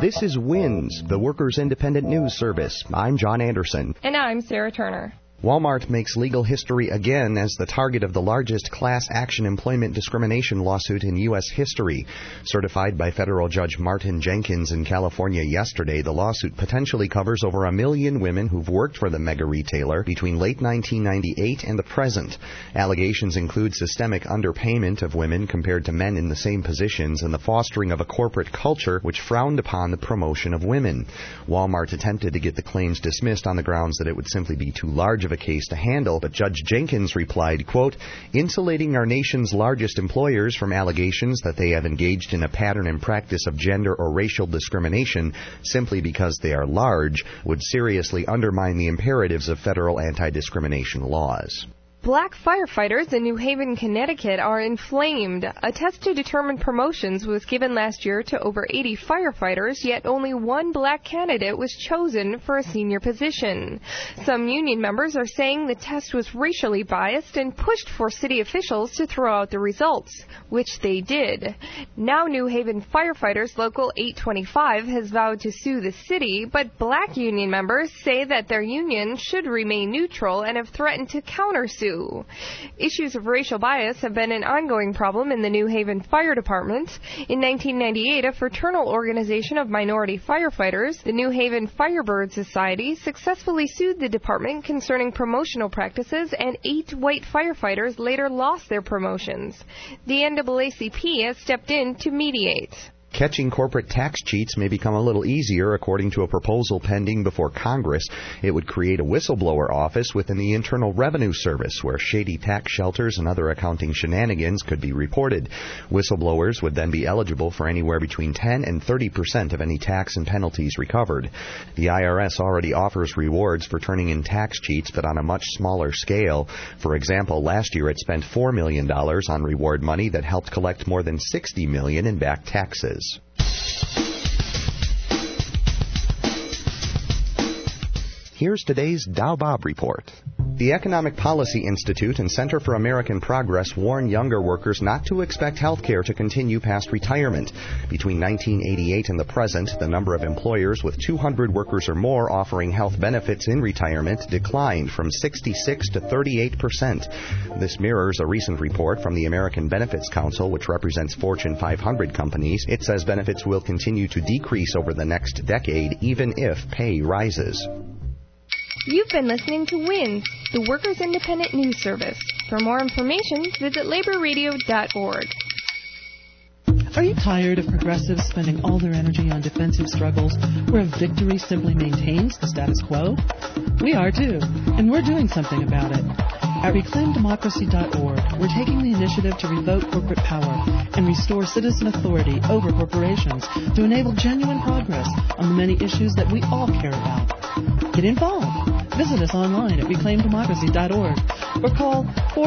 This is WINS, the Workers' Independent News Service. I'm John Anderson. And I'm Sarah Turner. Walmart makes legal history again as the target of the largest class action employment discrimination lawsuit in U.S. history. Certified by federal judge Martin Jenkins in California yesterday, the lawsuit potentially covers over 1 million women who've worked for the mega retailer between late 1998 and the present. Allegations include systemic underpayment of women compared to men in the same positions and the fostering of a corporate culture which frowned upon the promotion of women. Walmart attempted to get the claims dismissed on the grounds that it would simply be too large of a case to handle, but Judge Jenkins replied, quote, insulating our nation's largest employers from allegations that they have engaged in a pattern and practice of gender or racial discrimination simply because they are large would seriously undermine the imperatives of federal anti-discrimination laws. Black firefighters in New Haven, Connecticut are inflamed. A test to determine promotions was given last year to over 80 firefighters, yet only one black candidate was chosen for a senior position. Some union members are saying the test was racially biased and pushed for city officials to throw out the results, which they did. Now New Haven Firefighters Local 825 has vowed to sue the city, but black union members say that their union should remain neutral and have threatened to countersue. Issues of racial bias have been an ongoing problem in the New Haven Fire Department. In 1998, a fraternal organization of minority firefighters, the New Haven Firebird Society, successfully sued the department concerning promotional practices, and 8 white firefighters later lost their promotions. The NAACP has stepped in to mediate. Catching corporate tax cheats may become a little easier, according to a proposal pending before Congress. It would create a whistleblower office within the Internal Revenue Service, where shady tax shelters and other accounting shenanigans could be reported. Whistleblowers would then be eligible for anywhere between 10 and 30% of any tax and penalties recovered. The IRS already offers rewards for turning in tax cheats, but on a much smaller scale. For example, last year it spent $4 million on reward money that helped collect more than $60 million in back taxes. Here's today's Dow Bob report. The Economic Policy Institute and Center for American Progress warn younger workers not to expect health care to continue past retirement. Between 1988 and the present, the number of employers with 200 workers or more offering health benefits in retirement declined from 66 to 38%. This mirrors a recent report from the American Benefits Council, which represents Fortune 500 companies. It says benefits will continue to decrease over the next decade, even if pay rises. You've been listening to WINS, the Workers' Independent News Service. For more information, visit laborradio.org. Are you tired of progressives spending all their energy on defensive struggles where victory simply maintains the status quo? We are too, and we're doing something about it. At ReclaimDemocracy.org, we're taking the initiative to revoke corporate power and restore citizen authority over corporations to enable genuine progress on the many issues that we all care about. Get involved. Visit us online at ReclaimDemocracy.org or call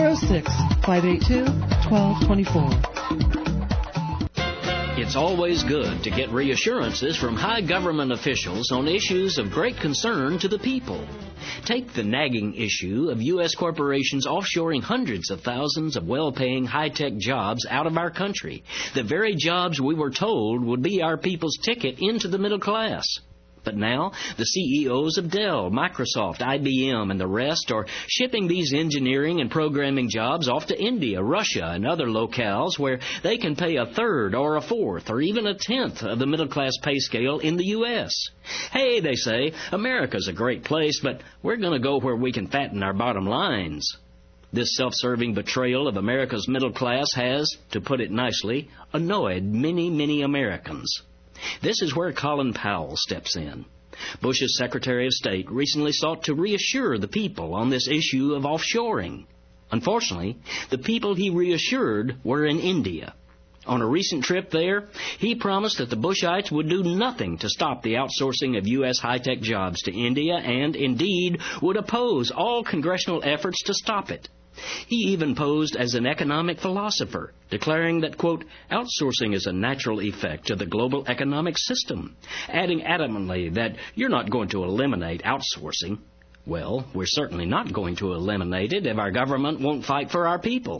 406-582-1224. It's always good to get reassurances from high government officials on issues of great concern to the people. Take the nagging issue of U.S. corporations offshoring hundreds of thousands of well-paying high-tech jobs out of our country, the very jobs we were told would be our people's ticket into the middle class. But now, the CEOs of Dell, Microsoft, IBM, and the rest are shipping these engineering and programming jobs off to India, Russia, and other locales where they can pay a third or a fourth or even a tenth of the middle-class pay scale in the U.S. Hey, they say, America's a great place, but we're going to go where we can fatten our bottom lines. This self-serving betrayal of America's middle class has, to put it nicely, annoyed many, many Americans. This is where Colin Powell steps in. Bush's Secretary of State recently sought to reassure the people on this issue of offshoring. Unfortunately, the people he reassured were in India. On a recent trip there, he promised that the Bushites would do nothing to stop the outsourcing of U.S. high-tech jobs to India and, indeed, would oppose all congressional efforts to stop it. He even posed as an economic philosopher, declaring that, quote, outsourcing is a natural effect of the global economic system, adding adamantly that you're not going to eliminate outsourcing. Well, we're certainly not going to eliminate it if our government won't fight for our people.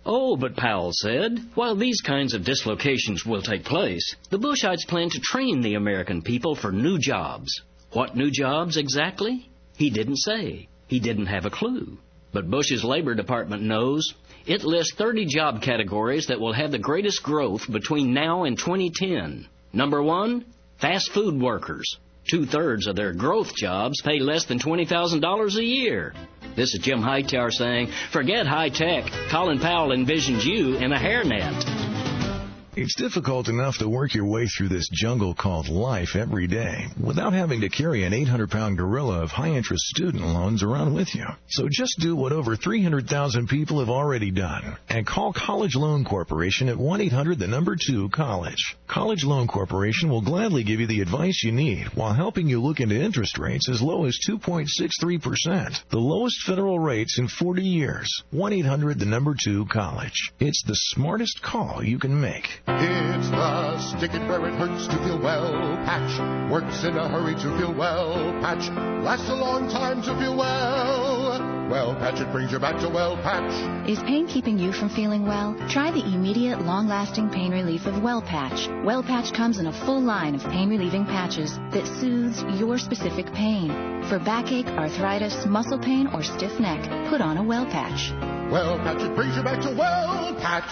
Oh, but Powell said, while these kinds of dislocations will take place, the Bushites plan to train the American people for new jobs. What new jobs exactly? He didn't say. He didn't have a clue. But Bush's Labor Department knows. It lists 30 job categories that will have the greatest growth between now and 2010. Number 1, fast food workers. 2/3 of their growth jobs pay less than $20,000 a year. This is Jim Hightower saying, forget high tech. Colin Powell envisions you in a hairnet. It's difficult enough to work your way through this jungle called life every day without having to carry an 800-pound gorilla of high-interest student loans around with you. So just do what over 300,000 people have already done and call College Loan Corporation at 1-800-2-COLLEGE. College Loan Corporation will gladly give you the advice you need while helping you look into interest rates as low as 2.63%, the lowest federal rates in 40 years. 1-800-2-COLLEGE. It's the smartest call you can make. It's the stick it where it hurts to feel well patch. Works in a hurry to feel well patch. Lasts a long time to feel well. Well patch, it brings you back to well patch. Is pain keeping you from feeling well? Try the immediate, long-lasting pain relief of Well Patch. Well Patch comes in a full line of pain-relieving patches that soothes your specific pain. For backache, arthritis, muscle pain, or stiff neck, put on a Well Patch. Well patch, it brings you back to well patch.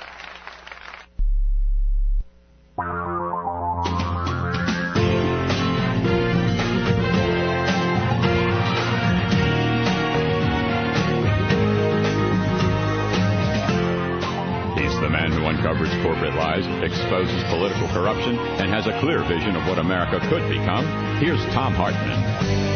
He's the man who uncovers corporate lies, exposes political corruption, and has a clear vision of what America could become. Here's Thom Hartmann.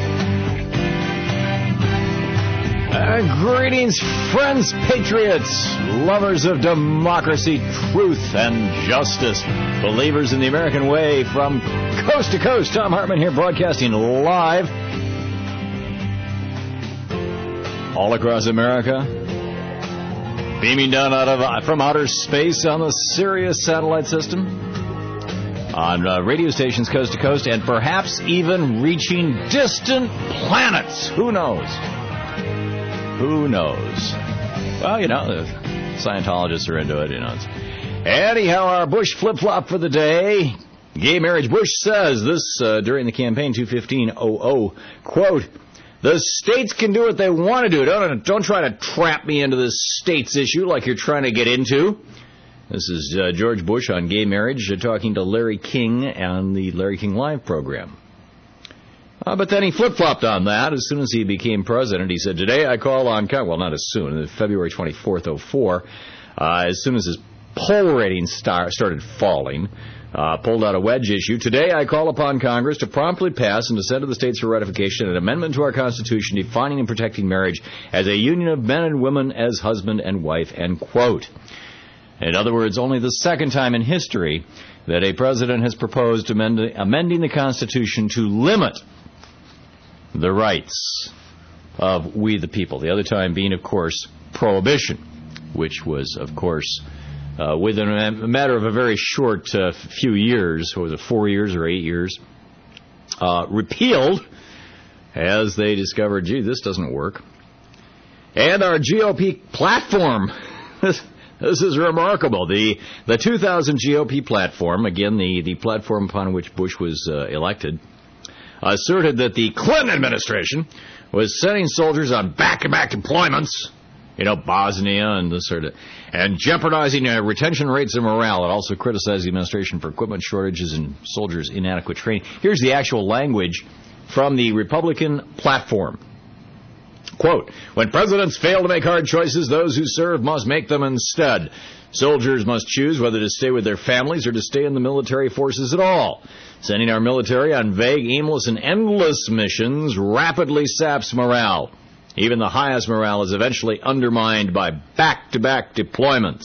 Greetings, friends, patriots, lovers of democracy, truth, and justice, believers in the American way from coast to coast. Thom Hartmann here, broadcasting live all across America, beaming down from outer space on the Sirius satellite system, on radio stations coast to coast, and perhaps even reaching distant planets. Who knows? Who knows? Well, the Scientologists are into it, Anyhow, our Bush flip-flop for the day. Gay marriage. Bush says this during the campaign, 215-00, quote, the states can do what they want to do. Don't try to trap me into this states issue like you're trying to get into. This is George Bush on gay marriage talking to Larry King on the Larry King Live program. But then he flip-flopped on that. As soon as he became president, he said, today I call on, well, not as soon, February 24th, 04, as soon as his poll ratings started falling, pulled out a wedge issue. Today I call upon Congress to promptly pass and to send to the states for ratification an amendment to our Constitution defining and protecting marriage as a union of men and women as husband and wife, end quote. In other words, only the second time in history that a president has proposed amending the Constitution to limit the rights of we the people. The other time being, of course, prohibition, which was, of course, within a matter of a very short few years, or was it 4 years or 8 years, repealed as they discovered, gee, this doesn't work. And our GOP platform, this is remarkable. The 2000 GOP platform, again, the platform upon which Bush was elected, asserted that the Clinton administration was sending soldiers on back-to-back deployments, Bosnia and this sort of, and jeopardizing retention rates and morale. It also criticized the administration for equipment shortages and soldiers' inadequate training. Here's the actual language from the Republican platform. Quote, when presidents fail to make hard choices, those who serve must make them instead. Soldiers must choose whether to stay with their families or to stay in the military forces at all. Sending our military on vague, aimless, and endless missions rapidly saps morale. Even the highest morale is eventually undermined by back-to-back deployments.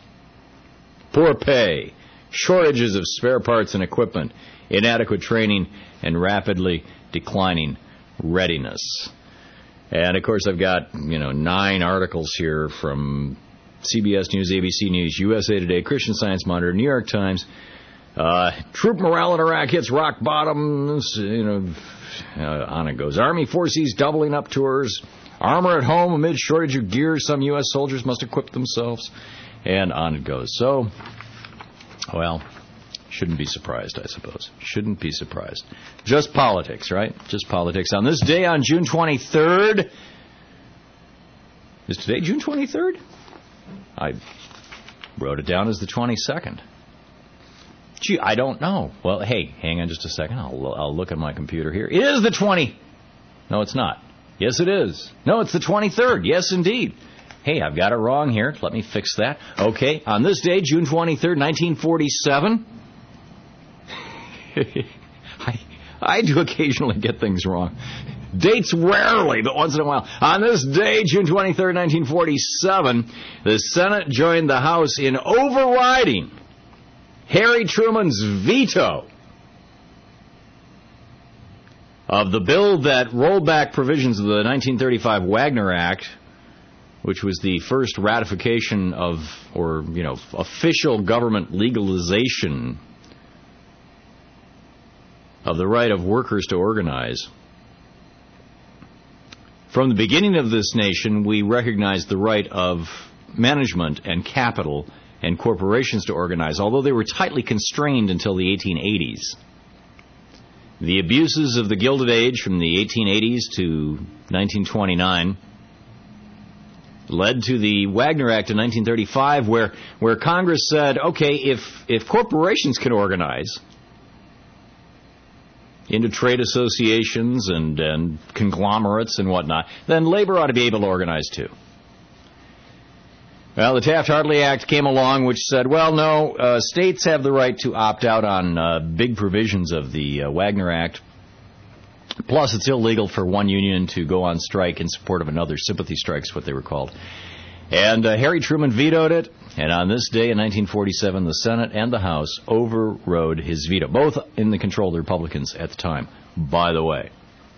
Poor pay, shortages of spare parts and equipment, inadequate training, and rapidly declining readiness. And, of course, I've got, 9 articles here from CBS News, ABC News, USA Today, Christian Science Monitor, New York Times. Troop morale in Iraq hits rock bottom, on it goes. Army foresees doubling up tours Armor at home amid shortage of gear. Some U.S. soldiers must equip themselves. And on it goes. So, well, shouldn't be surprised, I suppose. Shouldn't be surprised. Just politics, right? Just politics. On this day, on June 23rd... Is today June 23rd? I wrote it down as the 22nd. Gee, I don't know. Well, hey, hang on just a second. I'll look at my computer here. It is the 20... No, it's not. Yes, it is. No, it's the 23rd. Yes, indeed. Hey, I've got it wrong here. Let me fix that. Okay, on this day, June 23rd, 1947... I do occasionally get things wrong. Dates rarely, but once in a while. On this day, June 23rd, 1947, the Senate joined the House in overriding Harry Truman's veto of the bill that rolled back provisions of the 1935 Wagner Act, which was the first ratification of, or, official government legalization of the right of workers to organize. From the beginning of this nation, we recognized the right of management and capital and corporations to organize, although they were tightly constrained until the 1880s. The abuses of the Gilded Age from the 1880s to 1929 led to the Wagner Act in 1935, where Congress said, okay, if corporations can organize into trade associations and conglomerates and whatnot, then labor ought to be able to organize too. Well, the Taft-Hartley Act came along, which said, well, no, states have the right to opt out on big provisions of the Wagner Act. Plus, it's illegal for one union to go on strike in support of another. Sympathy strikes, what they were called. And Harry Truman vetoed it, and on this day in 1947, the Senate and the House overrode his veto, both in the control of the Republicans at the time, by the way.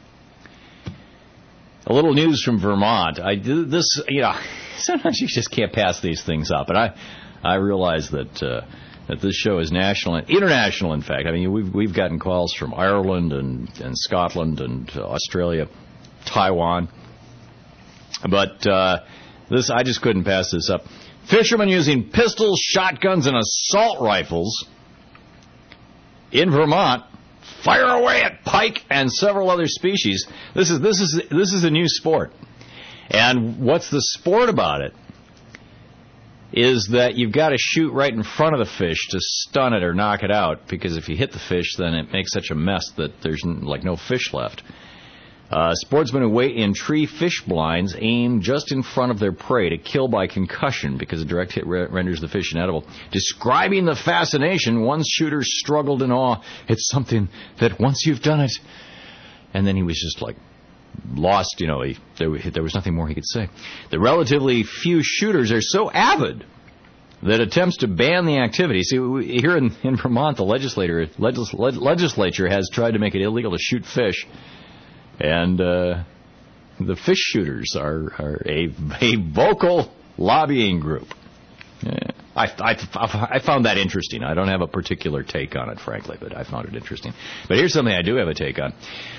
A little news from Vermont. Sometimes you just can't pass these things up, and I realize that this show is national and international, in fact. I mean, we've gotten calls from Ireland and Scotland and Australia, Taiwan, but I just couldn't pass this up. Fishermen using pistols, shotguns, and assault rifles in Vermont fire away at pike and several other species. This is a new sport. And what's the sport about it is that you've got to shoot right in front of the fish to stun it or knock it out, because if you hit the fish, then it makes such a mess that there's no fish left. Sportsmen who wait in tree fish blinds aim just in front of their prey to kill by concussion, because a direct hit renders the fish inedible. Describing the fascination, one shooter struggled in awe. It's something that once you've done it... And then he was just lost, there was nothing more he could say. The relatively few shooters are so avid that attempts to ban the activity... See, here in Vermont, the legislature has tried to make it illegal to shoot fish. And the fish shooters are a vocal lobbying group. Yeah. I found that interesting. I don't have a particular take on it, frankly, but I found it interesting. But here's something I do have a take on.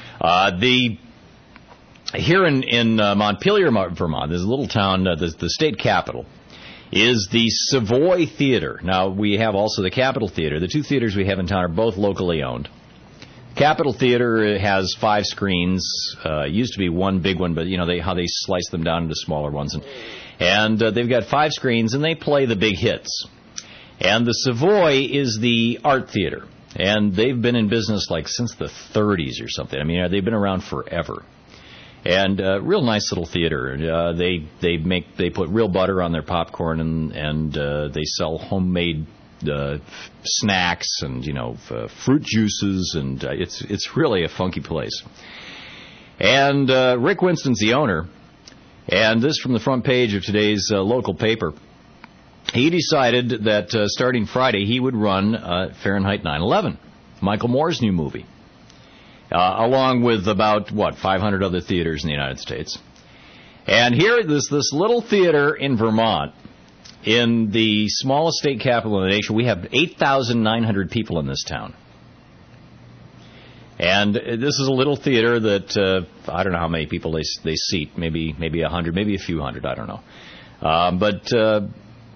Here in Montpelier, Vermont, there's a little town, the state capital, is the Savoy Theater. Now, we have also the Capitol Theater. The two theaters we have in town are both locally owned. Capitol Theater has 5 screens. Used to be one big one, but how they slice them down into smaller ones, and they've got 5 screens, and they play the big hits. And the Savoy is the art theater, and they've been in business since the 30s or something. I mean, they've been around forever. And real nice little theater. They put real butter on their popcorn, and they sell homemade snacks and fruit juices, and it's really a funky place. And Rick Winston's the owner, and this from the front page of today's local paper. He decided that starting Friday he would run Fahrenheit 9/11, Michael Moore's new movie, along with about 500 other theaters in the United States. And here, this little theater in Vermont, in the smallest state capital in the nation, we have 8,900 people in this town. And this is a little theater that I don't know how many people they seat, maybe 100, maybe a few hundred, I don't know. But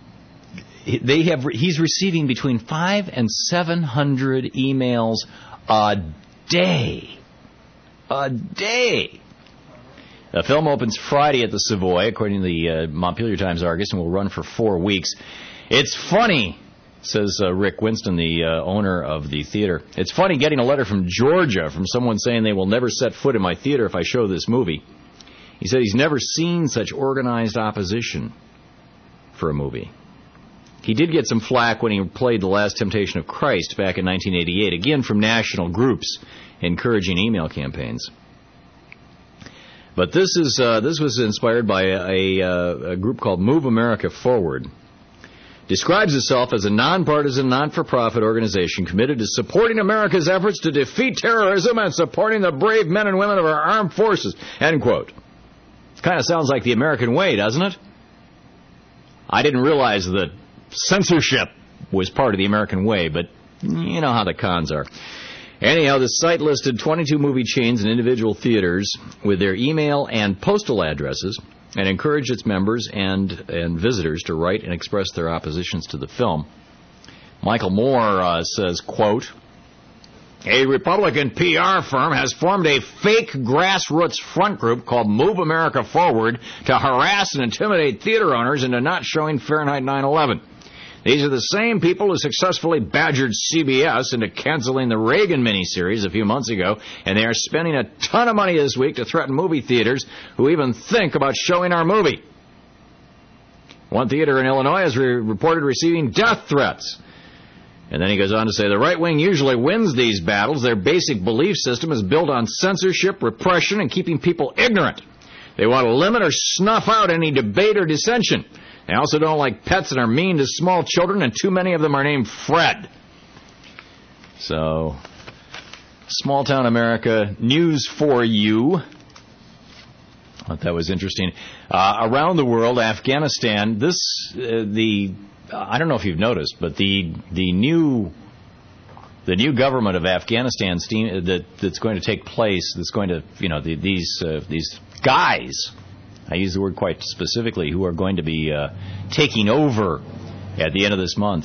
he's receiving between 500 and 700 emails a day. A day. The film opens Friday at the Savoy, according to the Montpelier Times-Argus, and will run for 4 weeks. It's funny, says Rick Winston, the owner of the theater. It's funny getting a letter from Georgia from someone saying they will never set foot in my theater if I show this movie. He said he's never seen such organized opposition for a movie. He did get some flack when he played The Last Temptation of Christ back in 1988, again from national groups encouraging email campaigns. But this was inspired by a group called Move America Forward. Describes itself as a nonpartisan, not-for-profit organization committed to supporting America's efforts to defeat terrorism and supporting the brave men and women of our armed forces. End quote. It kind of sounds like the American way, doesn't it? I didn't realize that censorship was part of the American way, but you know how the cons are. Anyhow, the site listed 22 movie chains and individual theaters with their email and postal addresses and encouraged its members and visitors to write and express their oppositions to the film. Michael Moore says, quote, a Republican PR firm has formed a fake grassroots front group called Move America Forward to harass and intimidate theater owners into not showing Fahrenheit 9/11. These are the same people who successfully badgered CBS into canceling the Reagan miniseries a few months ago, and they are spending a ton of money this week to threaten movie theaters who even think about showing our movie. One theater in Illinois has reported receiving death threats. And then he goes on to say, the right wing usually wins these battles. Their basic belief system is built on censorship, repression, and keeping people ignorant. They want to limit or snuff out any debate or dissension. They also don't like pets and are mean to small children, and too many of them are named Fred. So, small-town America, news for you. I thought that was interesting. Around the world, Afghanistan, I don't know if you've noticed, but the new government of Afghanistan that's going to take place, that's going to, these guys, I use the word quite specifically, who are going to be taking over at the end of this month.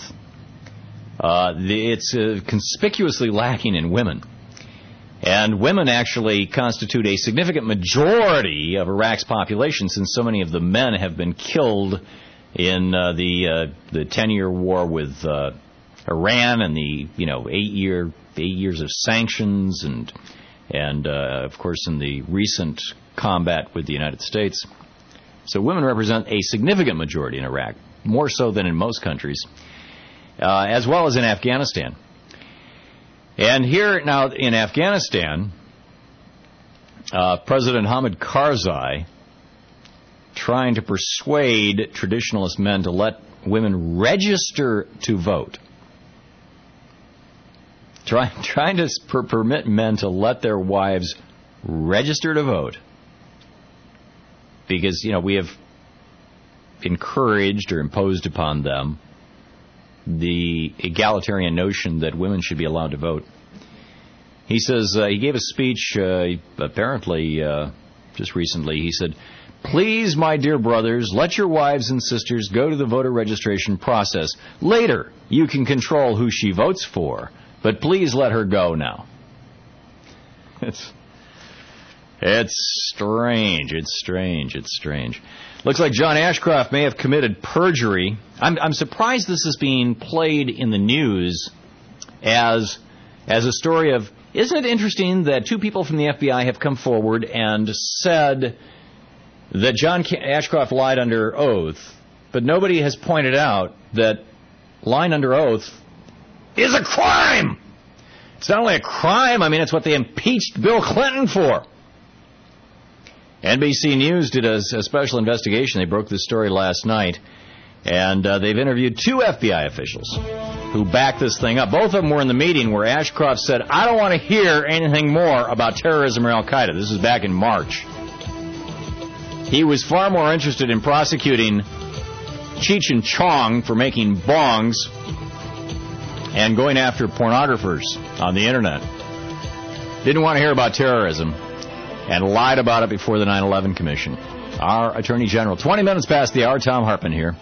It's conspicuously lacking in women. And women actually constitute a significant majority of Iraq's population, since so many of the men have been killed in the 10-year war with Iran and the 8 years of sanctions and of course in the recent combat with the United States. So women represent a significant majority in Iraq, more so than in most countries, as well as in Afghanistan. And here now in Afghanistan, President Hamid Karzai trying to persuade traditionalist men to let women register to vote. Trying to permit men to let their wives register to vote. Because, we have encouraged or imposed upon them the egalitarian notion that women should be allowed to vote. He says, he gave a speech, apparently, just recently. He said, please, my dear brothers, let your wives and sisters go to the voter registration process. Later, you can control who she votes for, but please let her go now. It's strange. It's strange. Looks like John Ashcroft may have committed perjury. I'm surprised this is being played in the news as a story of, isn't it interesting that two people from the FBI have come forward and said that John Ashcroft lied under oath, but nobody has pointed out that lying under oath is a crime. It's not only a crime, it's what they impeached Bill Clinton for. NBC News did a special investigation. They broke this story last night, and they've interviewed two FBI officials who backed this thing up. Both of them were in the meeting where Ashcroft said, I don't want to hear anything more about terrorism or Al-Qaeda. This is back in March. He was far more interested in prosecuting Cheech and Chong for making bongs and going after pornographers on the Internet. didn't want to hear about terrorism and lied about it before the 9/11 Commission. Our Attorney General. 20 minutes past the hour. Tom Hartman here.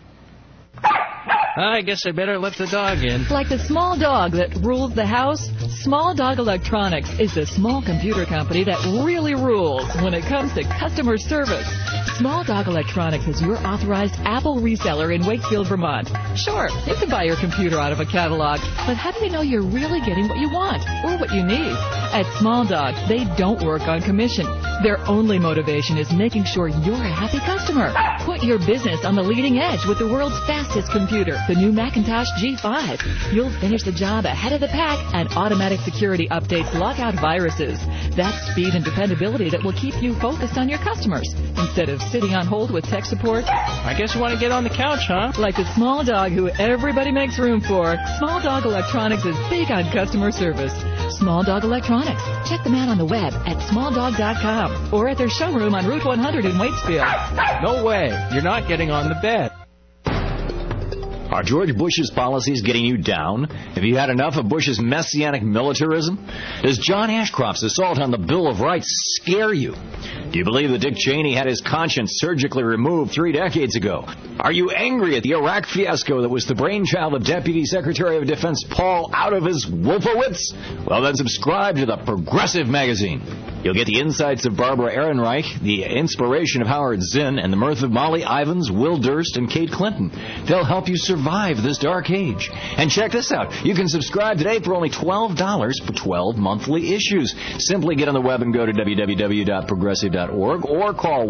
I guess I better let the dog in. Like the small dog that rules the house, Small Dog Electronics is the small computer company that really rules when it comes to customer service. Small Dog Electronics is your authorized Apple reseller in Wakefield, Vermont. Sure, you can buy your computer out of a catalog, but how do you know you're really getting what you want or what you need? At Small Dog, they don't work on commission. Their only motivation is making sure you're a happy customer. Put your business on the leading edge with the world's fastest computer, the new Macintosh G5. You'll finish the job ahead of the pack, and automatic security updates lock out viruses. That's speed and dependability that will keep you focused on your customers instead of sitting on hold with tech support. I guess you want to get on the couch, huh? Like the small dog who everybody makes room for, Small Dog Electronics is big on customer service. Small Dog Electronics. Check them out on the web at smalldog.com or at their showroom on Route 100 in Waitsfield. No way. You're not getting on the bed. Are George Bush's policies getting you down? Have you had enough of Bush's messianic militarism? Does John Ashcroft's assault on the Bill of Rights scare you? Do you believe that Dick Cheney had his conscience surgically removed 3 decades ago? Are you angry at the Iraq fiasco that was the brainchild of Deputy Secretary of Defense Paul out of his Wolfowitz? Well, then subscribe to the Progressive Magazine. You'll get the insights of Barbara Ehrenreich, the inspiration of Howard Zinn, and the mirth of Molly Ivins, Will Durst, and Kate Clinton. They'll help you survive this dark age. And check this out. You can subscribe today for only $12 for 12 monthly issues. Simply get on the web and go to www.progressive.org or call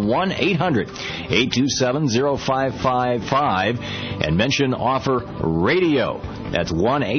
1-800-827-0555 and mention offer radio. That's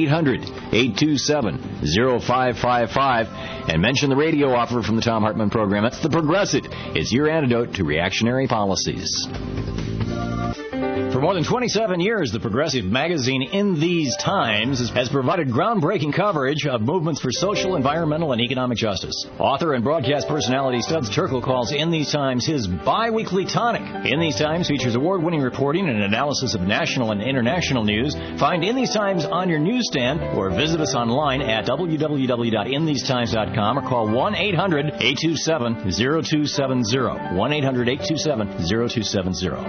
1-800-827-0555 and mention the radio offer from the Tom Hartman program. That's the Progressive. It's your antidote to reactionary policies. For more than 27 years, the Progressive Magazine In These Times has provided groundbreaking coverage of movements for social, environmental, and economic justice. Author and broadcast personality Studs Terkel calls In These Times his bi-weekly tonic. In These Times features award-winning reporting and analysis of national and international news. Find In These Times on your newsstand or visit us online at www.inthesetimes.com or call 1-800-827-0270. 1-800-827-0270.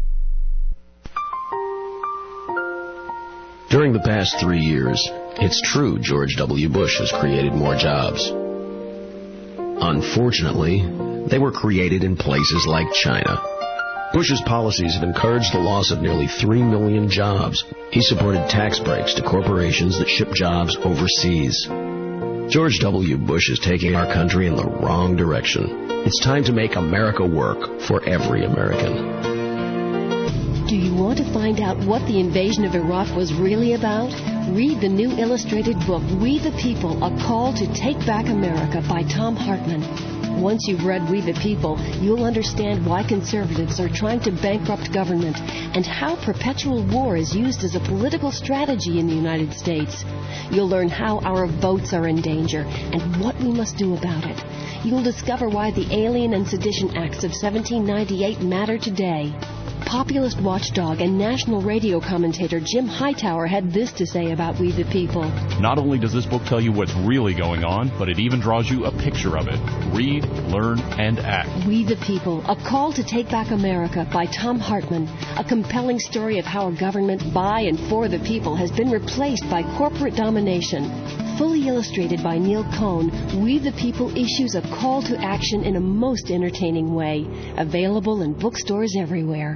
During the past 3 years, it's true George W. Bush has created more jobs. Unfortunately, they were created in places like China. Bush's policies have encouraged the loss of nearly 3 million jobs. He supported tax breaks to corporations that ship jobs overseas. George W. Bush is taking our country in the wrong direction. It's time to make America work for every American. Do you want to find out what the invasion of Iraq was really about? Read the new illustrated book, We the People, A Call to Take Back America by Tom Hartman. Once you've read We the People, you'll understand why conservatives are trying to bankrupt government and how perpetual war is used as a political strategy in the United States. You'll learn how our votes are in danger and what we must do about it. You'll discover why the Alien and Sedition Acts of 1798 matter today. Populist watchdog and national radio commentator Jim Hightower had this to say about We the People. Not only does this book tell you what's really going on, but it even draws you a picture of it. Read, learn, and act. We the People, A Call to Take Back America by Tom Hartman. A compelling story of how a government by and for the people has been replaced by corporate domination. Fully illustrated by Neil Cohn, We the People issues a call to action in a most entertaining way. Available in bookstores everywhere.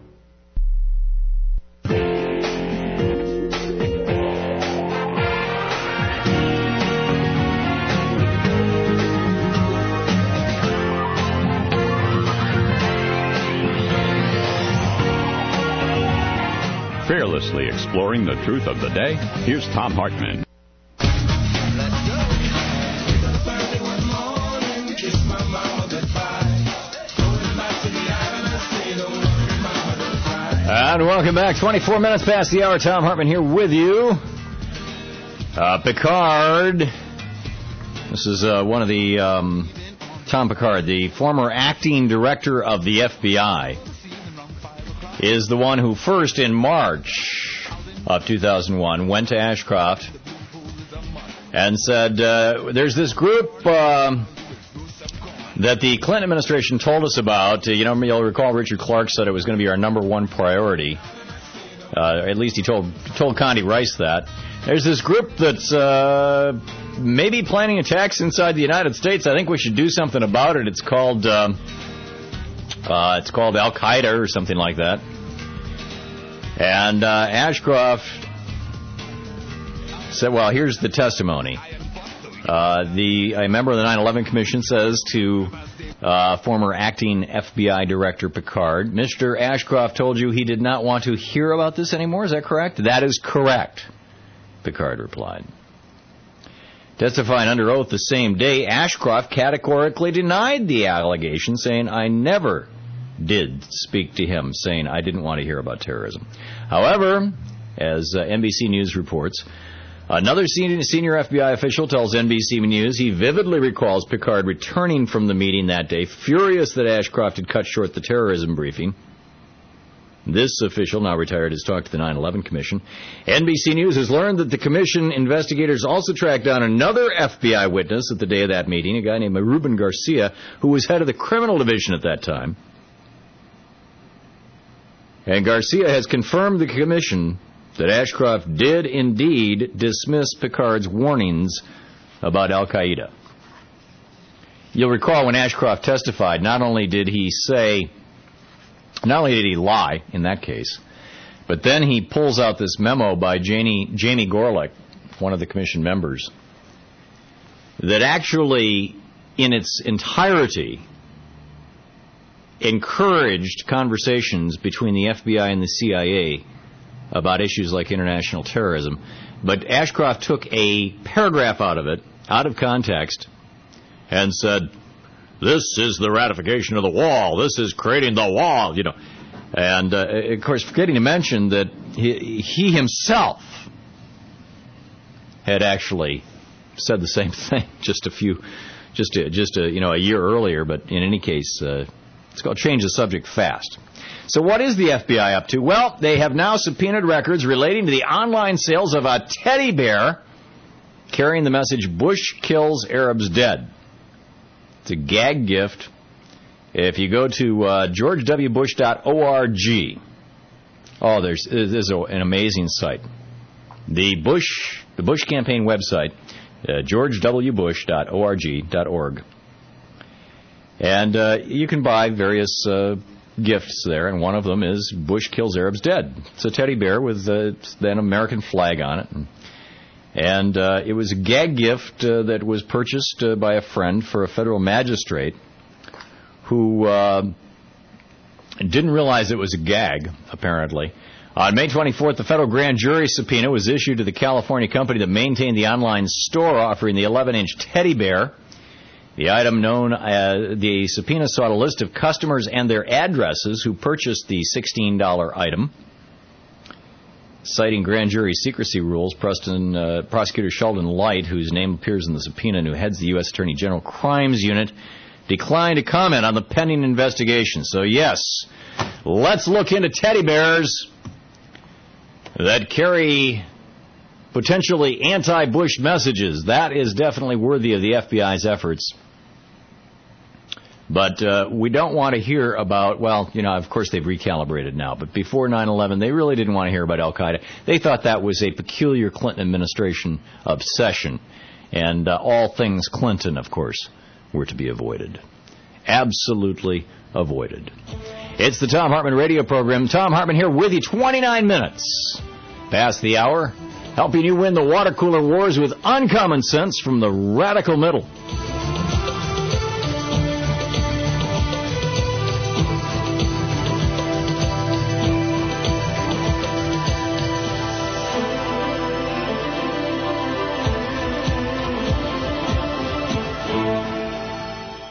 Fearlessly exploring the truth of the day, here's Tom Hartman. And welcome back. 24 minutes past the hour. Tom Hartman here with you. Picard. This is one of the... Tom Picard, the former acting director of the FBI, is the one who first, in March of 2001, went to Ashcroft and said, there's this group that the Clinton administration told us about. You'll recall Richard Clark said it was going to be our number one priority. At least he told Condi Rice that. There's this group that's maybe planning attacks inside the United States. I think we should do something about it. It's called Al-Qaeda or something like that. And Ashcroft said, well, here's the testimony. A member of the 9/11 Commission says to former acting FBI Director Picard, Mr. Ashcroft told you he did not want to hear about this anymore. Is that correct? That is correct, Picard replied. Testifying under oath the same day, Ashcroft categorically denied the allegation, saying, I never did speak to him, saying I didn't want to hear about terrorism. However, as NBC News reports, another senior FBI official tells NBC News he vividly recalls Picard returning from the meeting that day, furious that Ashcroft had cut short the terrorism briefing. This official, now retired, has talked to the 9/11 Commission. NBC News has learned that the Commission investigators also tracked down another FBI witness at the day of that meeting, a guy named Ruben Garcia, who was head of the criminal division at that time. And Garcia has confirmed the Commission that Ashcroft did indeed dismiss Picard's warnings about Al-Qaeda. You'll recall when Ashcroft testified, not only did he lie in that case, but then he pulls out this memo by Jamie Gorelick, one of the Commission members, that actually, in its entirety, encouraged conversations between the FBI and the CIA about issues like international terrorism. But Ashcroft took a paragraph out of it, out of context, and said, this is the ratification of the wall. This is creating the wall, And, of course, forgetting to mention that he himself had actually said the same thing just a year earlier. But in any case, it's called change the subject fast. So what is the FBI up to? Well, they have now subpoenaed records relating to the online sales of a teddy bear carrying the message, Bush kills Arabs dead. It's a gag gift. If you go to georgewbush.org, this is an amazing site. The Bush campaign website, georgewbush.org. And you can buy various gifts there, and one of them is Bush kills Arabs dead. It's a teddy bear with an American flag on it. And it was a gag gift that was purchased by a friend for a federal magistrate who didn't realize it was a gag, apparently. On May 24th, the federal grand jury subpoena was issued to the California company that maintained the online store offering the 11-inch teddy bear. The item the subpoena sought a list of customers and their addresses who purchased the $16 item. Citing grand jury secrecy rules, Prosecutor Sheldon Light, whose name appears in the subpoena and who heads the U.S. Attorney General Crimes Unit, declined to comment on the pending investigation. So, yes, let's look into teddy bears that carry potentially anti-Bush messages. That is definitely worthy of the FBI's efforts. But we don't want to hear about, of course they've recalibrated now, but before 9/11 they really didn't want to hear about Al-Qaeda. They thought that was a peculiar Clinton administration obsession. And all things Clinton, of course, were to be avoided. Absolutely avoided. It's the Thom Hartmann radio program. Thom Hartmann here with you, 29 minutes past the hour, helping you win the water cooler wars with uncommon sense from the radical middle.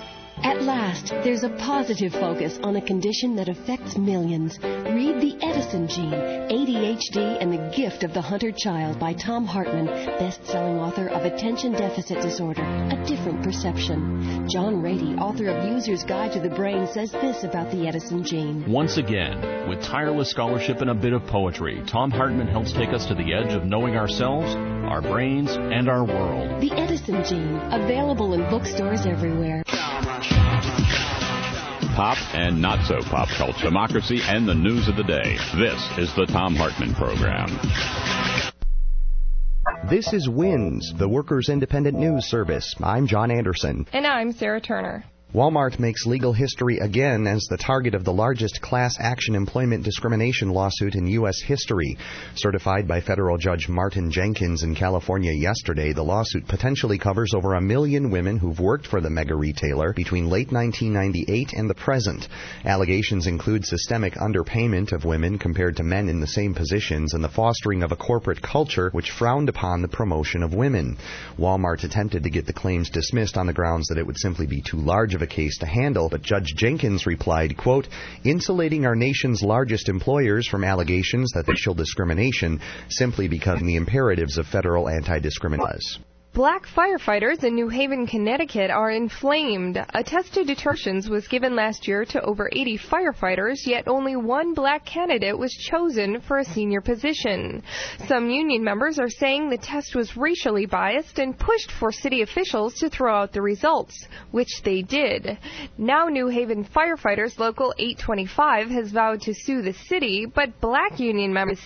There's a positive focus on a condition that affects millions. Read the Edison Edison Gene, ADHD, and the Gift of the Hunter Child by Tom Hartman, best-selling author of Attention Deficit Disorder, A Different Perception. John Rady, author of User's Guide to the Brain, says this about the Edison Gene. Once again, with tireless scholarship and a bit of poetry, Tom Hartman helps take us to the edge of knowing ourselves, our brains, and our world. The Edison Gene, available in bookstores everywhere. Pop and not so pop culture, democracy, and the news of the day. This is the Tom Hartman Program. This is WINS, the Workers' Independent News Service. I'm John Anderson. And I'm Sarah Turner. Walmart makes legal history again as the target of the largest class action employment discrimination lawsuit in U.S. history. Certified by federal judge Martin Jenkins in California yesterday, the lawsuit potentially covers over 1 million women who've worked for the mega retailer between late 1998 and the present. Allegations include systemic underpayment of women compared to men in the same positions and the fostering of a corporate culture which frowned upon the promotion of women. Walmart attempted to get the claims dismissed on the grounds that it would simply be too large of a case to handle, but Judge Jenkins replied, quote, insulating our nation's largest employers from allegations that racial discrimination simply because of the imperatives of federal anti-discrimination laws. Black firefighters in New Haven, Connecticut are inflamed. A test of detergents was given last year to over 80 firefighters, yet only one black candidate was chosen for a senior position. Some union members are saying the test was racially biased and pushed for city officials to throw out the results, which they did. Now New Haven Firefighters Local 825 has vowed to sue the city, but black union members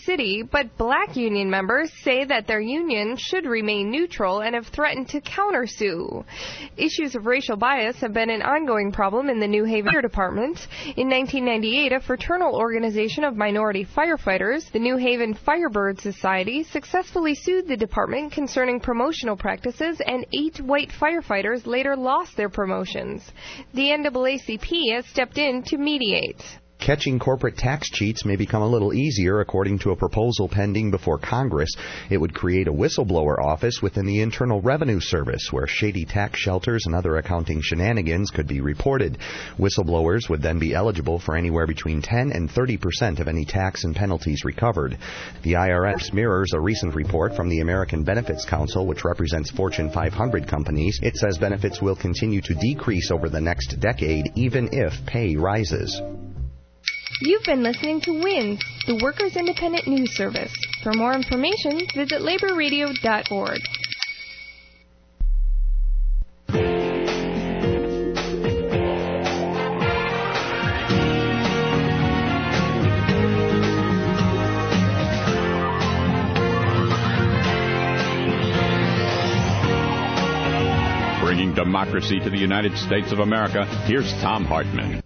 say that their union should remain neutral and have threatened to countersue. Issues of racial bias have been an ongoing problem in the New Haven Fire Department. In 1998, a fraternal organization of minority firefighters, the New Haven Firebird Society, successfully sued the department concerning promotional practices, and 8 white firefighters later lost their promotions. The NAACP has stepped in to mediate. Catching corporate tax cheats may become a little easier, according to a proposal pending before Congress. It would create a whistleblower office within the Internal Revenue Service, where shady tax shelters and other accounting shenanigans could be reported. Whistleblowers would then be eligible for anywhere between 10 and 30% of any tax and penalties recovered. The IRS mirrors a recent report from the American Benefits Council, which represents Fortune 500 companies. It says benefits will continue to decrease over the next decade, even if pay rises. You've been listening to WINS, the Workers' Independent News Service. For more information, visit laborradio.org. Bringing democracy to the United States of America, here's Tom Hartman.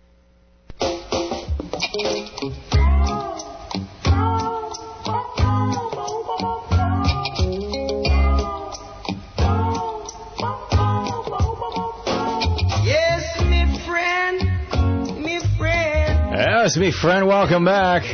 Yes, me friend, welcome back.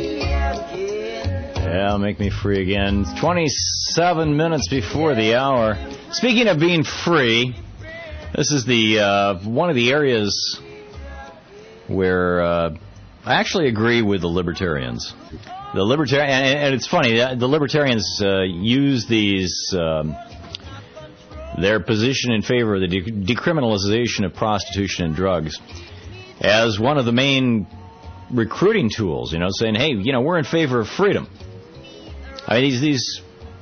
Yeah, make me free again. 27 minutes before the hour. Speaking of being free, this is the one of the areas where I actually agree with the libertarians. The libertarian, and it's funny, the libertarians use these their position in favor of the decriminalization of prostitution and drugs as one of the main recruiting tools, saying, hey, we're in favor of freedom. I mean, these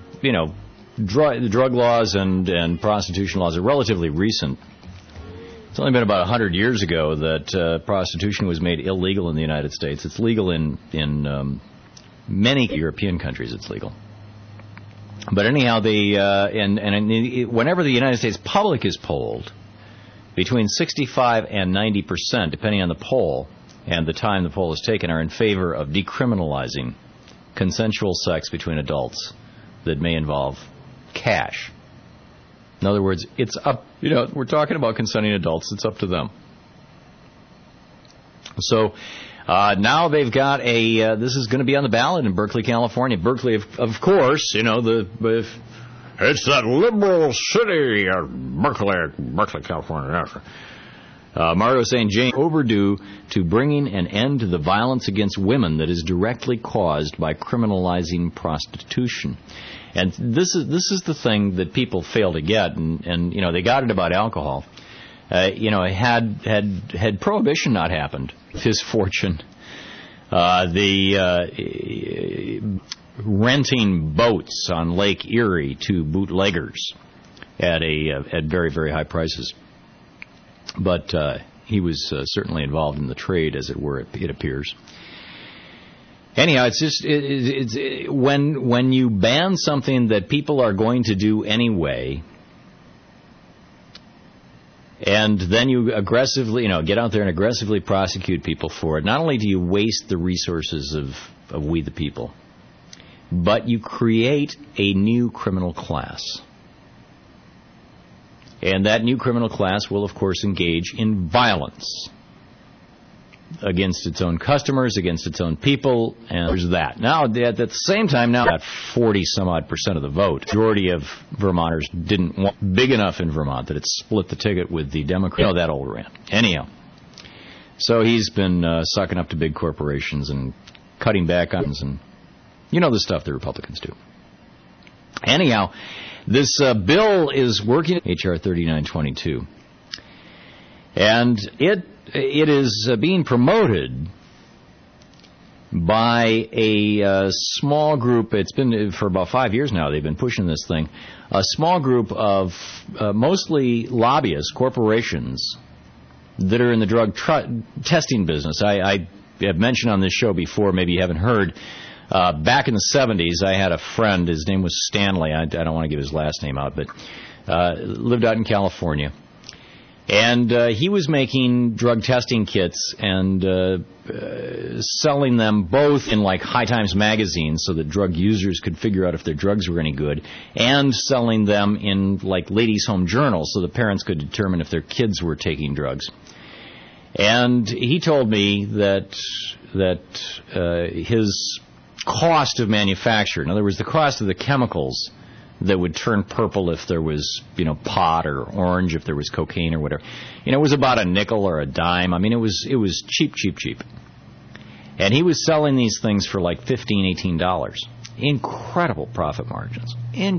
drug laws and prostitution laws are relatively recent. It's only been about 100 years ago that prostitution was made illegal in the United States. It's legal in many European countries. It's legal. But anyhow, whenever the United States public is polled, between 65 and 90%, depending on the poll and the time the poll is taken, are in favor of decriminalizing consensual sex between adults that may involve cash. In other words, it's up, we're talking about consenting adults, it's up to them. So now they've got this is going to be on the ballot in Berkeley, California. Berkeley, of course, it's that liberal city, Berkeley, California. Margo St. James, overdue to bringing an end to the violence against women that is directly caused by criminalizing prostitution. And this is the thing that people fail to get, and you know, they got it about alcohol. You know, had prohibition not happened, his fortune, renting boats on Lake Erie to bootleggers at very, very high prices. But he was certainly involved in the trade, as it were, it appears. Anyhow, it's just when you ban something that people are going to do anyway, and then you aggressively, you know, get out there and aggressively prosecute people for it. Not only do you waste the resources of we the people, but you create a new criminal class. And that new criminal class will, of course, engage in violence against its own customers, against its own people, and there's that. Now, at the same time, now, about 40-some-odd% of the vote. The majority of Vermonters didn't want big enough in Vermont that it split the ticket with the Democrats. You know, that old rant. Anyhow, so he's been sucking up to big corporations and cutting back on, and you know the stuff the Republicans do. Anyhow, this bill is working, H.R. 3922, and it is being promoted by a small group. It's been for about 5 years now. They've been pushing this thing. A small group of mostly lobbyists, corporations that are in the drug testing business. I have mentioned on this show before, maybe you haven't heard, back in the 70s, I had a friend. His name was Stanley. I don't want to give his last name out, but lived out in California. And he was making drug testing kits and selling them both in like High Times magazines so that drug users could figure out if their drugs were any good, and selling them in like ladies' home journals so the parents could determine if their kids were taking drugs. And he told me that his cost of manufacture, in other words, the cost of the chemicals that would turn purple if there was, you know, pot, or orange if there was cocaine or whatever, you know, it was about a nickel or a dime. I mean, it was cheap. And he was selling these things for like $15, $18. Incredible profit margins. And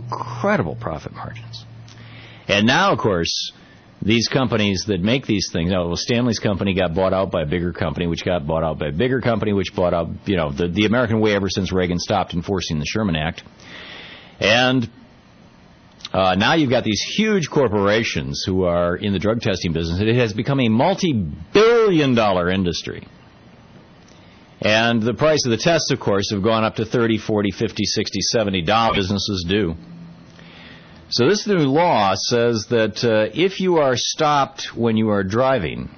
now, of course, these companies that make these things, Stanley's company got bought out by a bigger company, which got bought out by a bigger company, which bought out, you know, the American way ever since Reagan stopped enforcing the Sherman Act. And now you've got these huge corporations who are in the drug testing business. It has become a multi-billion-dollar industry. And the price of the tests, of course, have gone up to $30, $40, $50, $60, $70 businesses do. So this new law says that if you are stopped when you are driving,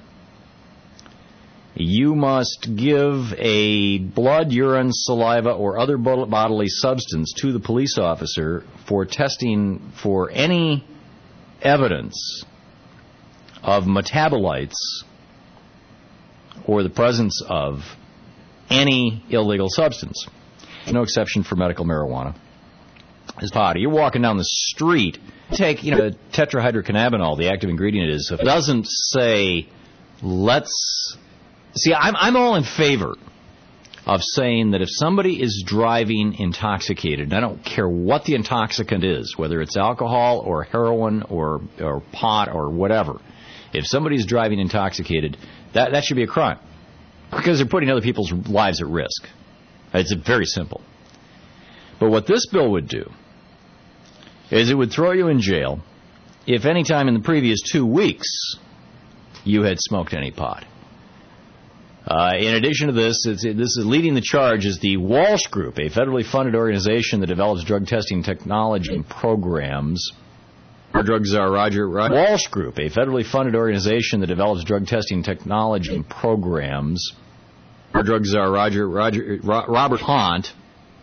you must give a blood, urine, saliva, or other bodily substance to the police officer for testing for any evidence of metabolites or the presence of any illegal substance. No exception for medical marijuana. Is pot. You're walking down the street, take, you know, the tetrahydrocannabinol, the active ingredient is, it doesn't say, let's... See, I'm all in favor of saying that if somebody is driving intoxicated, and I don't care what the intoxicant is, whether it's alcohol or heroin or pot or whatever, if somebody's driving intoxicated, that should be a crime, because they're putting other people's lives at risk. It's very simple. But what this bill would do is it would throw you in jail if any time in the previous 2 weeks you had smoked any pot. In addition to this, this is leading the charge is the Walsh Group, a federally funded organization that develops drug testing technology and programs. Drug czar Walsh Group, a federally funded organization that develops drug testing technology and programs. Drug czar Robert Hunt,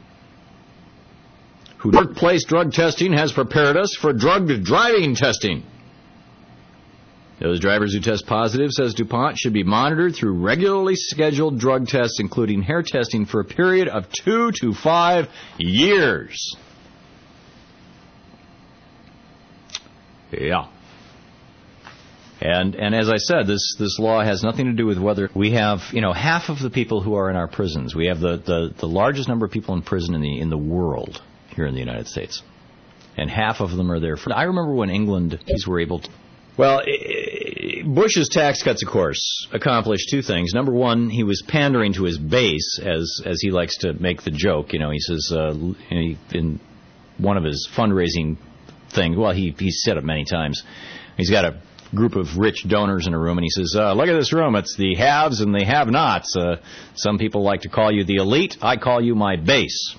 who workplace drug testing has prepared us for drug driving testing. Those drivers who test positive, says DuPont, should be monitored through regularly scheduled drug tests, including hair testing, for a period of 2 to 5 years. Yeah. And as I said, this law has nothing to do with whether we have, half of the people who are in our prisons. We have the largest number of people in prison in the world here in the United States. And half of them are there. I remember when England were able to. Well, Bush's tax cuts, of course, accomplished two things. Number one, he was pandering to his base, as he likes to make the joke. He says in one of his fundraising things, well, he's said it many times. He's got a group of rich donors in a room, and he says, look at this room. It's the haves and the have-nots. Some people like to call you the elite. I call you my base.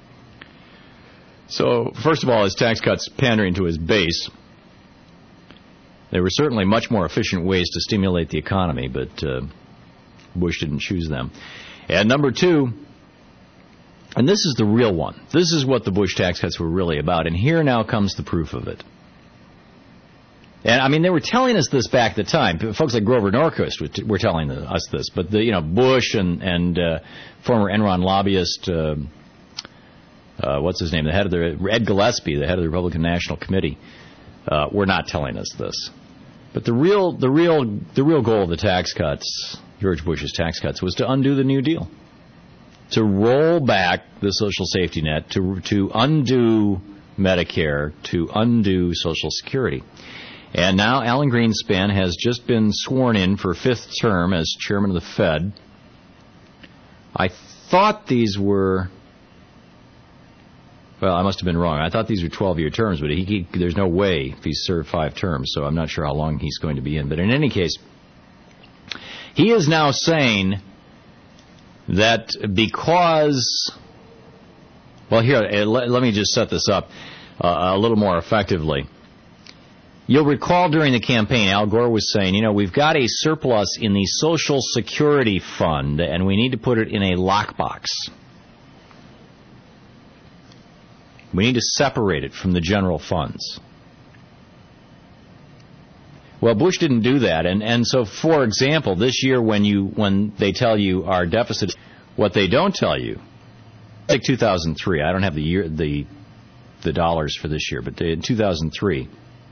So, first of all, his tax cuts pandering to his base. There were certainly much more efficient ways to stimulate the economy, but Bush didn't choose them. And number two, and this is the real one. This is what the Bush tax cuts were really about, and here now comes the proof of it. And, I mean, they were telling us this back at the time. Folks like Grover Norquist were telling us this. But, Bush and former Enron lobbyist, what's his name, Ed Gillespie, the head of the Republican National Committee, were not telling us this. But the real goal of the tax cuts, George Bush's tax cuts, was to undo the New Deal. To roll back the social safety net, to undo Medicare, to undo Social Security. And now Alan Greenspan has just been sworn in for a fifth term as chairman of the Fed. I thought these were, well, I must have been wrong. I thought these were 12-year terms, but there's no way if he's served 5 terms, so I'm not sure how long he's going to be in. But in any case, he is now saying that because, well, here, let me just set this up a little more effectively. You'll recall during the campaign, Al Gore was saying, we've got a surplus in the Social Security Fund, and we need to put it in a lockbox. We need to separate it from the general funds. Well, Bush didn't do that, and so, for example, this year when they tell you our deficit, what they don't tell you, like 2003, I don't have the dollars for this year, but in 2003,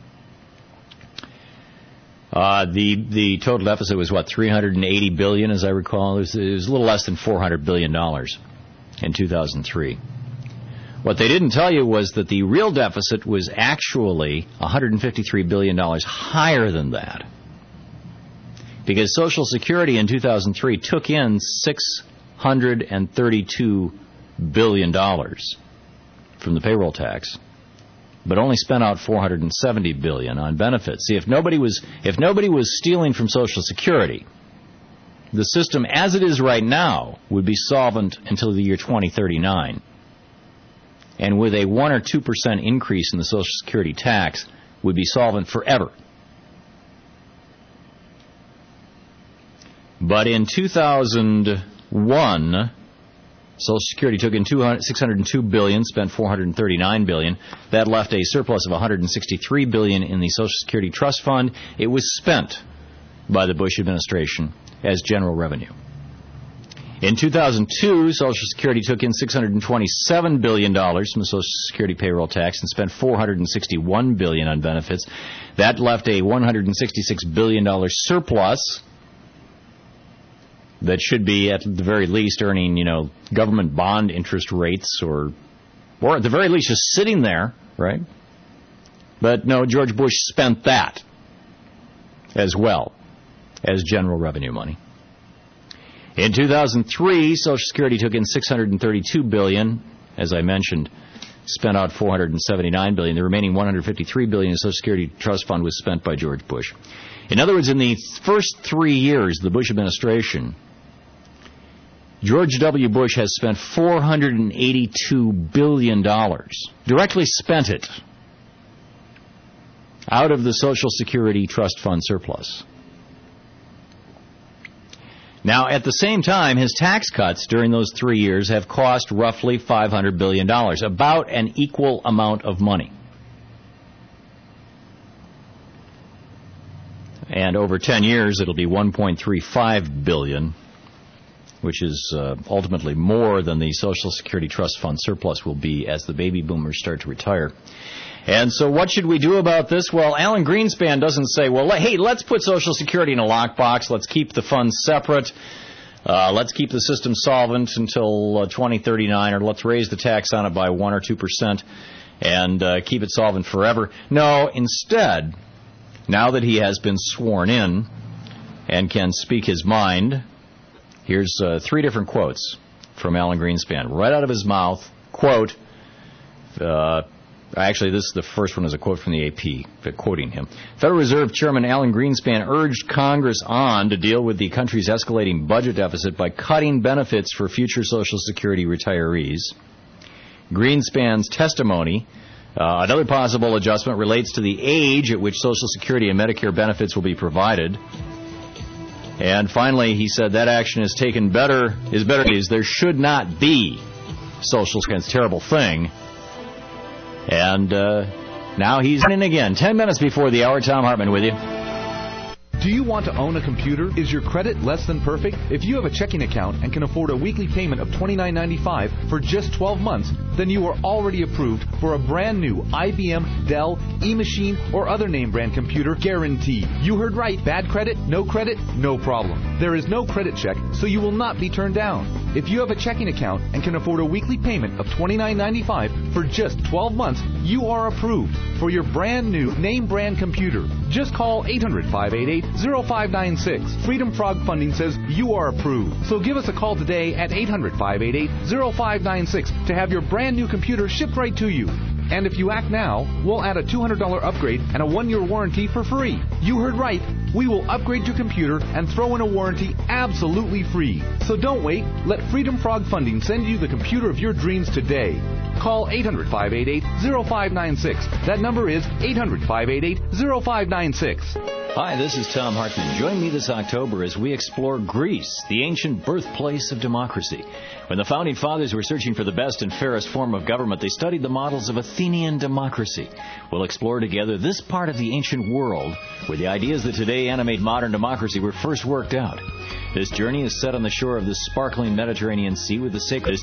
the total deficit was, $380 billion, as I recall. It was a little less than $400 billion in 2003. What they didn't tell you was that the real deficit was actually $153 billion higher than that. Because Social Security in 2003 took in $632 billion from the payroll tax, but only spent out $470 billion on benefits. See, if nobody was stealing from Social Security, the system as it is right now would be solvent until the year 2039. And with a 1 or 2% increase in the Social Security tax, would be solvent forever. But in 2001, Social Security took in $602 billion, spent $439 billion. That left a surplus of $163 billion in the Social Security Trust Fund. It was spent by the Bush administration as general revenue. In 2002, Social Security took in $627 billion from the Social Security payroll tax and spent $461 billion on benefits. That left a $166 billion surplus that should be, at the very least, earning, government bond interest rates or at the very least just sitting there, right? But no, George Bush spent that as well as general revenue money. In 2003, Social Security took in $632 billion, as I mentioned, spent out $479 billion. The remaining $153 billion in the Social Security Trust Fund was spent by George Bush. In other words, in the first 3 years of the Bush administration, George W. Bush has spent $482 billion, directly spent it, out of the Social Security Trust Fund surplus. Now, at the same time, his tax cuts during those 3 years have cost roughly $500 billion, about an equal amount of money. And over 10 years, it'll be $1.35 billion, which is ultimately more than the Social Security Trust Fund surplus will be as the baby boomers start to retire. And so what should we do about this? Well, Alan Greenspan doesn't say, well, hey, let's put Social Security in a lockbox. Let's keep the funds separate. Let's keep the system solvent until 2039, or let's raise the tax on it by 1 or 2% and keep it solvent forever. No, instead, now that he has been sworn in and can speak his mind, here's 3 different quotes from Alan Greenspan. Right out of his mouth, quote, actually, the first one is a quote from the AP, quoting him. Federal Reserve Chairman Alan Greenspan urged Congress on to deal with the country's escalating budget deficit by cutting benefits for future Social Security retirees. Greenspan's testimony, another possible adjustment relates to the age at which Social Security and Medicare benefits will be provided. And finally, he said that action is better. There should not be Social Security. It's a terrible thing. And now he's in again. 10 minutes before the hour. Tom Hartman with you. Do you want to own a computer? Is your credit less than perfect? If you have a checking account and can afford a weekly payment of $29.95 for just 12 months, then you are already approved for a brand new IBM, Dell, eMachine, or other name brand computer guaranteed. You heard right. Bad credit? No problem. There is no credit check, so you will not be turned down. If you have a checking account and can afford a weekly payment of $29.95 for just 12 months, you are approved for your brand new name brand computer. Just call 800-588-0596. Freedom Frog Funding says you are approved. So give us a call today at 800-588-0596 to have your brand new computer shipped right to you. And if you act now, we'll add a $200 upgrade and a 1-year warranty for free. You heard right. We will upgrade your computer and throw in a warranty absolutely free. So don't wait. Let Freedom Frog Funding send you the computer of your dreams today. Call 800-588-0596. That number is 800-588-0596. Hi, this is Tom Hartman. Join me this October as we explore Greece, the ancient birthplace of democracy. When the Founding Fathers were searching for the best and fairest form of government, they studied the models of Athenian democracy. We'll explore together this part of the ancient world where the ideas that today animate modern democracy were first worked out. This journey is set on the shore of the sparkling Mediterranean Sea with the sacred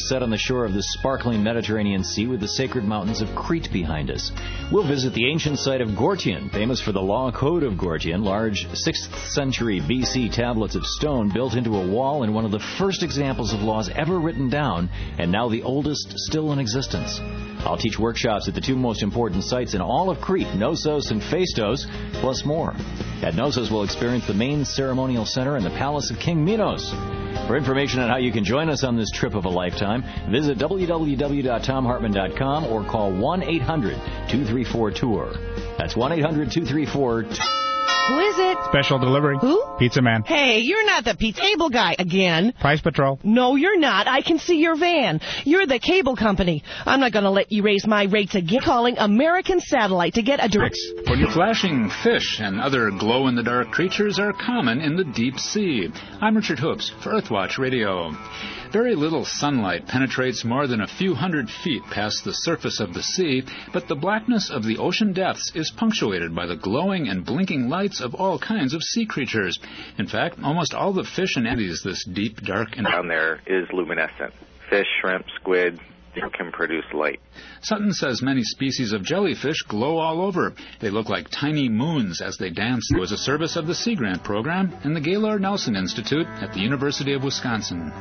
mountains of Crete behind us. We'll visit the ancient site of Gortyon, famous for the Law Code of Gortyon, large 6th century BC tablets of stone built into a wall and one of the first examples of laws ever written down, and now the oldest still in existence. I'll teach workshops at the 2 most important sites in all of Crete, Knossos and Phaistos, plus more. At Knossos, we'll experience the main ceremonial center and the palace of King Minos. For information on how you can join us on this trip of a lifetime, visit www.tomhartman.com or call 1-800-234-TOUR. That's 1-800-234-TOUR. Who is it? Special delivery. Who? Pizza Man. Hey, you're not the cable guy again. Price Patrol. No, you're not. I can see your van. You're the cable company. I'm not going to let you raise my rates again. Calling American Satellite to get a direct... When you're flashing fish and other glow-in-the-dark creatures are common in the deep sea. I'm Richard Hoops for Earthwatch Radio. Very little sunlight penetrates more than a few hundred feet past the surface of the sea, but the blackness of the ocean depths is punctuated by the glowing and blinking lights of all kinds of sea creatures. In fact, almost all the fish and animals this deep, dark, and down there is luminescent. Fish, shrimp, squid can produce light. Sutton says many species of jellyfish glow all over. They look like tiny moons as they dance. It was a service of the Sea Grant program and the Gaylord Nelson Institute at the University of Wisconsin.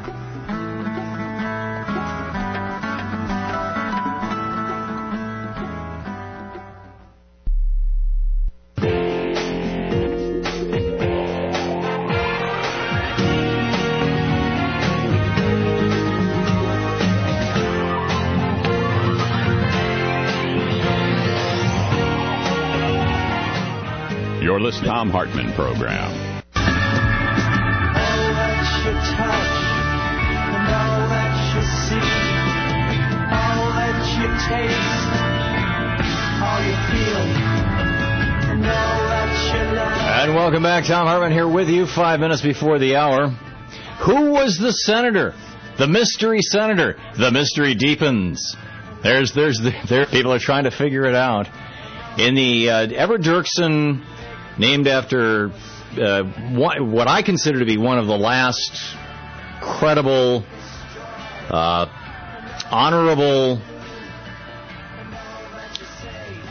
You're listening to the Tom Hartman Program. All that you touch and all that you see, all that you taste, all you feel, and all that you love. And welcome back. Tom Hartman here with you 5 minutes before the hour. Who was the senator? The mystery senator. The mystery deepens. There people are trying to figure it out. In the Everett Dirksen, named after what I consider to be one of the last credible, honorable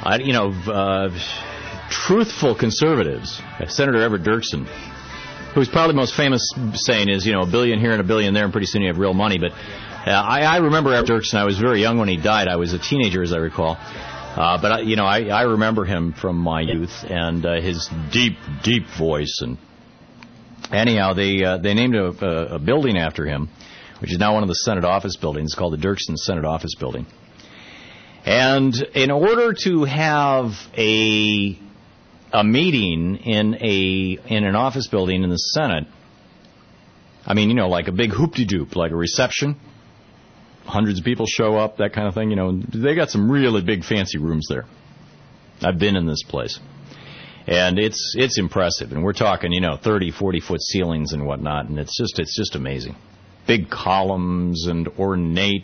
truthful conservatives, Senator Everett Dirksen, who's probably most famous saying is, a billion here and a billion there, and pretty soon you have real money. But I remember Everett Dirksen. I was very young when he died. I was a teenager, as I recall. But I remember him from my youth and his deep, deep voice. And anyhow, they named a building after him, which is now one of the Senate office buildings, called the Dirksen Senate Office Building. And in order to have a meeting in an office building in the Senate, like a big hoop-de-doop, like a reception, hundreds of people show up, that kind of thing, they got some really big fancy rooms there. I've been in this place. And it's impressive. And we're talking, 30, 40-foot ceilings and whatnot, and it's just amazing. Big columns and ornate,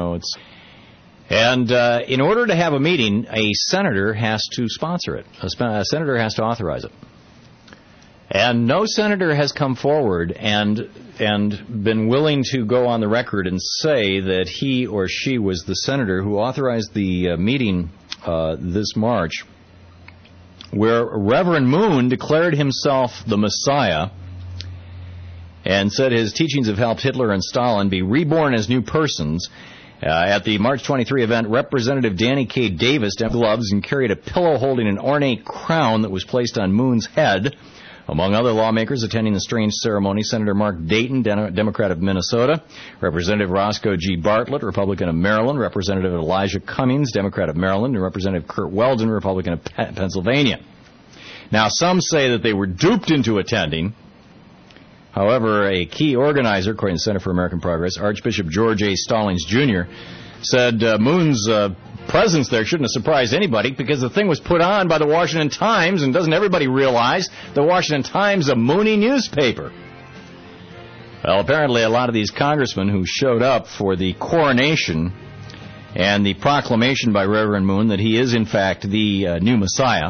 And in order to have a meeting, a senator has to sponsor it. A senator has to authorize it. And no senator has come forward and been willing to go on the record and say that he or she was the senator who authorized the meeting this March, where Reverend Moon declared himself the Messiah and said his teachings have helped Hitler and Stalin be reborn as new persons. At the March 23 event, Representative Danny K. Davis had gloves and carried a pillow holding an ornate crown that was placed on Moon's head. Among other lawmakers attending the strange ceremony, Senator Mark Dayton, Democrat of Minnesota, Representative Roscoe G. Bartlett, Republican of Maryland, Representative Elijah Cummings, Democrat of Maryland, and Representative Kurt Weldon, Republican of Pennsylvania. Now, some say that they were duped into attending. However, a key organizer, according to the Center for American Progress, Archbishop George A. Stallings, Jr., said Moon's presence there shouldn't have surprised anybody because the thing was put on by the Washington Times, and doesn't everybody realize the Washington Times, a Mooney newspaper? Well, apparently a lot of these congressmen who showed up for the coronation and the proclamation by Reverend Moon that he is, in fact, the new Messiah,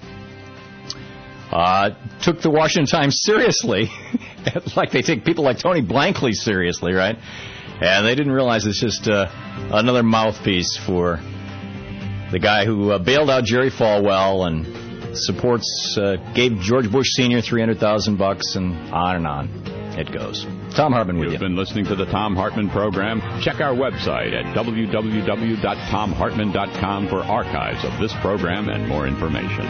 took the Washington Times seriously, like they take people like Tony Blankley seriously, right? And they didn't realize it's just another mouthpiece for the guy who bailed out Jerry Falwell and supports, gave George Bush Sr. $300,000 and on it goes. Tom Hartman with you. You've been listening to the Tom Hartman program. Check our website at www.tomhartman.com for archives of this program and more information.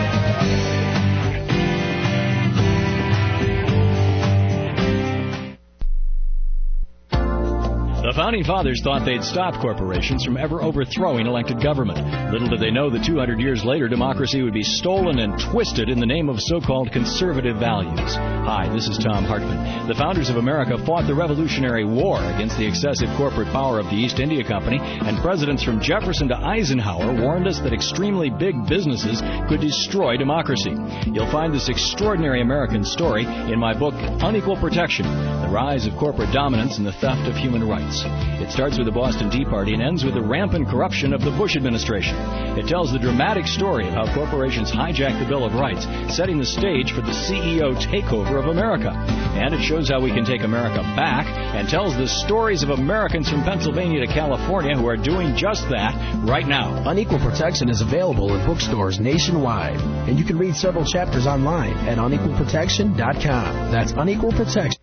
The Founding Fathers thought they'd stop corporations from ever overthrowing elected government. Little did they know that 200 years later, democracy would be stolen and twisted in the name of so-called conservative values. Hi, this is Tom Hartman. The founders of America fought the Revolutionary War against the excessive corporate power of the East India Company, and presidents from Jefferson to Eisenhower warned us that extremely big businesses could destroy democracy. You'll find this extraordinary American story in my book, Unequal Protection, The Rise of Corporate Dominance and the Theft of Human Rights. It starts with the Boston Tea Party and ends with the rampant corruption of the Bush administration. It tells the dramatic story of how corporations hijacked the Bill of Rights, setting the stage for the CEO takeover of America. And it shows how we can take America back, and tells the stories of Americans from Pennsylvania to California who are doing just that right now. Unequal Protection is available in bookstores nationwide, and you can read several chapters online at unequalprotection.com. That's Unequal Protection.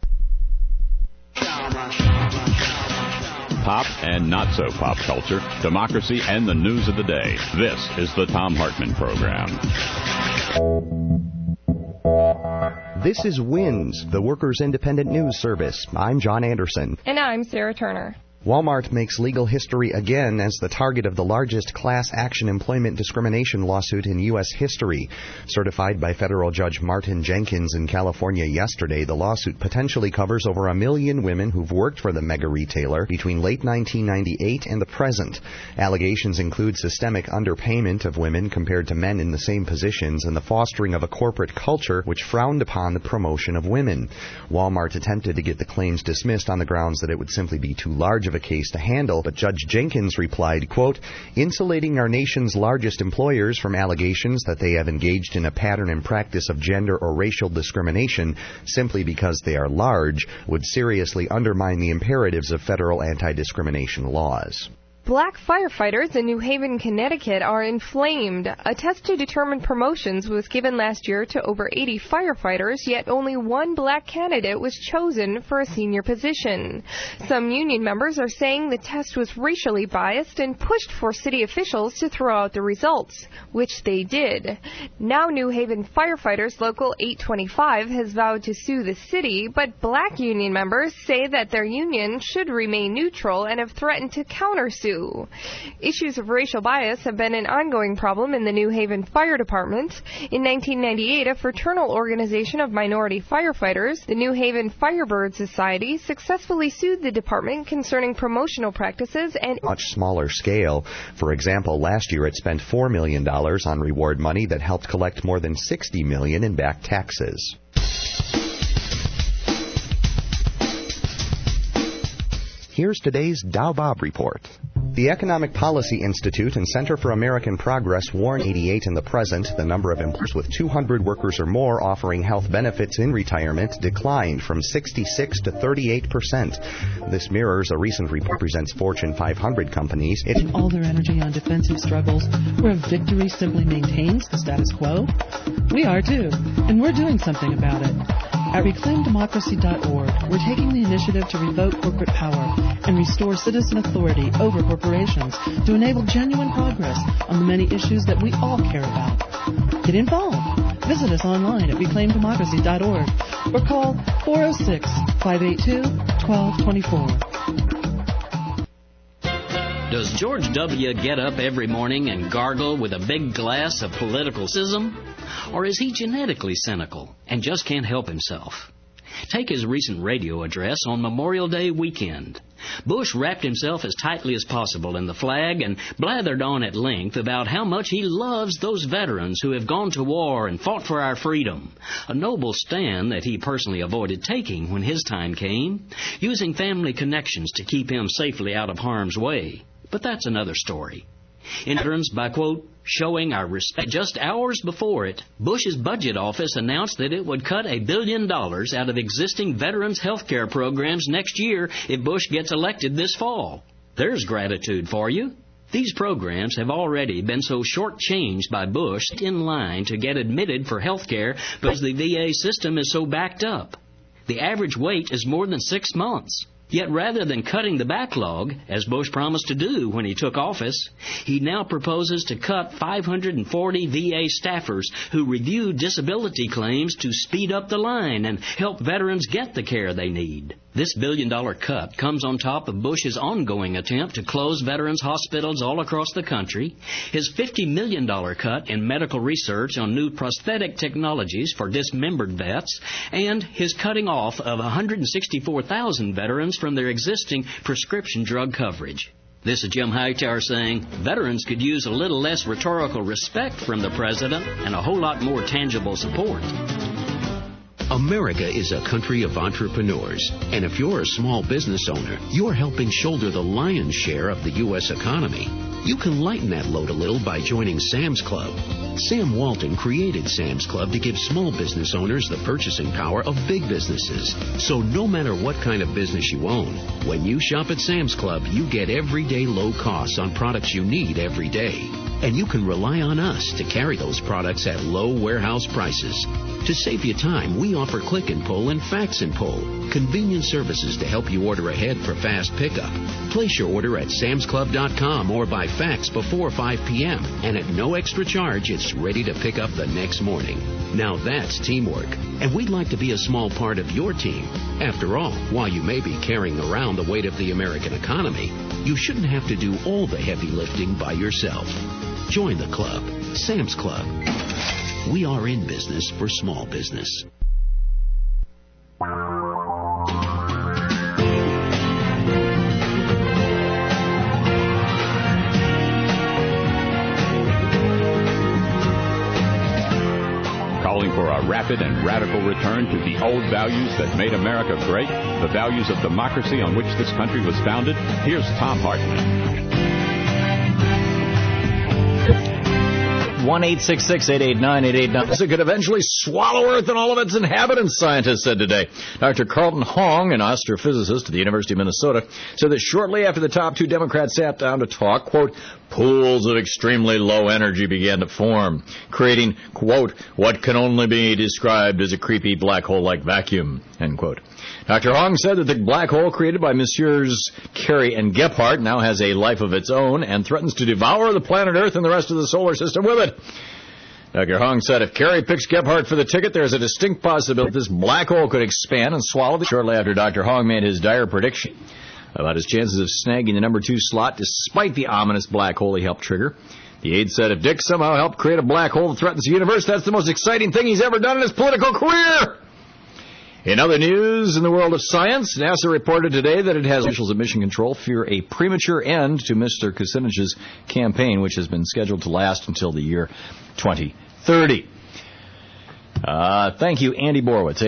Pop and not so pop culture, democracy, and the news of the day. This is the Tom Hartman program. This is WINS, the Workers' Independent News Service. I'm John Anderson. And I'm Sarah Turner. Walmart makes legal history again as the target of the largest class action employment discrimination lawsuit in U.S. history. Certified by federal judge Martin Jenkins in California yesterday, the lawsuit potentially covers over 1 million women who've worked for the mega retailer between late 1998 and the present. Allegations include systemic underpayment of women compared to men in the same positions and the fostering of a corporate culture which frowned upon the promotion of women. Walmart attempted to get the claims dismissed on the grounds that it would simply be too large of a case to handle, but Judge Jenkins replied, quote, insulating our nation's largest employers from allegations that they have engaged in a pattern and practice of gender or racial discrimination simply because they are large would seriously undermine the imperatives of federal anti-discrimination laws. Black firefighters in New Haven, Connecticut are inflamed. A test to determine promotions was given last year to over 80 firefighters, yet only one black candidate was chosen for a senior position. Some union members are saying the test was racially biased and pushed for city officials to throw out the results, which they did. Now New Haven Firefighters Local 825 has vowed to sue the city, but black union members say that their union should remain neutral and have threatened to countersue. Issues of racial bias have been an ongoing problem in the New Haven Fire Department. In 1998, a fraternal organization of minority firefighters, the New Haven Firebird Society, successfully sued the department concerning promotional practices and much smaller scale. For example, last year it spent $4 million on reward money that helped collect more than $60 million in back taxes. Here's today's Dow Bob report. The Economic Policy Institute and Center for American Progress warn 88 in the present, the number of employers with 200 workers or more offering health benefits in retirement declined from 66 to 38%. This mirrors a recent report presents Fortune 500 companies. All their energy on defensive struggles where victory simply maintains the status quo? We are too, and we're doing something about it. At ReclaimDemocracy.org, we're taking the initiative to revoke corporate power and restore citizen authority over corporations to enable genuine progress on the many issues that we all care about. Get involved. Visit us online at ReclaimDemocracy.org or call 406-582-1224. Does George W. get up every morning and gargle with a big glass of political schism? Or is he genetically cynical and just can't help himself? Take his recent radio address on Memorial Day weekend. Bush wrapped himself as tightly as possible in the flag and blathered on at length about how much he loves those veterans who have gone to war and fought for our freedom, a noble stand that he personally avoided taking when his time came, using family connections to keep him safely out of harm's way. But that's another story. In terms by, quote, showing our respect. Just hours before it, Bush's budget office announced that it would cut $1 billion out of existing veterans' health care programs next year if Bush gets elected this fall. There's gratitude for you. These programs have already been so shortchanged by Bush in line to get admitted for health care because the VA system is so backed up. The average wait is more than 6 months. Yet rather than cutting the backlog, as Bush promised to do when he took office, he now proposes to cut 540 VA staffers who review disability claims to speed up the line and help veterans get the care they need. This $1 billion cut comes on top of Bush's ongoing attempt to close veterans' hospitals all across the country, his $50 million cut in medical research on new prosthetic technologies for dismembered vets, and his cutting off of 164,000 veterans from their existing prescription drug coverage. This is Jim Hightower saying veterans could use a little less rhetorical respect from the president and a whole lot more tangible support. America is a country of entrepreneurs, and if you're a small business owner, you're helping shoulder the lion's share of the U.S. economy. You can lighten that load a little by joining Sam's Club. Sam Walton created Sam's Club to give small business owners the purchasing power of big businesses. So no matter what kind of business you own, when you shop at Sam's Club, you get everyday low costs on products you need every day. And you can rely on us to carry those products at low warehouse prices. To save you time, we offer click and pull and fax and pull, convenient services to help you order ahead for fast pickup. Place your order at samsclub.com or by fax before 5 p.m. And at no extra charge, it's ready to pick up the next morning. Now that's teamwork, and we'd like to be a small part of your team. After all, while you may be carrying around the weight of the American economy, you shouldn't have to do all the heavy lifting by yourself. Join the club, Sam's Club. We are in business for small business. Calling for a rapid and radical return to the old values that made America great, the values of democracy on which this country was founded. Here's Tom Hartman. 1-866-889-889. It could eventually swallow Earth and all of its inhabitants, scientists said today. Dr. Carlton Hong, an astrophysicist at the University of Minnesota, said that shortly after the top two Democrats sat down to talk, quote, pools of extremely low energy began to form, creating, quote, what can only be described as a creepy black hole-like vacuum, end quote. Dr. Hong said that the black hole created by Messrs. Carey and Gephardt now has a life of its own and threatens to devour the planet Earth and the rest of the solar system with it. Dr. Hong said if Carey picks Gephardt for the ticket, there is a distinct possibility this black hole could expand and swallow the... Shortly after Dr. Hong made his dire prediction about his chances of snagging the number 2 slot despite the ominous black hole he helped trigger, the aide said if Dick somehow helped create a black hole that threatens the universe, that's the most exciting thing he's ever done in his political career. In other news in the world of science, NASA reported today that it has officials at Mission Control fear a premature end to Mr. Kucinich's campaign, which has been scheduled to last until the year 2030. Thank you, Andy Borowitz.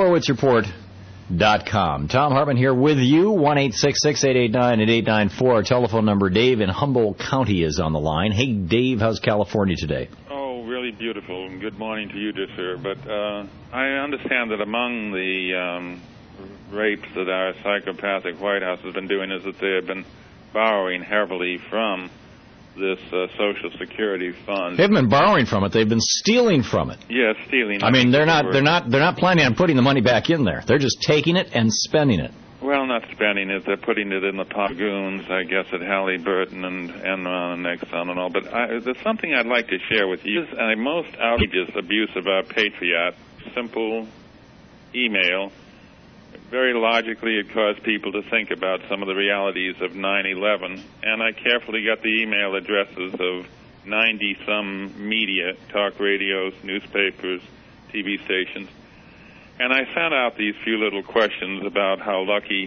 BorowitzReport.com. Tom Hartman here with you. 1-866-889-8894. Our telephone number. Dave in Humboldt County is on the line. Hey, Dave, how's California today? Really beautiful, and good morning to you, dear sir. But I understand that among the rapes that our psychopathic White House has been doing is that they have been borrowing heavily from this Social Security fund. They haven't been borrowing from it; they've been stealing from it. Yes, stealing. I mean, they're not planning on putting the money back in there. They're just taking it and spending it. Well, not spending it. They're putting it in the goons, I guess, at Halliburton and Enron and Exxon and all. But there's something I'd like to share with you. This is a most outrageous abuse of our patriot. Simple email. Very logically, it caused people to think about some of the realities of 9/11. And I carefully got the email addresses of 90-some media, talk radios, newspapers, TV stations. And I sent out these few little questions about how lucky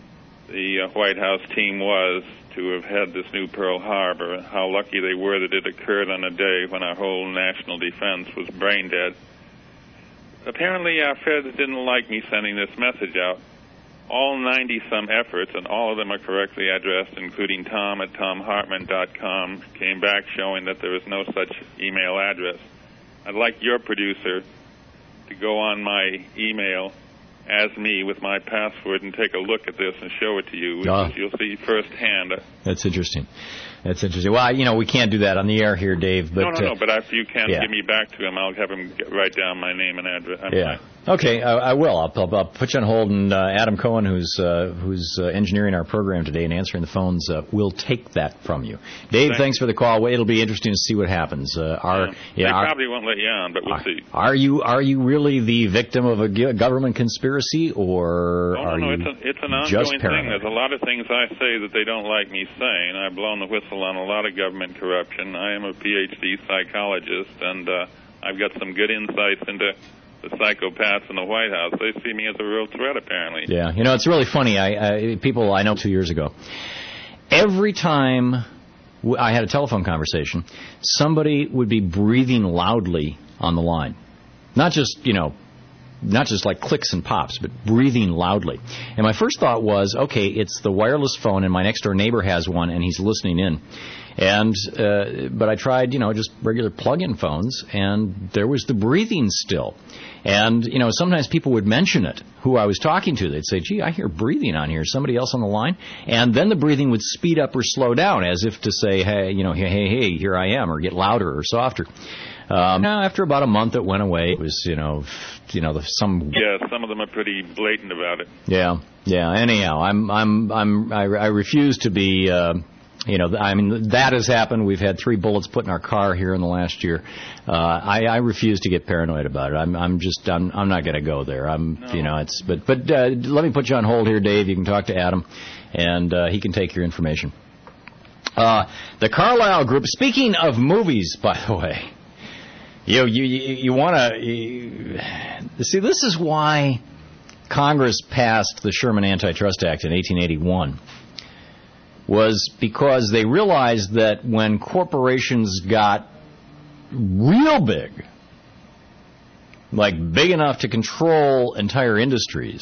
the White House team was to have had this new Pearl Harbor, how lucky they were that it occurred on a day when our whole national defense was brain dead. Apparently, our feds didn't like me sending this message out. All 90-some efforts, and all of them are correctly addressed, including Tom at TomHartman.com, came back showing that there is no such email address. I'd like your producer to go on my email as me with my password and take a look at this and show it to you, which you'll see firsthand. That's interesting. That's interesting. Well, we can't do that on the air here, Dave. But, no. But if you can give me back to him, I'll have him write down my name and address. Okay, I will. I'll put you on hold, and Adam Cohen, who's engineering our program today and answering the phones, will take that from you. Dave, thanks for the call. It'll be interesting to see what happens. They probably won't let you on, but we'll see. Are you really the victim of a government conspiracy, or are you it's an ongoing thing. There's a lot of things I say that they don't like me saying. I've blown the whistle on a lot of government corruption. I am a PhD psychologist, and I've got some good insights into the psychopaths in the White House. They see me as a real threat, apparently. Yeah, it's really funny. People I know 2 years ago, every time I had a telephone conversation, somebody would be breathing loudly on the line. Not just like clicks and pops, but breathing loudly. And my first thought was, okay, it's the wireless phone, and my next-door neighbor has one, and he's listening in. And but I tried, just regular plug-in phones, and there was the breathing still. And, sometimes people would mention it, who I was talking to. They'd say, gee, I hear breathing on here. Is somebody else on the line? And then the breathing would speed up or slow down, as if to say, hey, hey, here I am, or get louder or softer. Now, after about a month, it went away. It was, some. Yeah, some of them are pretty blatant about it. Yeah. Anyhow, I refuse to be. That has happened. We've had 3 bullets put in our car here in the last year. I refuse to get paranoid about it. I'm not going to go there. But let me put you on hold here, Dave. You can talk to Adam, and he can take your information. The Carlyle Group. Speaking of movies, by the way, you want to see. This is why Congress passed the Sherman Antitrust Act in 1881. Was because they realized that when corporations got real big, like big enough to control entire industries,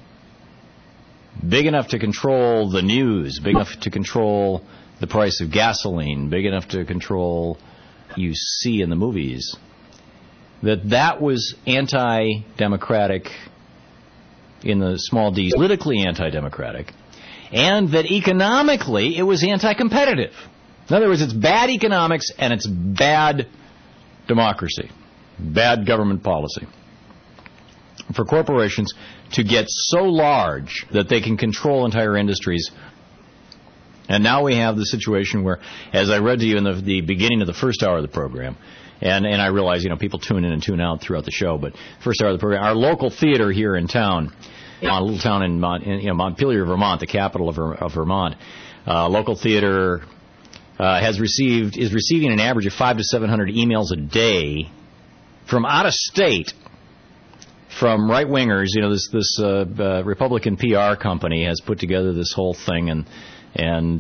big enough to control the news, big enough to control the price of gasoline, big enough to control you see in the movies, that was anti-democratic in the small d, politically anti-democratic, and that economically it was anti-competitive. In other words, it's bad economics and it's bad democracy, bad government policy for corporations to get so large that they can control entire industries. And now we have the situation where, as I read to you in the beginning of the first hour of the program, and I realize, people tune in and tune out throughout the show, but first hour of the program, our local theater here in town, a little town in Montpelier, Vermont, the capital of Vermont, local theater is receiving an average of 500 to 700 emails a day from out of state, from right-wingers. This Republican PR company has put together this whole thing, and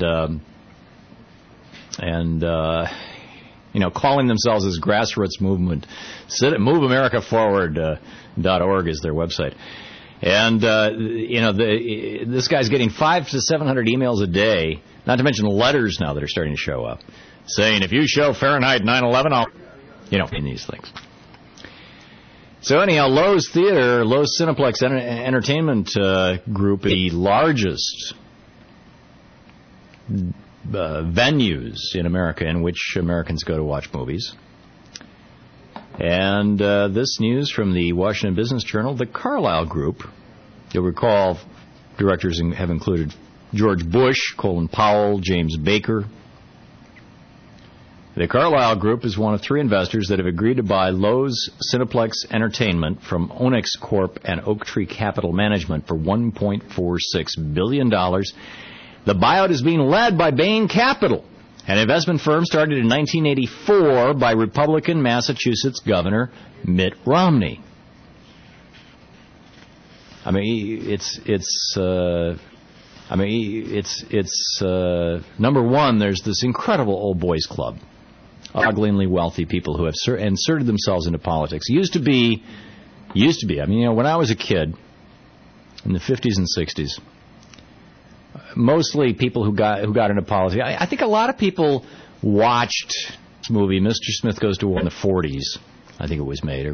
calling themselves as grassroots movement. MoveAmericaForward.org is their website. And, this guy's getting 500 to 700 emails a day, not to mention letters now that are starting to show up, saying, if you show Fahrenheit 9/11, I'll, in these things. So anyhow, Lowe's Cineplex Entertainment Group, the largest venues in America in which Americans go to watch movies. And this news from the Washington Business Journal, the Carlyle Group, you'll recall directors have included George Bush, Colin Powell, James Baker. The Carlyle Group is one of 3 investors that have agreed to buy Lowe's Cineplex Entertainment from Onyx Corp and Oaktree Capital Management for $1.46 billion. The buyout is being led by Bain Capital, an investment firm started in 1984 by Republican Massachusetts Governor Mitt Romney. Number one, there's this incredible old boys club, uglyly wealthy people who have inserted themselves into politics. Used to be. When I was a kid in the 50s and 60s, mostly people who got into politics. I think a lot of people watched this movie, Mr. Smith Goes to War, in the 40s. I think it was made.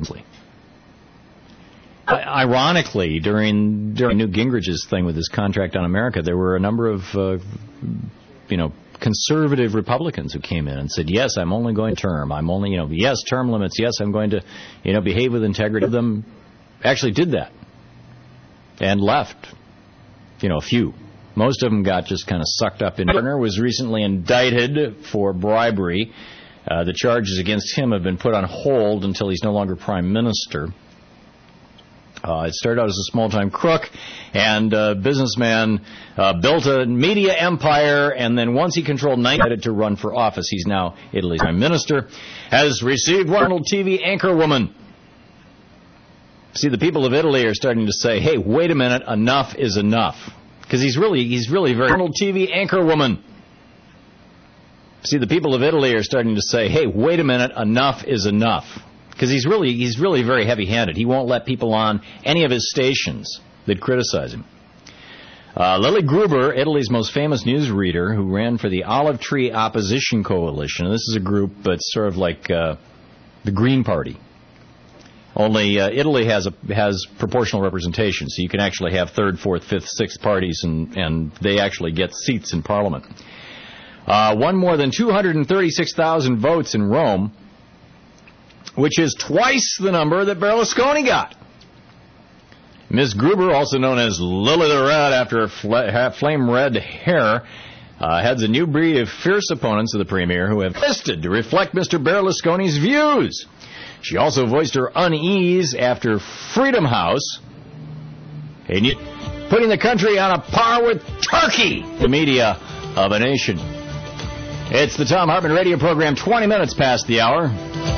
Ironically, during Newt Gingrich's thing with his contract on America, there were a number of conservative Republicans who came in and said, yes, I'm only going term. I'm only, yes, term limits. Yes, I'm going to, behave with integrity. Them actually did that and left, a few. Most of them got just kind of sucked up in. Turner was recently indicted for bribery. The charges against him have been put on hold until he's no longer prime minister. It started out as a small-time crook and businessman, built a media empire, and then once he controlled 90 to run for office, he's now Italy's prime minister, has received one TV anchor woman. See, the people of Italy are starting to say, hey, wait a minute, enough is enough. Because he's really very TV anchor woman. See, the people of Italy are starting to say, hey, wait a minute, enough is enough. Because he's really very heavy-handed. He won't let people on any of his stations that criticize him. Lily Gruber, Italy's most famous newsreader, who ran for the Olive Tree Opposition Coalition. This is a group that's sort of like the Green Party. Only Italy has proportional representation, so you can actually have third, fourth, fifth, sixth parties, and they actually get seats in Parliament. Won more than 236,000 votes in Rome, which is twice the number that Berlusconi got. Ms. Gruber, also known as Lily the Red after her flame red hair, heads a new breed of fierce opponents of the premier who have listed to reflect Mr. Berlusconi's views. She also voiced her unease after Freedom House, putting the country on a par with Turkey, the media of a nation. It's the Thom Hartmann radio program, 20 minutes past the hour.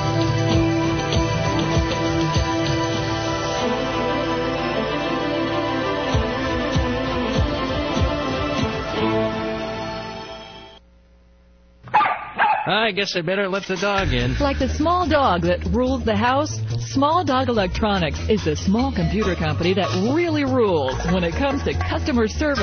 I guess I better let the dog in. Like the small dog that rules the house, Small Dog Electronics is the small computer company that really rules when it comes to customer service.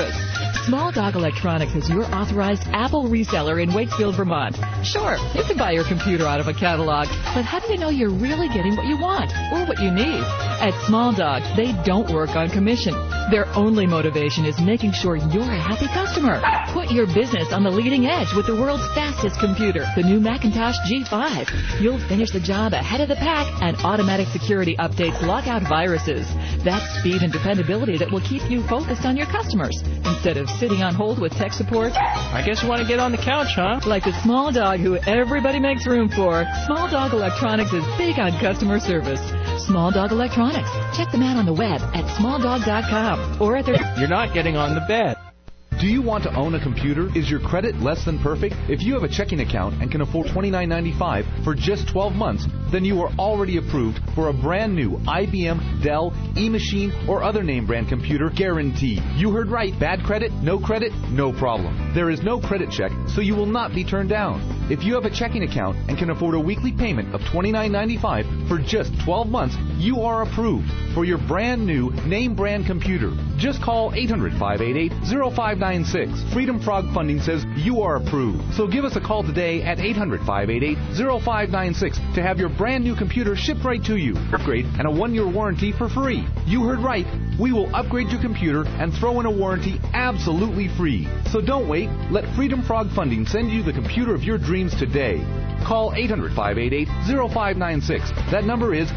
Small Dog Electronics is your authorized Apple reseller in Wakefield, Vermont. Sure, you can buy your computer out of a catalog, but how do you know you're really getting what you want or what you need? At Small Dog, they don't work on commission. Their only motivation is making sure you're a happy customer. Put your business on the leading edge with the world's fastest computer, the new Macintosh G5. You'll finish the job ahead of the pack, and automatic security updates lock out viruses. That's speed and dependability that will keep you focused on your customers instead of sitting on hold with tech support. I guess you want to get on the couch, huh? Like the Small Dog who everybody makes room for, Small Dog Electronics is big on customer service. Small Dog Electronics. Check them out on the web at smalldog.com or at their... You're not getting on the bed. Do you want to own a computer? Is your credit less than perfect? If you have a checking account and can afford $29.95 for just 12 months, then you are already approved for a brand new IBM, Dell, eMachine, or other name brand computer guaranteed. You heard right. Bad credit, no problem. There is no credit check, so you will not be turned down. If you have a checking account and can afford a weekly payment of $29.95 for just 12 months, you are approved for your brand new name brand computer. Just call 800-588-0596. Freedom Frog Funding says you are approved. So give us a call today at 800-588-0596 to have your brand new computer shipped right to you. Upgrade and a 1-year warranty for free. You heard right. We will upgrade your computer and throw in a warranty absolutely free. So don't wait. Let Freedom Frog Funding send you the computer of your dreams today. Call 800-588-0596. That number is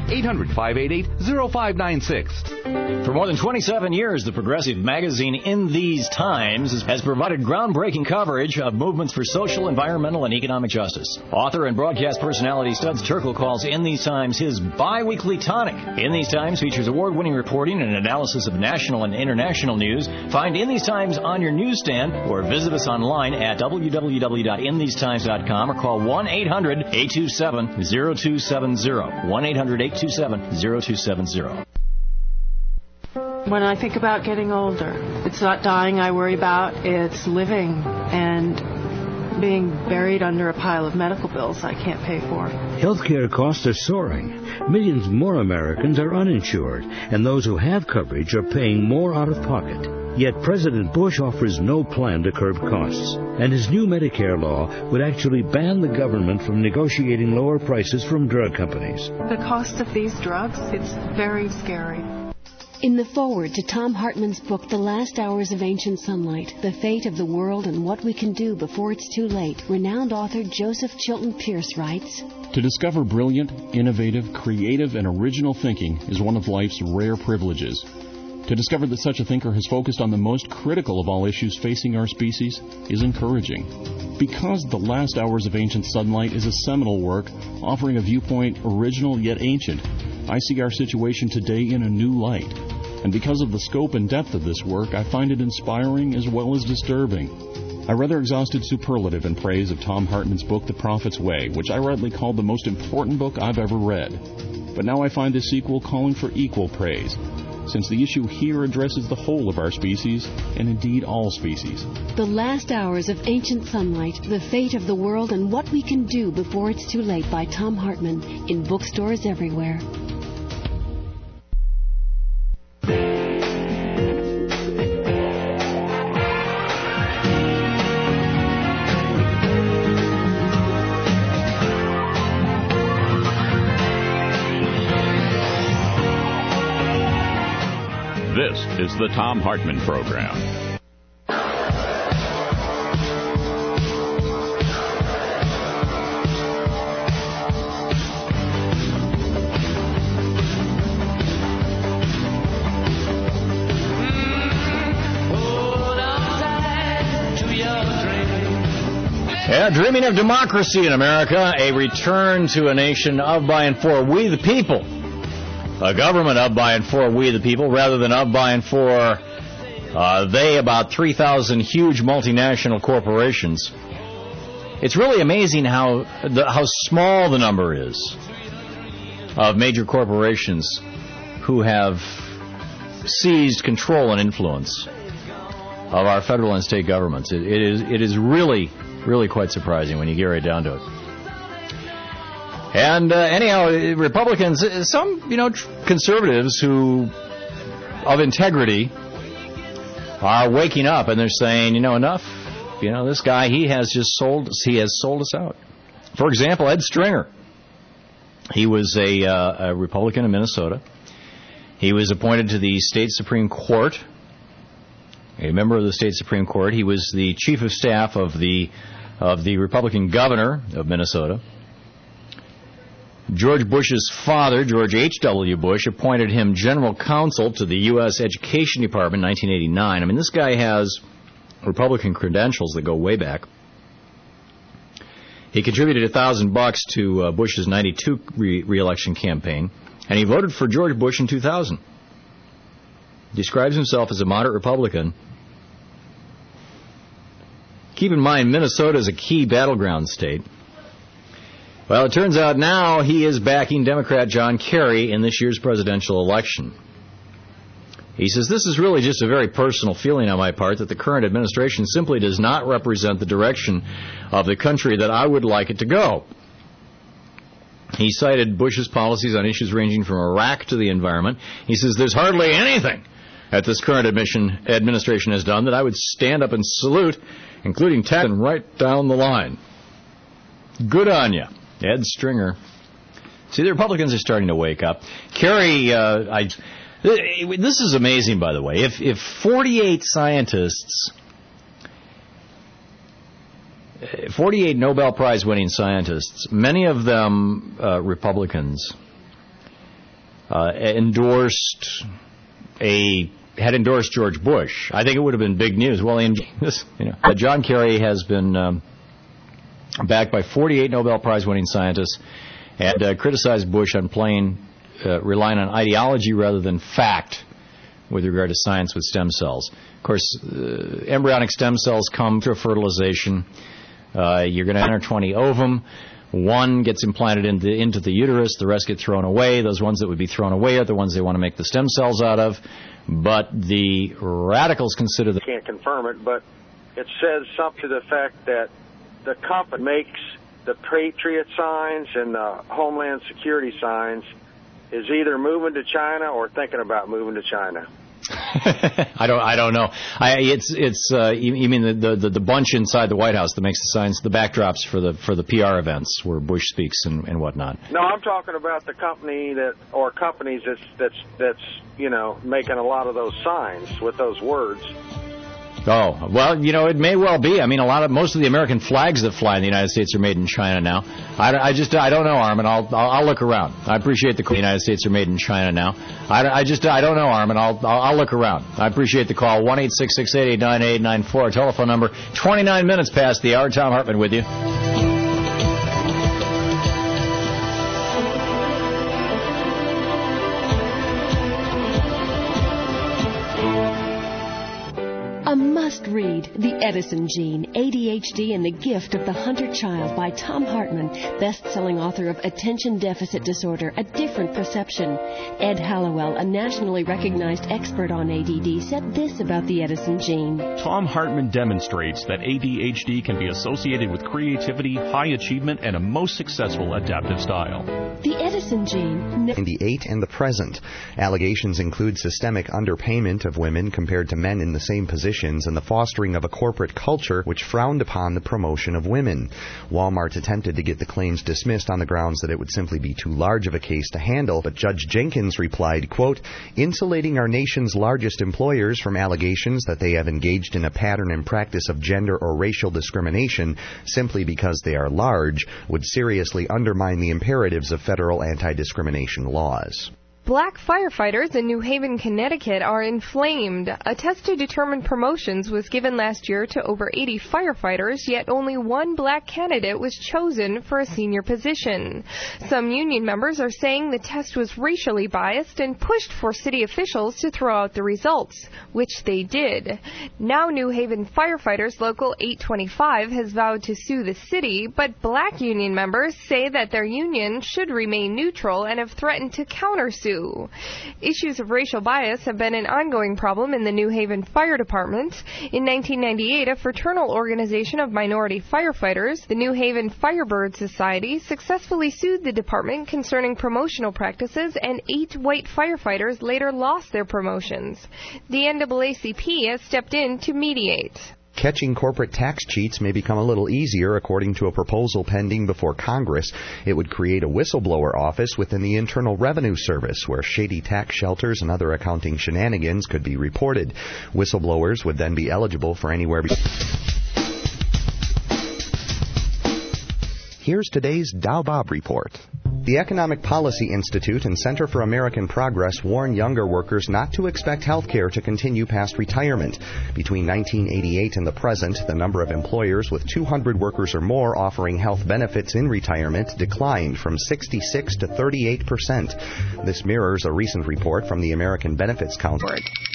800-588-0596. For more than 27 years, the progressive magazine In These Times has provided groundbreaking coverage of movements for social, environmental, and economic justice. Author and broadcast personality Studs Terkel calls In These Times his bi-weekly tonic. In These Times features award-winning reporting and analysis of national and international news. Find In These Times on your newsstand or visit us online at www.inthesetimes.com or call 1-800-827-0270. 1-800-827-0270. When I think about getting older, it's not dying I worry about, it's living and being buried under a pile of medical bills I can't pay for. Healthcare costs are soaring. Millions more Americans are uninsured, and those who have coverage are paying more out of pocket. Yet President Bush offers no plan to curb costs, and his new Medicare law would actually ban the government from negotiating lower prices from drug companies. The cost of these drugs, it's very scary. In the foreword to Tom Hartman's book, The Last Hours of Ancient Sunlight, The Fate of the World and What We Can Do Before It's Too Late, renowned author Joseph Chilton Pierce writes, To discover brilliant, innovative, creative, and original thinking is one of life's rare privileges. To discover that such a thinker has focused on the most critical of all issues facing our species is encouraging. Because The Last Hours of Ancient Sunlight is a seminal work offering a viewpoint original yet ancient, I see our situation today in a new light. And because of the scope and depth of this work, I find it inspiring as well as disturbing. I rather exhausted superlative in praise of Tom Hartman's book, The Prophet's Way, which I rightly called the most important book I've ever read. But now I find this sequel calling for equal praise, since the issue here addresses the whole of our species, and indeed all species. The Last Hours of Ancient Sunlight, The Fate of the World and What We Can Do Before It's Too Late by Tom Hartman, in bookstores everywhere. This is the Tom Hartman Program. Yeah, dreaming of democracy in America, a return to a nation of, by, and for we the people. A government of, by, and for we the people, rather than of, by, and for they, about 3,000 huge multinational corporations. It's really amazing how small the number is of major corporations who have seized control and influence of our federal and state governments. It is really quite surprising when you get right down to it. And anyhow, Republicans, some conservatives who of integrity are waking up and they're saying, enough. This guy, he has sold us out. For example, Ed Stringer. He was a Republican in Minnesota. He was appointed to the state Supreme Court, a member of the state Supreme Court. He was the chief of staff of the Republican governor of Minnesota. George Bush's father, George H.W. Bush, appointed him general counsel to the U.S. Education Department in 1989. This guy has Republican credentials that go way back. He contributed $1,000 to Bush's 92 re-election campaign, and he voted for George Bush in 2000. Describes himself as a moderate Republican. Keep in mind, Minnesota is a key battleground state. Well, it turns out now he is backing Democrat John Kerry in this year's presidential election. He says, this is really just a very personal feeling on my part that the current administration simply does not represent the direction of the country that I would like it to go. He cited Bush's policies on issues ranging from Iraq to the environment. He says, there's hardly anything that this current administration has done that I would stand up and salute, including tax and right down the line. Good on you, Ed Stringer. See, the Republicans are starting to wake up. Kerry, this is amazing, by the way. If 48 scientists, 48 Nobel Prize winning scientists, many of them Republicans, had endorsed George Bush, I think it would have been big news. Well, John Kerry has been backed by 48 Nobel Prize winning scientists and criticized Bush on relying on ideology rather than fact with regard to science with stem cells. Of course, embryonic stem cells come through fertilization. You're going to enter 20 ovum. One gets implanted into the uterus. The rest get thrown away. Those ones that would be thrown away are the ones they want to make the stem cells out of. But the radicals consider that... Can't confirm it, but it says something to the fact that the company makes the Patriot signs and the Homeland Security signs is either moving to China or thinking about moving to China. I don't know. You mean the bunch inside the White House that makes the signs, the backdrops for the PR events where Bush speaks and whatnot? No, I'm talking about the company companies that's making a lot of those signs with those words. Oh, well, it may well be. Most of the American flags that fly in the United States are made in China now. I don't know, Armin. I'll look around. I appreciate the United States are made in China now. I don't know, Armin. I'll look around. I appreciate the call. 1-866-889-8894. Our telephone number. 29 minutes past the hour. Tom Hartman with you. A must-read, The Edison Gene, ADHD and the Gift of the Hunter Child by Tom Hartman, best-selling author of Attention Deficit Disorder, A Different Perception. Ed Hallowell, a nationally recognized expert on ADD, said this about the Edison Gene. Tom Hartman demonstrates that ADHD can be associated with creativity, high achievement, and a most successful adaptive style. The Edison Gene. 98 and the present. Allegations include systemic underpayment of women compared to men in the same positions and the fostering of a corporate culture which frowned upon the promotion of women. Walmart attempted to get the claims dismissed on the grounds that it would simply be too large of a case to handle, but Judge Jenkins replied, quote, insulating our nation's largest employers from allegations that they have engaged in a pattern and practice of gender or racial discrimination simply because they are large would seriously undermine the imperatives of federal anti-discrimination laws. Black firefighters in New Haven, Connecticut are inflamed. A test to determine promotions was given last year to over 80 firefighters, yet only one black candidate was chosen for a senior position. Some union members are saying the test was racially biased and pushed for city officials to throw out the results, which they did. Now New Haven Firefighters Local 825 has vowed to sue the city, but black union members say that their union should remain neutral and have threatened to countersue do. Issues of racial bias have been an ongoing problem in the New Haven Fire Department. In 1998, a fraternal organization of minority firefighters, the New Haven Firebird Society, successfully sued the department concerning promotional practices, and 8 white firefighters later lost their promotions. The NAACP has stepped in to mediate. Catching corporate tax cheats may become a little easier, according to a proposal pending before Congress. It would create a whistleblower office within the Internal Revenue Service, where shady tax shelters and other accounting shenanigans could be reported. Whistleblowers would then be eligible for anywhere between... Here's today's Dow Bob Report. The Economic Policy Institute and Center for American Progress warn younger workers not to expect health care to continue past retirement. Between 1988 and the present, the number of employers with 200 workers or more offering health benefits in retirement declined from 66 to 38%. This mirrors a recent report from the American Benefits Council.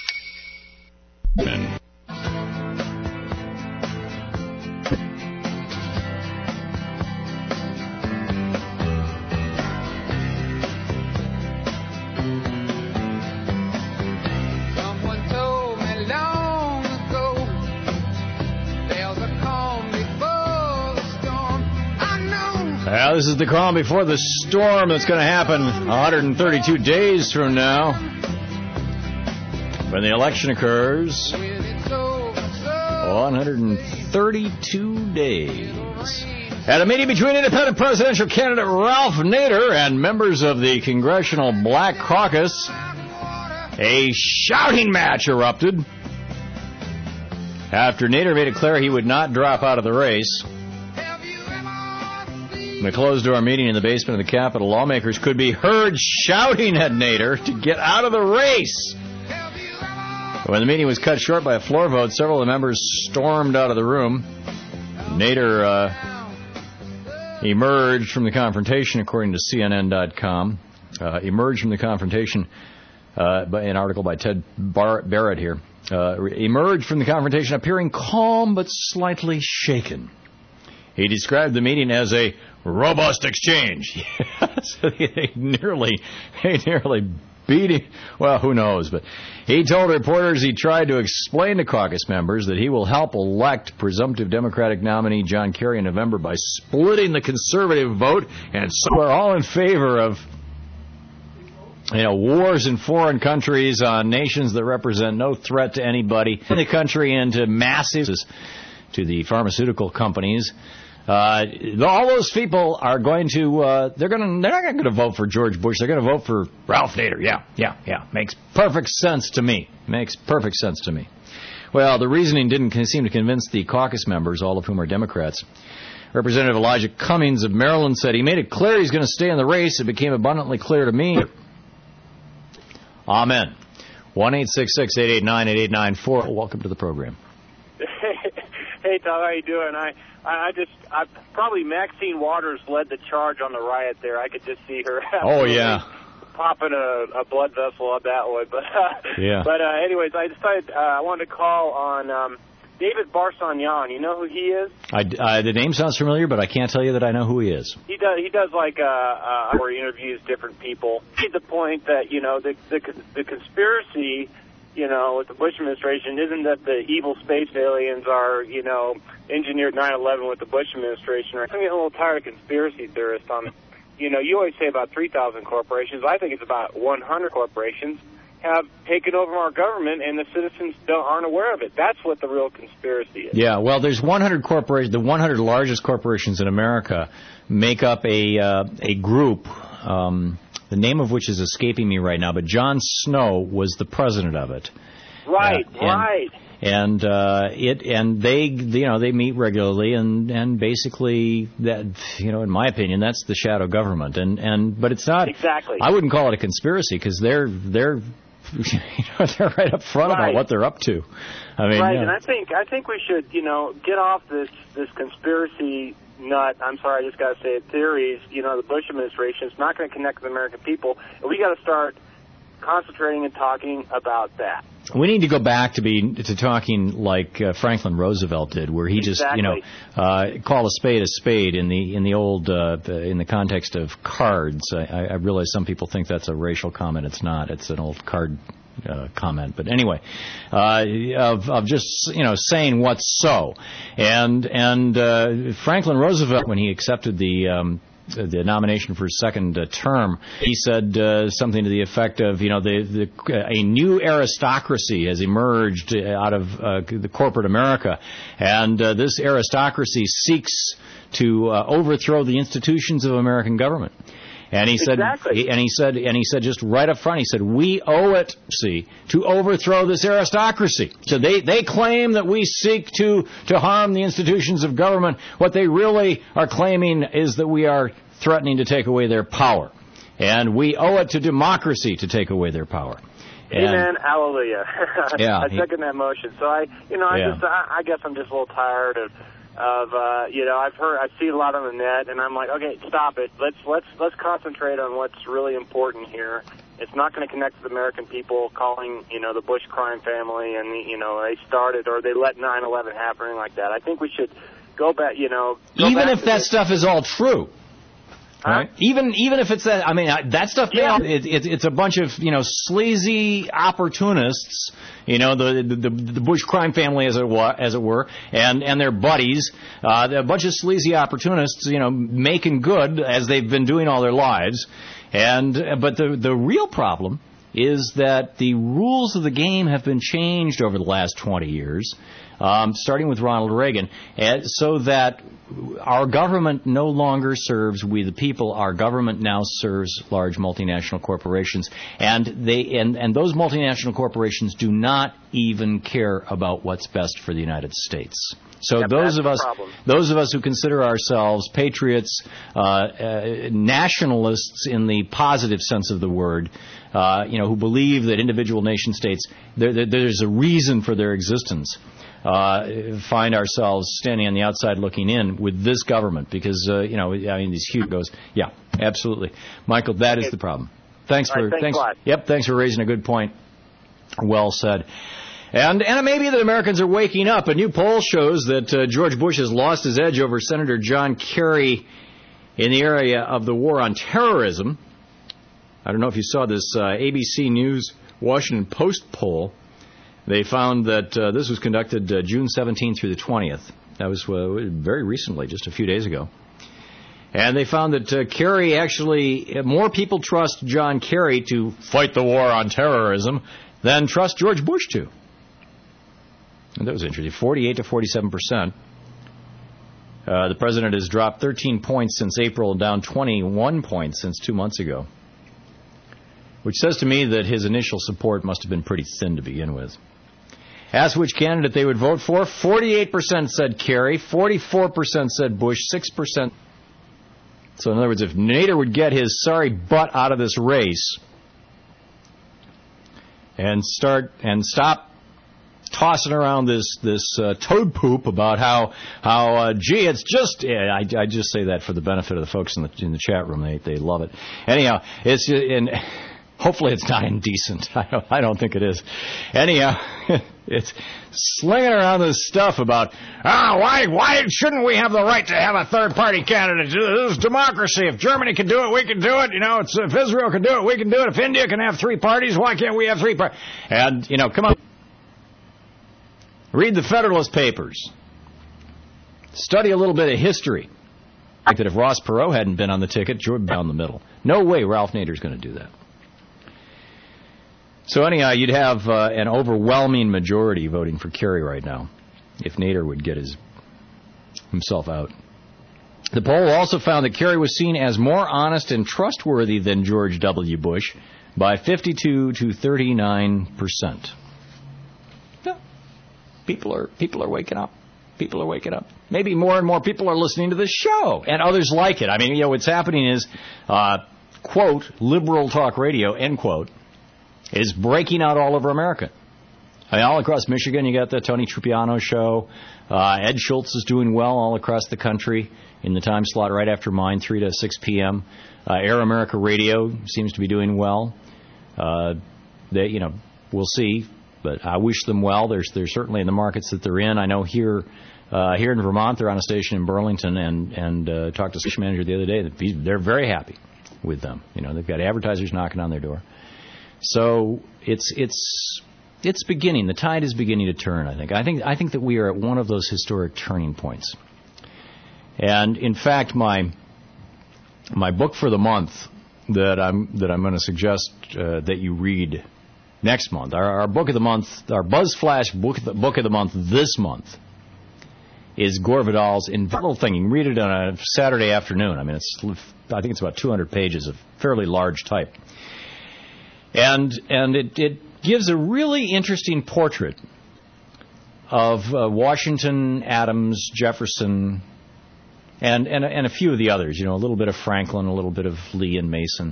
This is the calm before the storm that's going to happen 132 days from now when the election occurs. 132 days. At a meeting between independent presidential candidate Ralph Nader and members of the Congressional Black Caucus, a shouting match erupted after Nader made it clear he would not drop out of the race. In a closed-door meeting in the basement of the Capitol, lawmakers could be heard shouting at Nader to get out of the race. When the meeting was cut short by a floor vote, several of the members stormed out of the room. Nader emerged from the confrontation, according to CNN.com. Emerged from the confrontation, by an article by Ted Barrett here. Emerged from the confrontation appearing calm but slightly shaken. He described the meeting as a robust exchange. So they nearly beat him. Well, who knows? But he told reporters he tried to explain to caucus members that he will help elect presumptive Democratic nominee John Kerry in November by splitting the conservative vote, and so we're all in favor of wars in foreign countries on nations that represent no threat to anybody in the country and to massive to the pharmaceutical companies. All those people are going to, they're not going to vote for George Bush. They're going to vote for Ralph Nader. Yeah. Makes perfect sense to me. Well, the reasoning didn't seem to convince the caucus members, all of whom are Democrats. Representative Elijah Cummings of Maryland said he made it clear he's going to stay in the race. It became abundantly clear to me. Amen. 1-866-889-8894. Welcome to the program. Hey, Tom, how you doing? I probably Maxine Waters led the charge on the riot there. I could just see her. Popping a blood vessel on that one. But yeah. But anyways, I decided I wanted to call on David Barsagnan. You know who he is? The name sounds familiar, but I can't tell you that I know who he is. He does like where he interviews different people. He made the point that the conspiracy, with the Bush administration isn't that the evil space aliens are, engineered 9/11 with the Bush administration. I'm getting a little tired of conspiracy theorists on it. You always say about 3,000 corporations. I think it's about 100 corporations have taken over our government, and the citizens aren't aware of it. That's what the real conspiracy is. Yeah, well, there's 100 corporations. The 100 largest corporations in America make up a group, the name of which is escaping me right now, but John Snow was the president of it. Right. And they meet regularly, and basically that, in my opinion, that's the shadow government. But it's not exactly. I wouldn't call it a conspiracy because they're they're right up front about what they're up to. And I think we should get off this conspiracy nut. I'm sorry, I just got to say it. Theories. The Bush administration is not going to connect with the American people, and we got to start concentrating and talking about that. We need to go back to talking like Franklin Roosevelt did, where he just call a spade in the old in the context of cards. I realize some people think that's a racial comment. It's not. It's an old card comment. But anyway, of just saying what's so, and Franklin Roosevelt, when he accepted the nomination for his second term, he said something to the effect of, a new aristocracy has emerged out of the corporate America, and this aristocracy seeks to overthrow the institutions of American government. And he said, and he said just right up front, he said, we owe it, to overthrow this aristocracy. So they claim that we seek to harm the institutions of government. What they really are claiming is that we are threatening to take away their power. And we owe it to democracy to take away their power. Amen. Hallelujah. Yeah, I second that motion. So I guess I'm just a little tired of I see a lot on the net, and I'm like, okay, stop it. Let's concentrate on what's really important here. It's not going to connect to the American people calling, the Bush crime family and, they started or they let 9/11 happen or anything like that. I think we should go back, even if that stuff is all true. Right? Even if it's that, that stuff. Yeah. It's a bunch of sleazy opportunists. The Bush crime family, as it were, and their buddies. A bunch of sleazy opportunists. Making good as they've been doing all their lives. But the real problem is that the rules of the game have been changed over the last 20 years, starting with Ronald Reagan, so that our government no longer serves we the people. Our government now serves large multinational corporations, and those multinational corporations do not even care about what's best for the United States. So those of us who consider ourselves patriots, nationalists in the positive sense of the word, who believe that individual nation states, there's a reason for their existence, find ourselves standing on the outside looking in with this government because, these huge goes, yeah, absolutely. Michael, that is the problem. Thanks for raising a good point. Well said. And it may be that Americans are waking up. A new poll shows that George Bush has lost his edge over Senator John Kerry in the area of the war on terrorism. I don't know if you saw this ABC News Washington Post poll. They found that this was conducted June 17th through the 20th. That was very recently, just a few days ago. And they found that Kerry more people trust John Kerry to fight the war on terrorism than trust George Bush to. And that was interesting, 48 to 47%. The president has dropped 13 points since April and down 21 points since 2 months ago, which says to me that his initial support must have been pretty thin to begin with. Asked which candidate they would vote for, 48% said Kerry, 44% said Bush, 6%. So in other words, if Nader would get his sorry butt out of this race and stop tossing around this toad poop about how it's just I just say that for the benefit of the folks in the chat room. They love it. Anyhow, hopefully it's not indecent. I don't think it is. Anyhow, it's slinging around this stuff about why shouldn't we have the right to have a third party candidate? This is democracy. If Germany can do it, we can do it. If Israel can do it, we can do it. If India can have three parties, why can't we have three parties? And come on. Read the Federalist Papers. Study a little bit of history. Like that if Ross Perot hadn't been on the ticket, George would be down the middle. No way Ralph Nader's going to do that. So anyhow, you'd have an overwhelming majority voting for Kerry right now if Nader would get himself out. The poll also found that Kerry was seen as more honest and trustworthy than George W. Bush by 52 to 39%. People are waking up. People are waking up. Maybe more and more people are listening to this show, and others like it. What's happening is, quote, liberal talk radio, end quote, is breaking out all over America. All across Michigan, you got the Tony Trupiano show. Ed Schultz is doing well all across the country in the time slot right after mine, 3 to 6 p.m. Air America Radio seems to be doing well. We'll see. But I wish them well. They're certainly in the markets that they're in. I know here in Vermont, they're on a station in Burlington, and talked to the station manager the other day. That they're very happy with them. They've got advertisers knocking on their door. So it's beginning. The tide is beginning to turn. I think that we are at one of those historic turning points. And in fact, my book for the month that I'm going to suggest that you read next month, our book of the month, our BuzzFlash book of the month this month, is Gore Vidal's Infernal Thing. You can read it on a Saturday afternoon. I think it's about 200 pages of fairly large type. And it gives a really interesting portrait of Washington, Adams, Jefferson, and a few of the others. A little bit of Franklin, a little bit of Lee and Mason.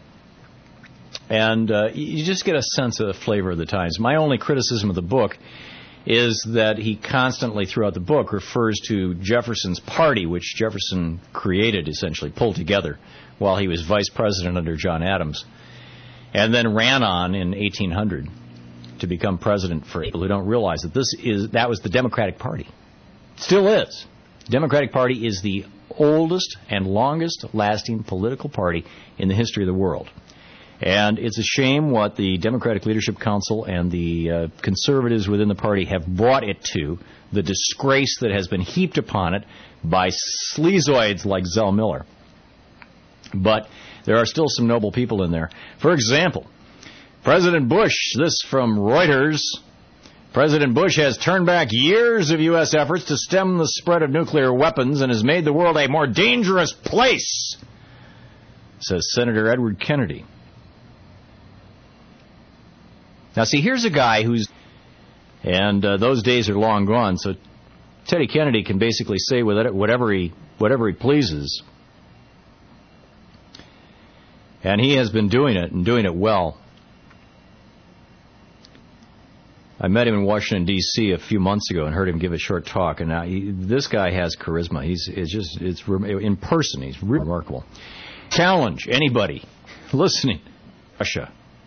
And you just get a sense of the flavor of the times. My only criticism of the book is that he constantly, throughout the book, refers to Jefferson's party, which Jefferson created, essentially, pulled together, while he was vice president under John Adams, and then ran on in 1800 to become president. For people who don't realize that that was the Democratic Party. Still is. The Democratic Party is the oldest and longest-lasting political party in the history of the world. And it's a shame what the Democratic Leadership Council and the conservatives within the party have brought it to, the disgrace that has been heaped upon it by sleazoids like Zell Miller. But there are still some noble people in there. For example, President Bush, this from Reuters, President Bush has turned back years of U.S. efforts to stem the spread of nuclear weapons and has made the world a more dangerous place, says Senator Edward Kennedy. Now, see, here's a guy who's, and those days are long gone, so Teddy Kennedy can basically say whatever he pleases. And he has been doing it, and doing it well. I met him in Washington, D.C. a few months ago and heard him give a short talk, and now this guy has charisma. In person, he's remarkable. Challenge anybody listening. Russia.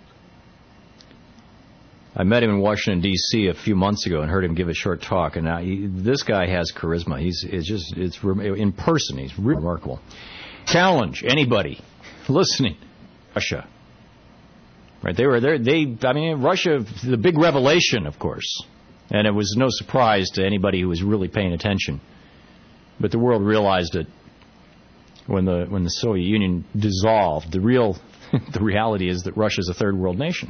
I met him in Washington, D.C. a few months ago and heard him give a short talk, and now this guy has charisma. In person, he's remarkable. Challenge anybody listening. Russia. Right? Russia, the big revelation, of course, and it was no surprise to anybody who was really paying attention. But the world realized it when the Soviet Union dissolved. The reality is that Russia's a third world nation.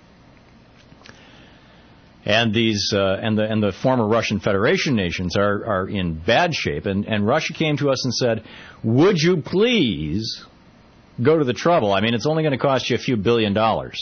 And these and the former Russian Federation nations are in bad shape. And Russia came to us and said, "Would you please go to the trouble? It's only going to cost you a few $1 billion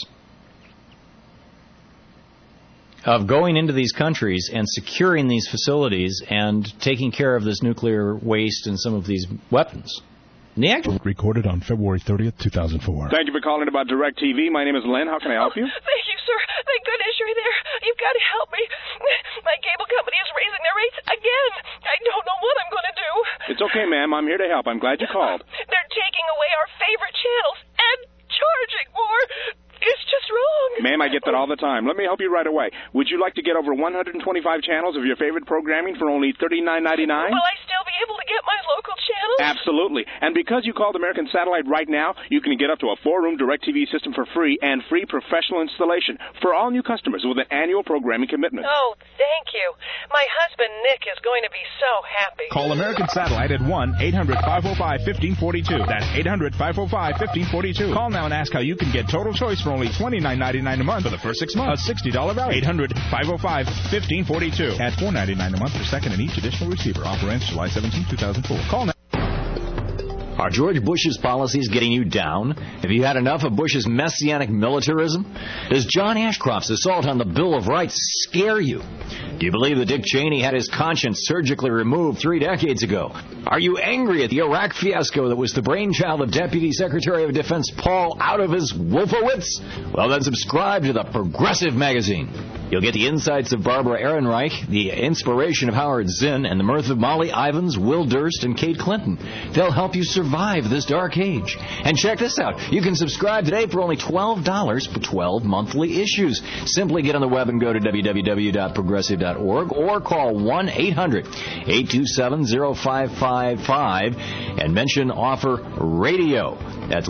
of going into these countries and securing these facilities and taking care of this nuclear waste and some of these weapons." Recorded on February 30th, 2004. Thank you for calling about DirecTV. My name is Len. How can I help you? Thank you, sir. Thank goodness you're there. You've got to help me. My cable company is raising their rates again. I don't know what I'm going to do. It's okay, ma'am. I'm here to help. I'm glad you called. They're taking away our favorite channels and charging more. It's just wrong. Ma'am, I get that all the time. Let me help you right away. Would you like to get over 125 channels of your favorite programming for only $39.99? Will I still be able to get my local channels? Absolutely. And because you called American Satellite right now, you can get up to a 4-room DirecTV system for free and free professional installation for all new customers with an annual programming commitment. Oh, thank you. My husband, Nick, is going to be so happy. Call American Satellite at 1-800-505-1542. That's 800-505-1542. Call now and ask how you can get total choice for only $29.99 a month for the first 6 months. A $60 value. 800-505-1542. At $4.99 a month per second in each additional receiver. Offer ends July 17, 2004. Call now. Are George Bush's policies getting you down? Have you had enough of Bush's messianic militarism? Does John Ashcroft's assault on the Bill of Rights scare you? Do you believe that Dick Cheney had his conscience surgically removed 3 decades ago? Are you angry at the Iraq fiasco that was the brainchild of Deputy Secretary of Defense Paul out of his Wolfowitz? Well, then subscribe to the Progressive magazine. You'll get the insights of Barbara Ehrenreich, the inspiration of Howard Zinn, and the mirth of Molly Ivins, Will Durst, and Kate Clinton. They'll help you survive this dark age. And check this out. You can subscribe today for only $12 for 12 monthly issues. Simply get on the web and go to www.progressive.org or call 1-800-827-0555 and mention offer radio. That's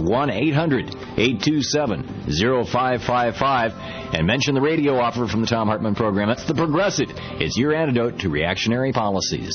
1-800-827-0555 and mention the radio offer from the Thom Hartmann program. That's the Progressive. It's your antidote to reactionary policies.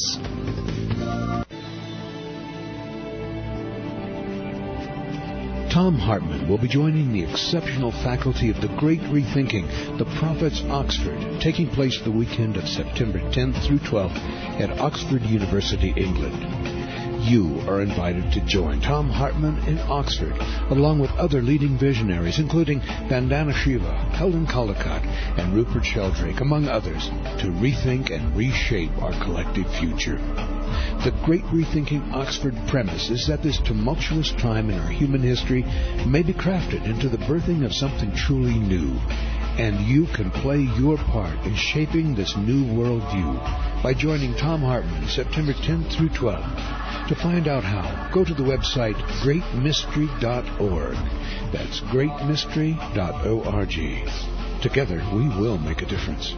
Thom Hartmann will be joining the exceptional faculty of the Great Rethinking, the Prophets Oxford, taking place the weekend of September 10th through 12th at Oxford University, England. You are invited to join Thom Hartmann in Oxford, along with other leading visionaries, including Vandana Shiva, Helen Caldicott, and Rupert Sheldrake, among others, to rethink and reshape our collective future. The Great Rethinking Oxford premise is that this tumultuous time in our human history may be crafted into the birthing of something truly new, and you can play your part in shaping this new worldview by joining Thom Hartmann September 10th through 12th. To find out how, go to the website greatmystery.org. That's greatmystery.org. Together, we will make a difference.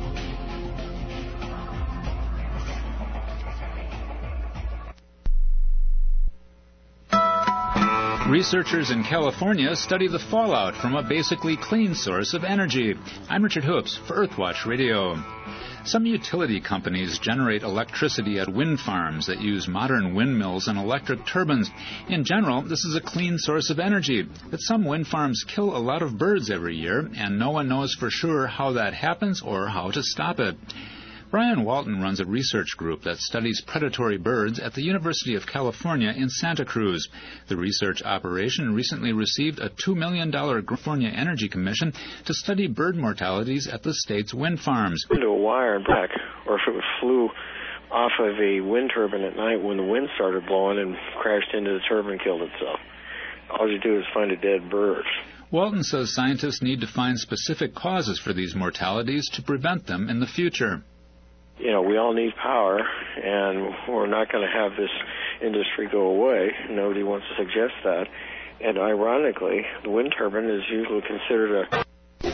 Researchers in California study the fallout from a basically clean source of energy. I'm Richard Hoops for Earthwatch Radio. Some utility companies generate electricity at wind farms that use modern windmills and electric turbines. In general, this is a clean source of energy, but some wind farms kill a lot of birds every year, and no one knows for sure how that happens or how to stop it. Brian Walton runs a research group that studies predatory birds at the University of California in Santa Cruz. The research operation recently received a $2 million California Energy Commission to study bird mortalities at the state's wind farms. Into a wire and back, or if it flew off of a wind turbine at night when the wind started blowing and crashed into the turbine and killed itself. All you do is find a dead bird. Walton says scientists need to find specific causes for these mortalities to prevent them in the future. You know, we all need power, and we're not going to have this industry go away. Nobody wants to suggest that. And ironically, the wind turbine is usually considered a...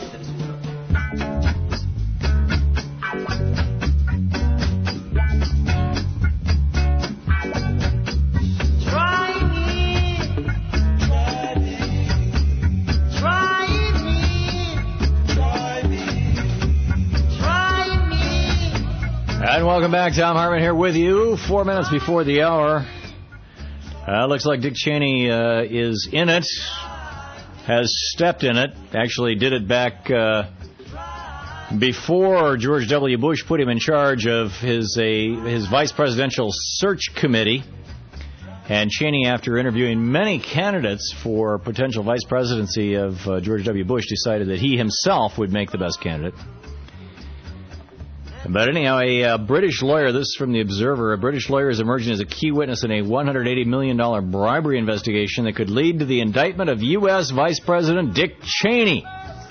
And welcome back. Thom Hartmann here with you. 4 minutes before the hour. Looks like Dick Cheney is in it, has stepped in it, actually did it back before George W. Bush put him in charge of his vice presidential search committee. And Cheney, after interviewing many candidates for potential vice presidency of George W. Bush, decided that he himself would make the best candidate. But anyhow, a British lawyer, this is from The Observer, a British lawyer is emerging as a key witness in a $180 million bribery investigation that could lead to the indictment of U.S. Vice President Dick Cheney.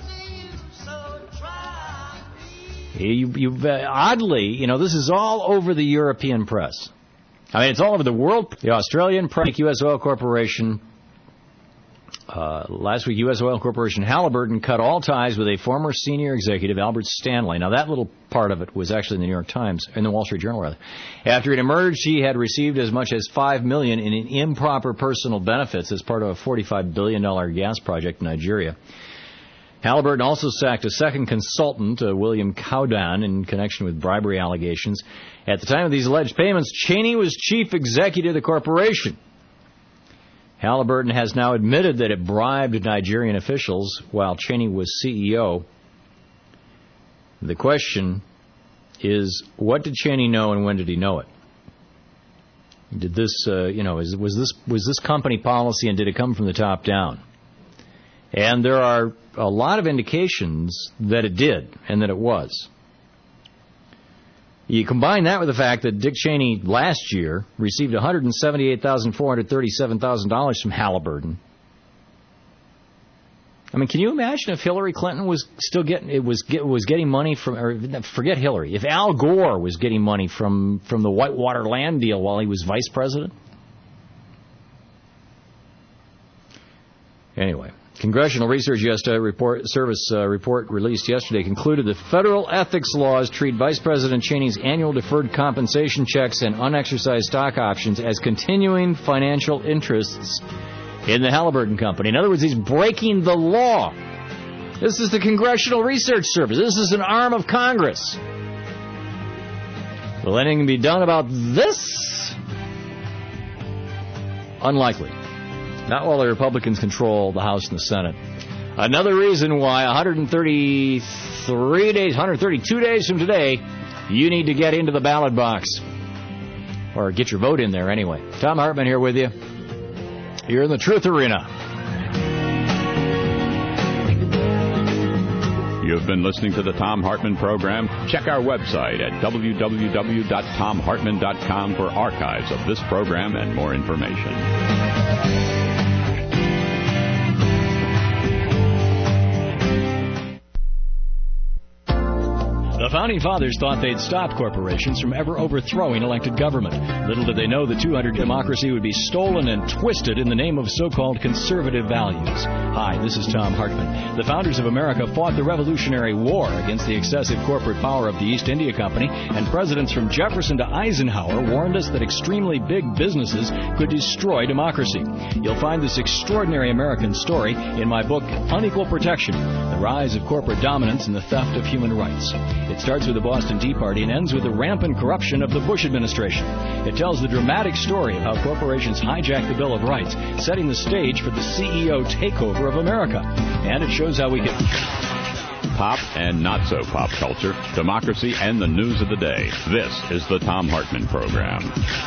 Oddly, this is all over the European press. I mean, it's all over the world. The Australian press, U.S. Oil Corporation. Last week, U.S. Oil Corporation Halliburton cut all ties with a former senior executive, Albert Stanley. Now, that little part of it was actually in the New York Times, in the Wall Street Journal, rather. After it emerged, he had received as much as $5 million in improper personal benefits as part of a $45 billion gas project in Nigeria. Halliburton also sacked a second consultant, William Cowdan, in connection with bribery allegations. At the time of these alleged payments, Cheney was chief executive of the corporation. Halliburton has now admitted that it bribed Nigerian officials while Cheney was CEO. The question is, what did Cheney know and when did he know it? Did this, was this company policy and did it come from the top down? And there are a lot of indications that it did and that it was. You combine that with the fact that Dick Cheney last year received $178,437,000 from Halliburton. I mean, can you imagine if Hillary Clinton was still getting money from, or forget Hillary, if Al Gore was getting money from the Whitewater land deal while he was vice president? Anyway, Congressional Research Service report released yesterday concluded that federal ethics laws treat Vice President Cheney's annual deferred compensation checks and unexercised stock options as continuing financial interests in the Halliburton Company. In other words, he's breaking the law. This is the Congressional Research Service. This is an arm of Congress. Will anything be done about this? Unlikely. Not while the Republicans control the House and the Senate. Another reason why 132 days from today, you need to get into the ballot box. Or get your vote in there anyway. Thom Hartmann here with you. You're in the Truth Arena. You've been listening to the Thom Hartmann Program. Check our website at www.thomhartmann.com for archives of this program and more information. The Founding Fathers thought they'd stop corporations from ever overthrowing elected government. Little did they know the 200 democracy would be stolen and twisted in the name of so-called conservative values. Hi, this is Thom Hartmann. The founders of America fought the Revolutionary War against the excessive corporate power of the East India Company, and presidents from Jefferson to Eisenhower warned us that extremely big businesses could destroy democracy. You'll find this extraordinary American story in my book, Unequal Protection, The Rise of Corporate Dominance and the Theft of Human Rights. It starts with the Boston Tea Party and ends with the rampant corruption of the Bush administration. It tells the dramatic story of how corporations hijacked the Bill of Rights, setting the stage for the CEO takeover of America. And it shows how we can Pop and not so pop culture, democracy, and the news of the day. This is the Thom Hartmann Program.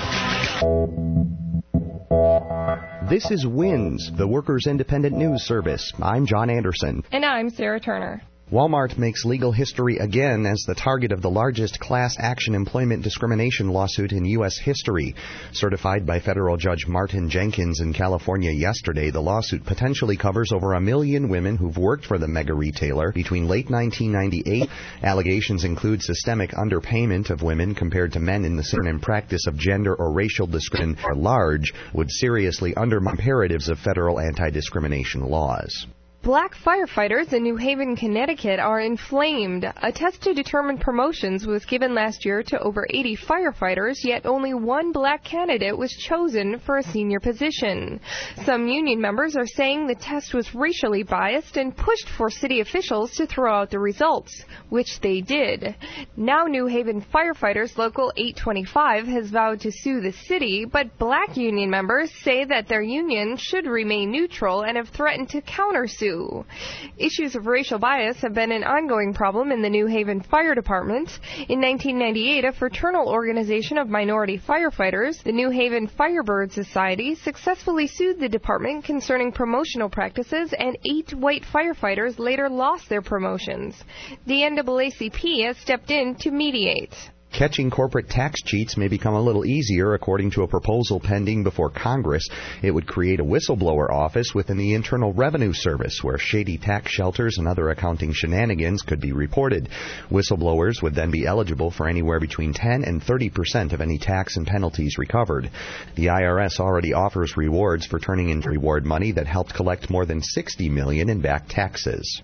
This is WINS, the Workers' Independent News Service. I'm John Anderson. And I'm Sarah Turner. Walmart makes legal history again as the target of the largest class action employment discrimination lawsuit in U.S. history. Certified by federal judge Martin Jenkins in California yesterday, the lawsuit potentially covers over 1 million women who've worked for the mega retailer between late 1998. Allegations include systemic underpayment of women compared to men in the center and practice of gender or racial discrimination at large would seriously undermine imperatives of federal anti-discrimination laws. Black firefighters in New Haven, Connecticut are inflamed. A test to determine promotions was given last year to over 80 firefighters, yet only one black candidate was chosen for a senior position. Some union members are saying the test was racially biased and pushed for city officials to throw out the results, which they did. Now New Haven Firefighters Local 825 has vowed to sue the city, but black union members say that their union should remain neutral and have threatened to countersue. Issues of racial bias have been an ongoing problem in the New Haven Fire Department. In 1998, a fraternal organization of minority firefighters, the New Haven Firebird Society, successfully sued the department concerning promotional practices, and 8 white firefighters later lost their promotions. The NAACP has stepped in to mediate. Catching corporate tax cheats may become a little easier, according to a proposal pending before Congress. It would create a whistleblower office within the Internal Revenue Service, where shady tax shelters and other accounting shenanigans could be reported. Whistleblowers would then be eligible for anywhere between 10 and 30% of any tax and penalties recovered. The IRS already offers rewards for turning in reward money that helped collect more than $60 million in back taxes.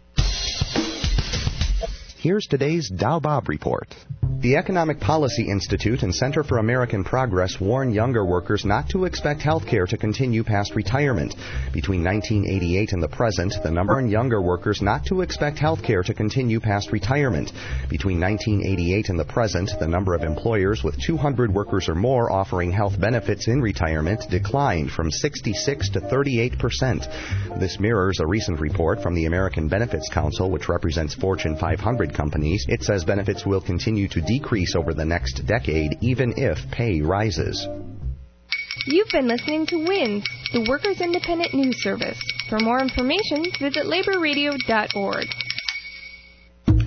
Here's today's Dow Bob report. The Economic Policy Institute and Center for American Progress warn younger workers not to expect health care to continue past retirement. Between 1988 and the present, the number of younger workers not to expect health care to continue past retirement. Between 1988 and the present, the number of employers with 200 workers or more offering health benefits in retirement declined from 66 to 38%. This mirrors a recent report from the American Benefits Council, which represents Fortune 500 companies. It says benefits will continue to decrease over the next decade, even if pay rises. You've been listening to WINS, the Workers' Independent News Service. For more information, visit laborradio.org.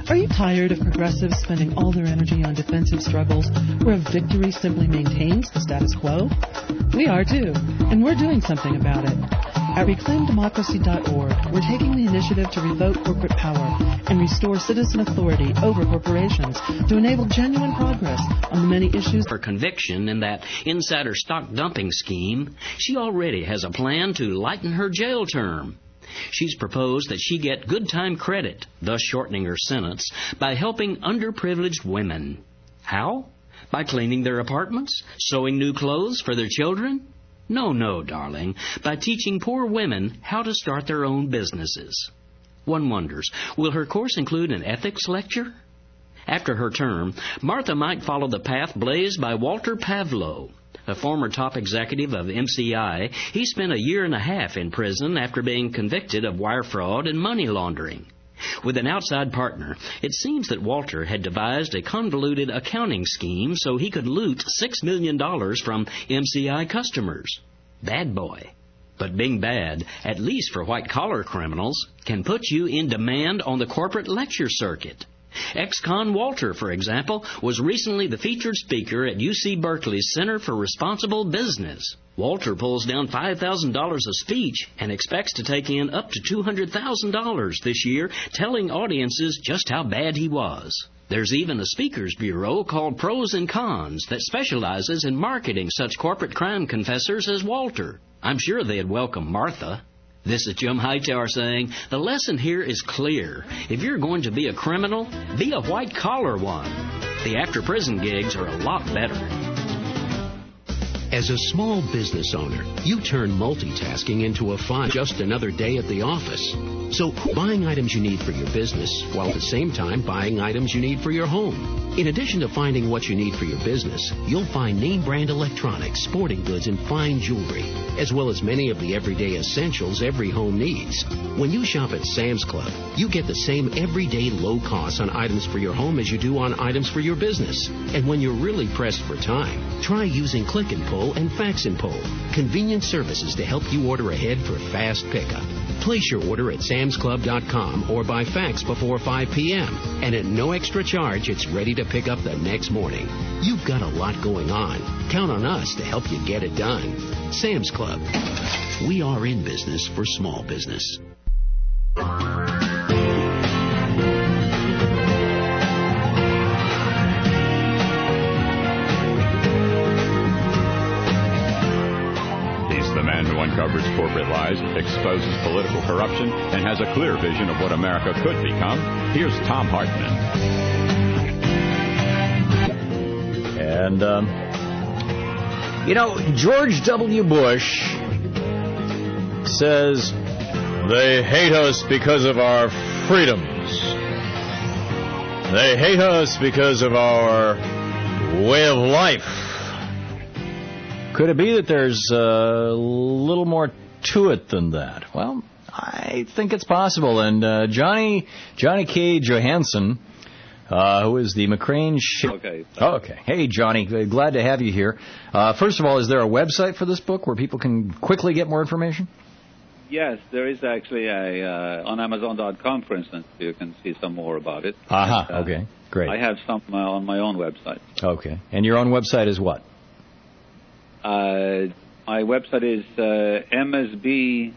Are you tired of progressives spending all their energy on defensive struggles where a victory simply maintains the status quo? We are too, and we're doing something about it. At ReclaimDemocracy.org, we're taking the initiative to revoke corporate power and restore citizen authority over corporations to enable genuine progress on the many issues. For conviction in that insider stock dumping scheme, she already has a plan to lighten her jail term. She's proposed that she get good time credit, thus shortening her sentence, by helping underprivileged women. How? By cleaning their apartments? Sewing new clothes for their children? No, darling. By teaching poor women how to start their own businesses. One wonders, will her course include an ethics lecture? After her term, Martha might follow the path blazed by Walter Pavlo, a former top executive of MCI. He spent 1.5 years in prison after being convicted of wire fraud and money laundering. With an outside partner, it seems that Walter had devised a convoluted accounting scheme so he could loot $6 million from MCI customers. Bad boy. But being bad, at least for white-collar criminals, can put you in demand on the corporate lecture circuit. Ex-con Walter, for example, was recently the featured speaker at UC Berkeley's Center for Responsible Business. Walter pulls down $5,000 a speech and expects to take in up to $200,000 this year, telling audiences just how bad he was. There's even a speakers bureau called Pros and Cons that specializes in marketing such corporate crime confessors as Walter. I'm sure they'd welcome Martha. This is Jim Hightower saying, the lesson here is clear. If you're going to be a criminal, be a white-collar one. The after-prison gigs are a lot better. As a small business owner, you turn multitasking into a fun, just another day at the office. So buying items you need for your business, while at the same time buying items you need for your home. In addition to finding what you need for your business, you'll find name brand electronics, sporting goods, and fine jewelry, as well as many of the everyday essentials every home needs. When you shop at Sam's Club, you get the same everyday low costs on items for your home as you do on items for your business. And when you're really pressed for time, try using Click and Pull and Fax and Pull, convenient services to help you order ahead for fast pickup. Place your order at samsclub.com or by fax before 5 p.m. And at no extra charge, it's ready to pick up the next morning. You've got a lot going on. Count on us to help you get it done. Sam's Club. We are in business for small business. The man who uncovers corporate lies, exposes political corruption, and has a clear vision of what America could become. Here's Thom Hartmann. And, George W. Bush says they hate us because of our freedoms. They hate us because of our way of life. Could it be that there's a little more to it than that? Well, I think it's possible. And Johnny K. Johansson, who is the McCrane... Okay. Oh, okay. Hey, Johnny, glad to have you here. First of all, is there a website for this book where people can quickly get more information? Yes, there is actually on Amazon.com, for instance, you can see some more about it. Okay, great. I have some on my own website. Okay. And your own website is what? My website is msb.edu.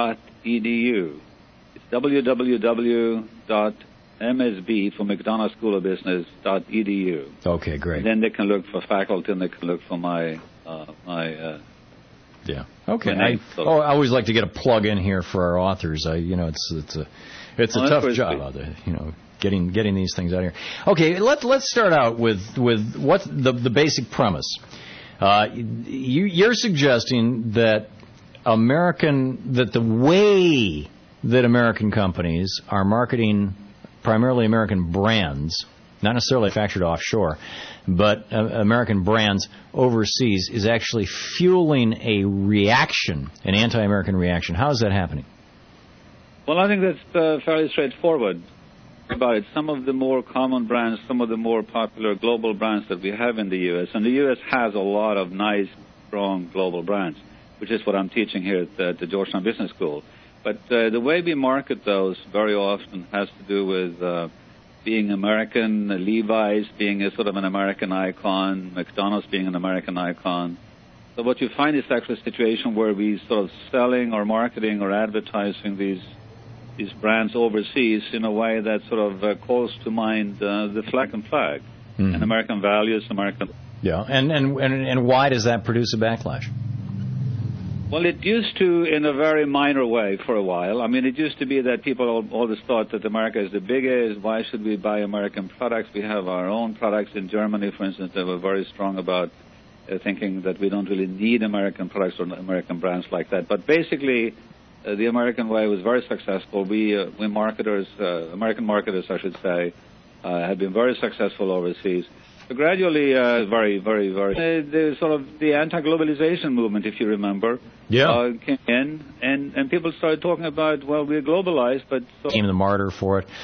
It's www.msb for McDonough School of Business.edu. Okay, great. And then they can look for faculty and they can look for my yeah. Okay. I always like to get a plug in here for our authors. It's a tough job out there. Getting these things out here. Okay. Let's start out with what's the basic premise. You're suggesting that the way that American companies are marketing primarily American brands, not necessarily manufactured offshore, but American brands overseas, is actually fueling a reaction, an anti-American reaction. How is that happening? Well, I think that's fairly straightforward about it. Some of the more common brands, some of the more popular global brands that we have in the U.S., and the U.S. has a lot of nice, strong global brands, which is what I'm teaching here at the Georgetown Business School. But the way we market those very often has to do with being American, Levi's being a sort of an American icon, McDonald's being an American icon. So what you find is actually a situation where we sort of selling or marketing or advertising these brands overseas in a way that sort of calls to mind the flag and American values, American. Yeah, and why does that produce a backlash? Well, it used to in a very minor way for a while. I mean, it used to be that people always thought that America is the biggest. Why should we buy American products? We have our own products. In Germany, for instance, they were very strong about thinking that we don't really need American products or American brands like that. But basically, the American way was very successful. We marketers, American marketers, I should say, have been very successful overseas. So gradually, the sort of the anti-globalization movement, if you remember, came in, and people started talking about, well, we're globalized, but became the martyr for it.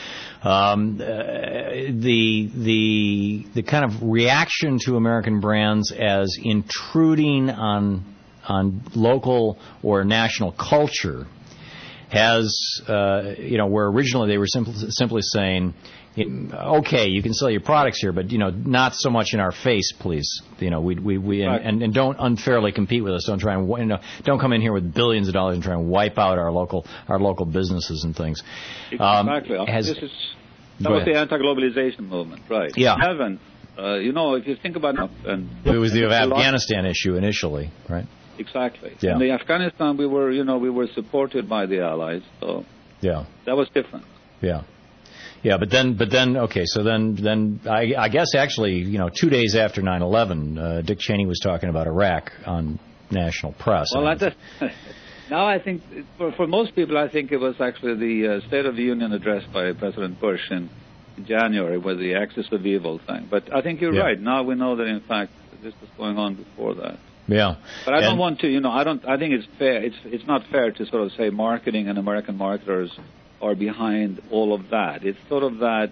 The kind of reaction to American brands as intruding on local or national culture has, where originally they were simply saying, okay, you can sell your products here, but not so much in our face, please. And don't unfairly compete with us. Don't try and don't come in here with billions of dollars and try and wipe out our local businesses and things. Exactly. That was the anti-globalization movement, right? Yeah. If you think about it, it was the Afghanistan issue initially, right? Exactly. Yeah. In the Afghanistan, we were supported by the Allies, so yeah, that was different. Yeah. Yeah, but then, okay, so then I guess actually, 2 days after 9/11, Dick Cheney was talking about Iraq on national press. Well, now I think, for most people, I think it was actually the State of the Union address by President Bush in January with the axis of evil thing. But I think you're right. Now we know that, in fact, this was going on before that. Yeah. But I don't want to, I think it's fair. It's not fair to sort of say marketing and American marketers are behind all of that. It's sort of that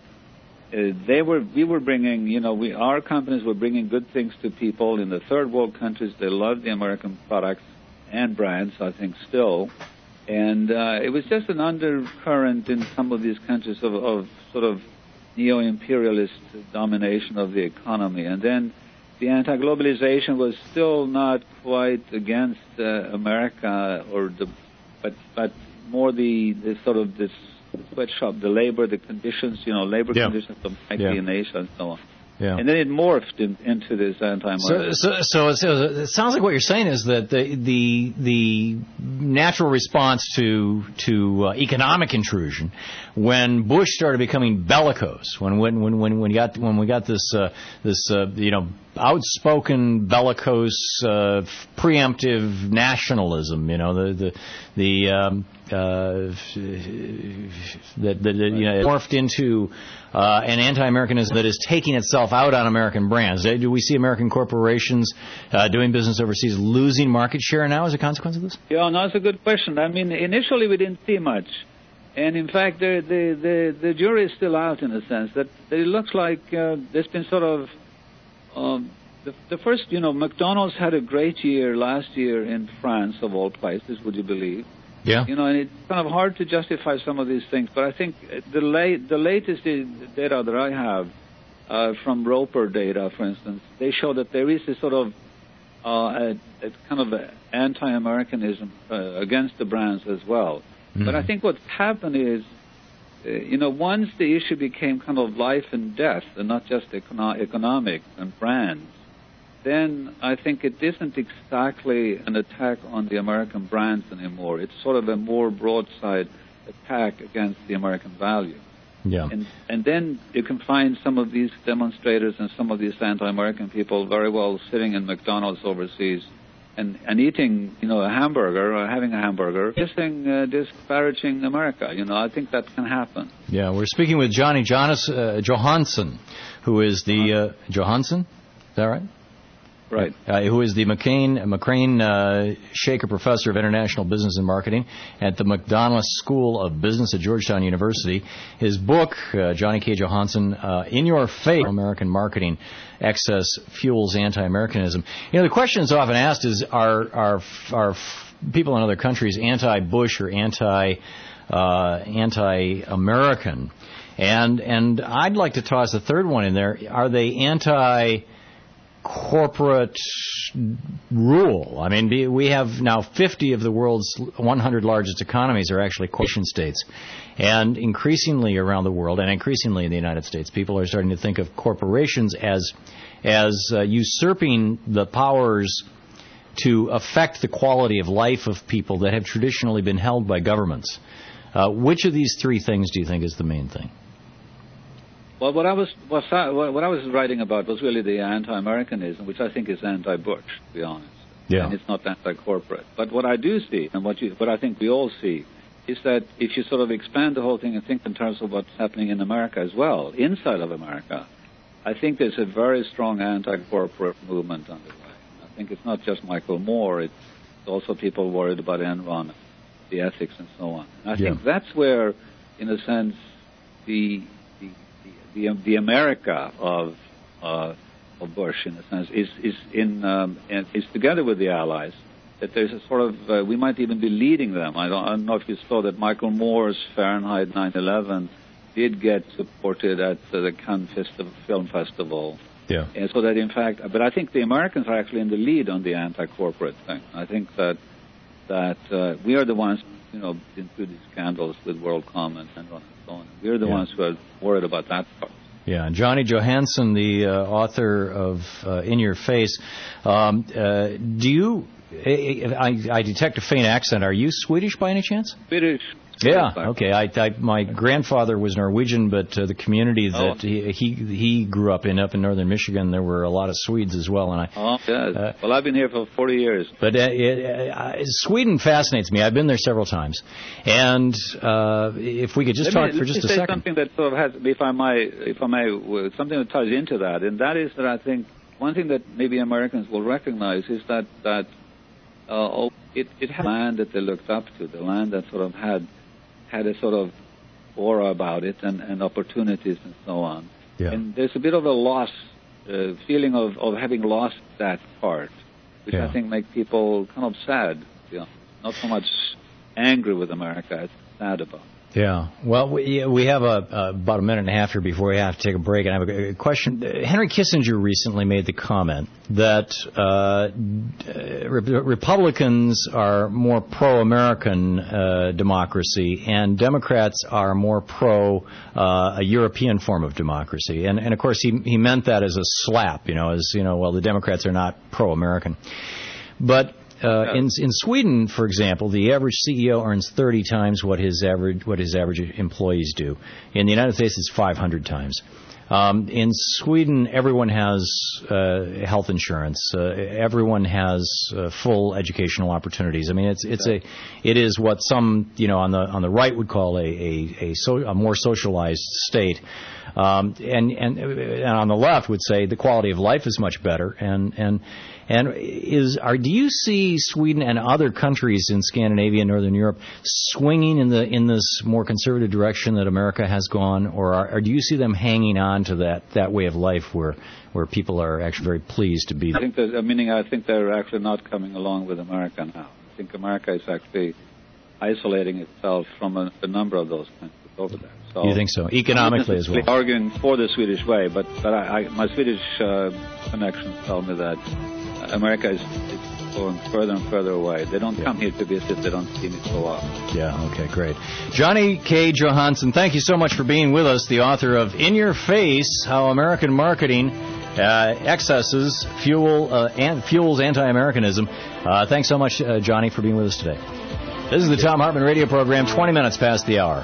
we were bringing, our companies were bringing good things to people in the third world countries. They loved the American products and brands, I think, still. And it was just an undercurrent in some of these countries of sort of neo-imperialist domination of the economy. And then the anti-globalization was still not quite against America, but more the sort of this sweatshop, the labor, the conditions, labor conditions of in Asia and so on. Yeah. And then it morphed into this anti-market. So it sounds like what you're saying is that the natural response to economic intrusion, when Bush started becoming bellicose, when we got this outspoken bellicose preemptive nationalism, that morphed into an anti-Americanism that is taking itself out on American brands. Do we see American corporations doing business overseas losing market share now as a consequence of this? Yeah, no, that's a good question. I mean, initially we didn't see much. And in fact, the jury is still out in a sense that it looks like there's been sort of the first, McDonald's had a great year last year in France, of all places, would you believe? Yeah. And it's kind of hard to justify some of these things, but I think the latest data that I have from Roper data, for instance, they show that there is a sort of a kind of anti-Americanism against the brands as well. Mm-hmm. But I think what's happened is, once the issue became kind of life and death and not just economic and brands, then I think it isn't exactly an attack on the American brands anymore. It's sort of a more broadside attack against the American value. Yeah. And then you can find some of these demonstrators and some of these anti-American people very well sitting in McDonald's overseas and eating, a hamburger or having a hamburger, disparaging America. I think that can happen. Yeah, we're speaking with Johnny Johansson, who is the Johansson. Is that right? Right. Who is the McCrane Shaker Professor of International Business and Marketing at the McDonough School of Business at Georgetown University. His book, Johnny K. Johansson, In Your Face, American Marketing, Excess Fuels Anti-Americanism. The question that's often asked is, are people in other countries anti-Bush or anti-American? And I'd like to toss a third one in there. Are they anti-corporate rule? I mean, we have now 50 of the world's 100 largest economies are actually corporation states. And increasingly around the world, and increasingly in the United States, people are starting to think of corporations as usurping the powers to affect the quality of life of people that have traditionally been held by governments. Which of these three things do you think is the main thing? Well, what I was writing about was really the anti-Americanism, which I think is anti-Bush, to be honest. Yeah. And it's not anti-corporate. But what I do see, and what I think we all see, is that if you sort of expand the whole thing and think in terms of what's happening in America as well, inside of America, I think there's a very strong anti-corporate movement underway. I think it's not just Michael Moore, it's also people worried about Enron, the ethics and so on. And I think that's where, in a sense, the America of Bush, in a sense, is together with the Allies. That there's a sort of we might even be leading them. I don't know if you saw that Michael Moore's Fahrenheit 9/11 did get supported at the Cannes Film Festival. Yeah. And so that in fact, but I think the Americans are actually in the lead on the anti-corporate thing. I think that we are the ones, been through these scandals with WorldCom and Enron and so on. We're the ones who are worried about that part. Yeah, and Johnny Johansson, the author of In Your Face, do you? I detect a faint accent. Are you Swedish by any chance? Swedish. Yeah. Okay. My grandfather was Norwegian, but the community that he grew up in northern Michigan, there were a lot of Swedes as well. And well, I've been here for 40 years. But Sweden fascinates me. I've been there several times. And if we could just talk for just a second. Something that sort of has, if I may, something that ties into that, and that is that I think one thing that maybe Americans will recognize is that it had land that they looked up to, the land that sort of had a sort of aura about it and opportunities and so on. Yeah. And there's a bit of a loss, feeling of having lost that part, which I think make people kind of sad. Not so much angry with America, as sad about it. Yeah. Well, we have about a minute and a half here before we have to take a break. And I have a question. Henry Kissinger recently made the comment that Republicans are more pro-American democracy and Democrats are more pro a European form of democracy. And of course, he meant that as a slap, well, the Democrats are not pro-American. But in Sweden, for example, the average CEO earns 30 times what his average employees do. In the United States, it's 500 times. In Sweden, everyone has health insurance. Everyone has full educational opportunities. I mean, it is what some on the right would call a more socialized state. And on the left would say the quality of life is much better. Do you see Sweden and other countries in Scandinavia and Northern Europe swinging in this more conservative direction that America has gone, or do you see them hanging on to that way of life where people are actually very pleased to be there? I think they're actually not coming along with America now. I think America is actually isolating itself from a number of those countries over there. So you think so? Economically as well? I'm arguing for the Swedish way, but my Swedish connections tell me that America is going further and further away. They don't come here to visit. They don't see me so often. Yeah, okay, great. Johnny K. Johansson, thank you so much for being with us, the author of In Your Face, How American Marketing Excesses Fuels Anti-Americanism. Thanks so much, Johnny, for being with us today. This is the Thom Hartmann Radio Program, 20 minutes past the hour.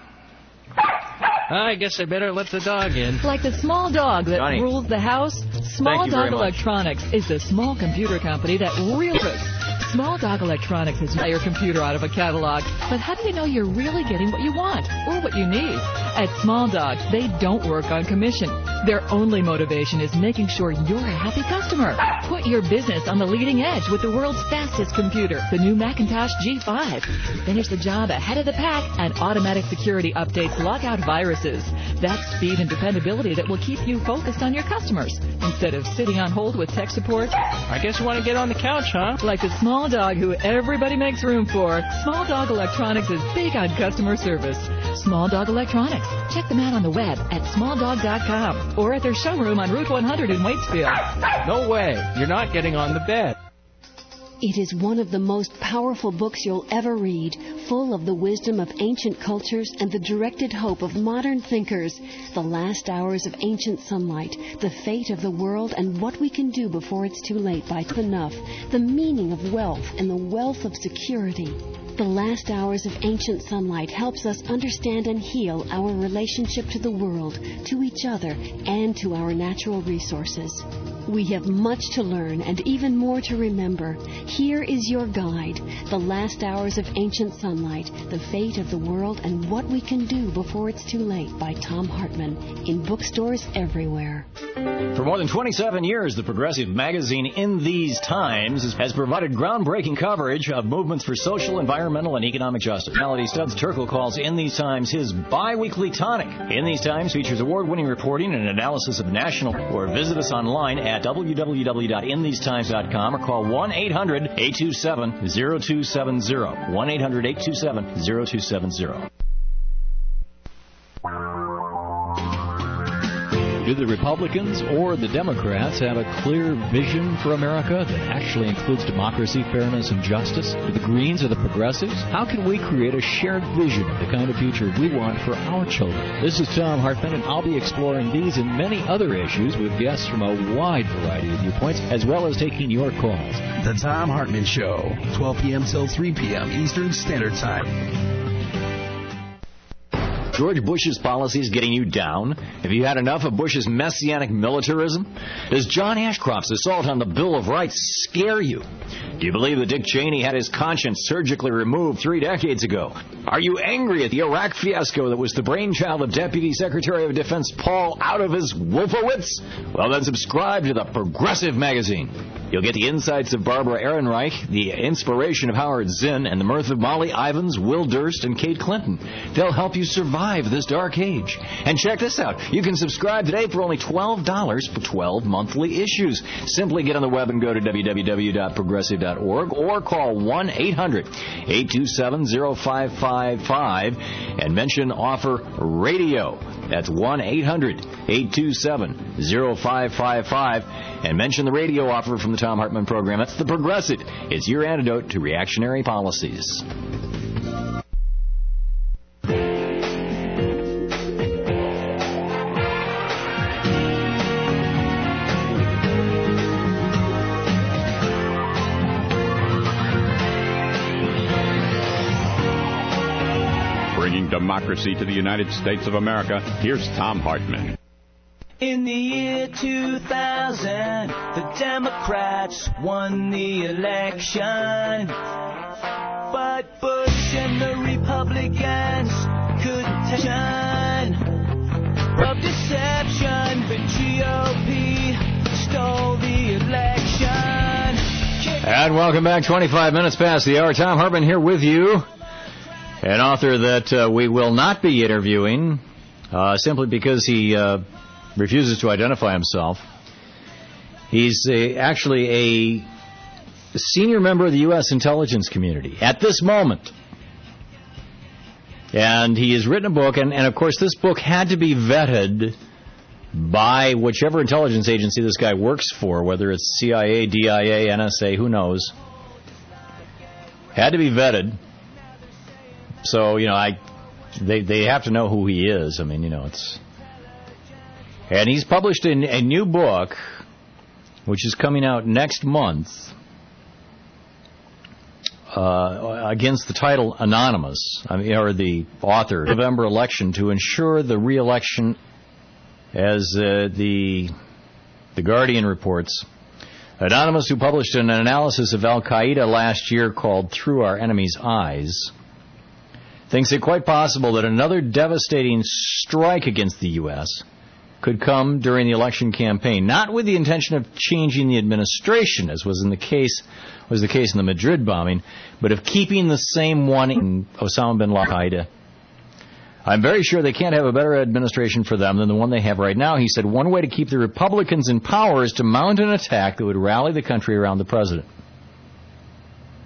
I guess I better let the dog in. Like the small dog that rules the house, Small Dog Electronics is the small computer company that really works. Small Dog Electronics is your computer out of a catalog. But how do you know you're really getting what you want or what you need? At Small Dog, they don't work on commission. Their only motivation is making sure you're a happy customer. Put your business on the leading edge with the world's fastest computer, the new Macintosh G5. Finish the job ahead of the pack, and automatic security updates lock out viruses. That's speed and dependability that will keep you focused on your customers instead of sitting on hold with tech support. I guess you want to get on the couch, huh? Like the Small small dog who everybody makes room for, Small Dog Electronics is big on customer service. Small Dog Electronics. Check them out on the web at smalldog.com or at their showroom on Route 100 in Waitsfield. No way. You're not getting on the bed. It is one of the most powerful books you'll ever read, full of the wisdom of ancient cultures and the directed hope of modern thinkers. The Last Hours of Ancient Sunlight, The Fate of the World and What We Can Do Before It's Too Late by Enough, The Meaning of Wealth and the Wealth of Security. The Last Hours of Ancient Sunlight helps us understand and heal our relationship to the world, to each other, and to our natural resources. We have much to learn and even more to remember. Here is your guide, The Last Hours of Ancient Sunlight, The Fate of the World and What We Can Do Before It's Too Late by Thom Hartmann, in bookstores everywhere. For more than 27 years, the progressive magazine In These Times has provided groundbreaking coverage of movements for social, environmental, and economic justice. Melody Stubbs Terkel calls In These Times his bi-weekly tonic. In These Times features award-winning reporting and analysis of national, or visit us online at www.inthesetimes.com or call 1-800-827-0270. 1-800-827-0270. Do the Republicans or the Democrats have a clear vision for America that actually includes democracy, fairness, and justice? Do the Greens or the Progressives? How can we create a shared vision of the kind of future we want for our children? This is Thom Hartmann, and I'll be exploring these and many other issues with guests from a wide variety of viewpoints, as well as taking your calls. The Thom Hartmann Show, 12 p.m. till 3 p.m. Eastern Standard Time. George Bush's policies getting you down? Have you had enough of Bush's messianic militarism? Does John Ashcroft's assault on the Bill of Rights scare you? Do you believe that Dick Cheney had his conscience surgically removed 3 decades ago? Are you angry at the Iraq fiasco that was the brainchild of Deputy Secretary of Defense Paul out of his Wolfowitz? Well, then subscribe to the Progressive Magazine. You'll get the insights of Barbara Ehrenreich, the inspiration of Howard Zinn, and the mirth of Molly Ivins, Will Durst, and Kate Clinton. They'll help you survive this dark age. And check this out. You can subscribe today for only $12 for 12 monthly issues. Simply get on the web and go to www.progressive.org or call 1-800-827-0555 and mention offer radio. That's 1-800-827-0555 and mention the radio offer from the Thom Hartmann program. That's the Progressive. It's your antidote to reactionary policies. Bringing democracy to the United States of America, here's Thom Hartmann. In the year 2000, the Democrats won the election. But Bush and the Republicans couldn't take of deception. The GOP stole the election. And welcome back. 25 minutes past the hour. Thom Hartmann here with you. An author that we will not be interviewing simply because he refuses to identify himself. He's actually a senior member of the U.S. intelligence community at this moment. And he has written a book, and of course this book had to be vetted by whichever intelligence agency this guy works for, whether it's CIA, DIA, NSA, who knows. Had to be vetted. So, you know, they have to know who he is. I mean, you know, it's... And he's published a new book, which is coming out next month, against the title Anonymous, or the author, November election, to ensure the re-election, as the Guardian reports. Anonymous, who published an analysis of Al-Qaeda last year called Through Our Enemy's Eyes, thinks it quite possible that another devastating strike against the U.S. could come during the election campaign, not with the intention of changing the administration, as was the case in the Madrid bombing, but of keeping the same one in Osama bin Laden. Al-Qaeda. I'm very sure they can't have a better administration for them than the one they have right now. He said one way to keep the Republicans in power is to mount an attack that would rally the country around the president.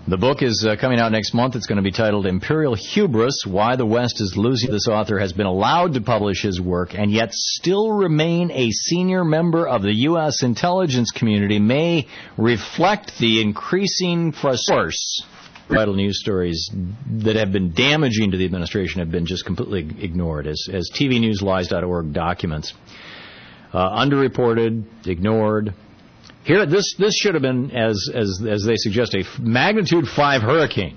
The book is coming out next month. It's going to be titled Imperial Hubris, Why the West is Losing. This author has been allowed to publish his work and yet still remain a senior member of the U.S. intelligence community may reflect the increasing frustration. Vital news stories that have been damaging to the administration have been just completely ignored, as tvnewslies.org documents. Underreported, ignored. Here, this should have been, as they suggest, a magnitude 5 hurricane.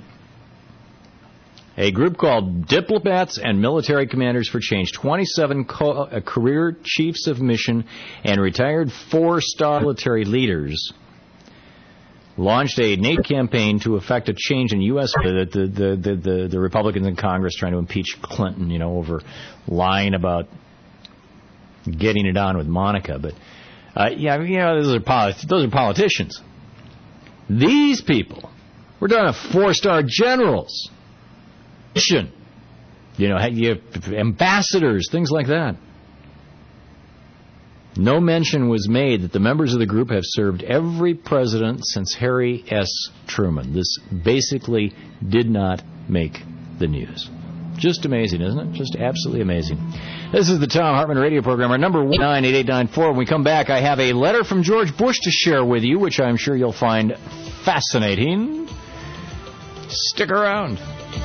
A group called Diplomats and Military Commanders for Change, 27 career chiefs of mission and retired 4-star military leaders, launched a NATO campaign to effect a change in U.S. The Republicans in Congress trying to impeach Clinton, over lying about getting it on with Monica, but. Those are politicians. These people, we're talking about 4-star generals, ambassadors, things like that. No mention was made that the members of the group have served every president since Harry S. Truman. This basically did not make the news. Just amazing, isn't it? Just absolutely amazing. This is the Thom Hartmann radio program. Our number 98894. When we come back, I have a letter from George Bush to share with you, which I'm sure you'll find fascinating. Stick around.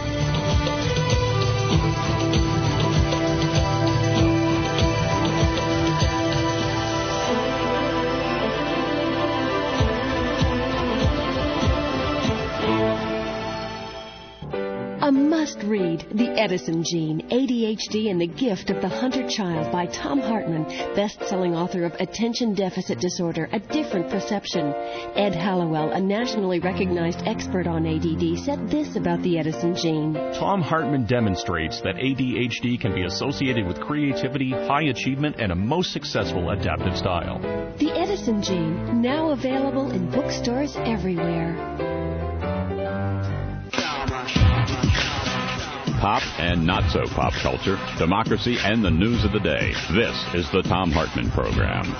A must-read, The Edison Gene, ADHD and the Gift of the Hunter Child by Thom Hartmann, best-selling author of Attention Deficit Disorder, A Different Perception. Ed Hallowell, a nationally recognized expert on ADD, said this about the Edison Gene. Thom Hartmann demonstrates that ADHD can be associated with creativity, high achievement, and a most successful adaptive style. The Edison Gene, now available in bookstores everywhere. Pop and not so pop culture, democracy, and the news of the day. This is the Thom Hartmann Program.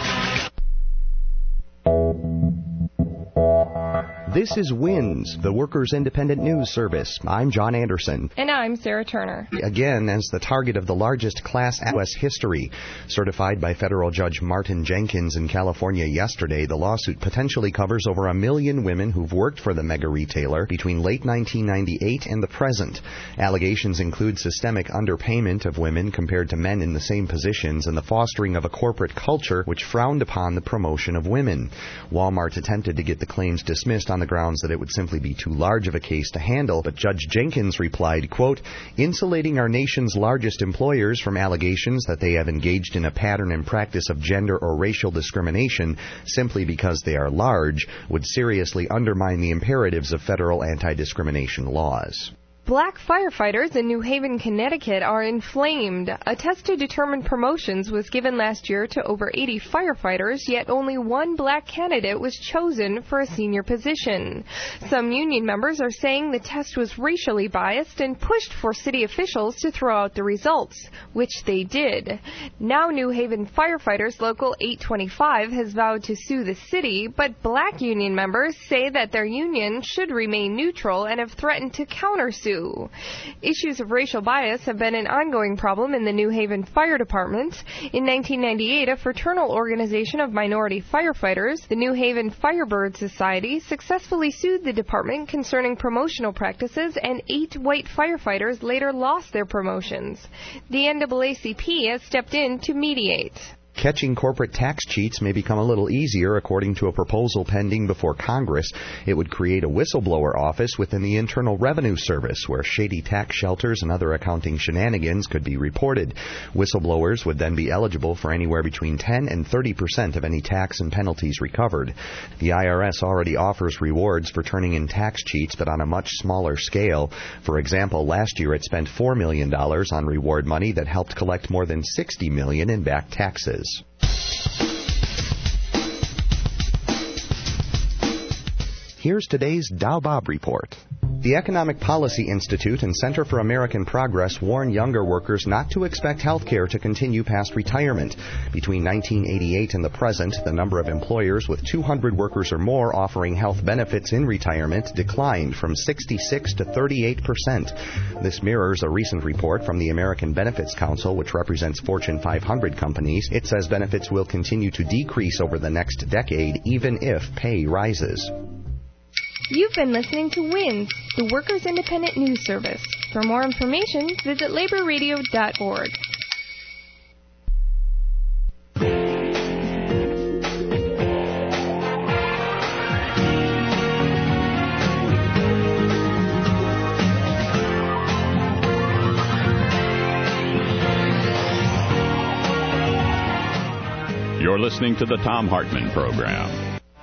This is WINS, the Workers' Independent News Service. I'm John Anderson. And I'm Sarah Turner. Again, as the target of the largest class action in U.S. history. Certified by federal judge Martin Jenkins in California yesterday, the lawsuit potentially covers over 1 million women who've worked for the mega retailer between late 1998 and the present. Allegations include systemic underpayment of women compared to men in the same positions and the fostering of a corporate culture which frowned upon the promotion of women. Walmart attempted to get the claims dismissed on the grounds that it would simply be too large of a case to handle, but Judge Jenkins replied, quote, insulating our nation's largest employers from allegations that they have engaged in a pattern and practice of gender or racial discrimination simply because they are large would seriously undermine the imperatives of federal anti-discrimination laws. Black firefighters in New Haven, Connecticut are inflamed. A test to determine promotions was given last year to over 80 firefighters, yet only one black candidate was chosen for a senior position. Some union members are saying the test was racially biased and pushed for city officials to throw out the results, which they did. Now New Haven Firefighters Local 825 has vowed to sue the city, but black union members say that their union should remain neutral and have threatened to countersue. Issues of racial bias have been an ongoing problem in the New Haven Fire Department. In 1998, a fraternal organization of minority firefighters, the New Haven Firebird Society, successfully sued the department concerning promotional practices, and 8 white firefighters later lost their promotions. The NAACP has stepped in to mediate. Catching corporate tax cheats may become a little easier, according to a proposal pending before Congress. It would create a whistleblower office within the Internal Revenue Service, where shady tax shelters and other accounting shenanigans could be reported. Whistleblowers would then be eligible for anywhere between 10 and 30% of any tax and penalties recovered. The IRS already offers rewards for turning in tax cheats, but on a much smaller scale. For example, last year it spent $4 million on reward money that helped collect more than $60 million in back taxes. Here's today's Dow Bob report. The Economic Policy Institute and Center for American Progress warn younger workers not to expect health care to continue past retirement. Between 1988 and the present, the number of employers with 200 workers or more offering health benefits in retirement declined from 66 to 38%. This mirrors a recent report from the American Benefits Council, which represents Fortune 500 companies. It says benefits will continue to decrease over the next decade, even if pay rises. You've been listening to WINS, the Workers' Independent News Service. For more information, visit laborradio.org. You're listening to the Thom Hartmann Program.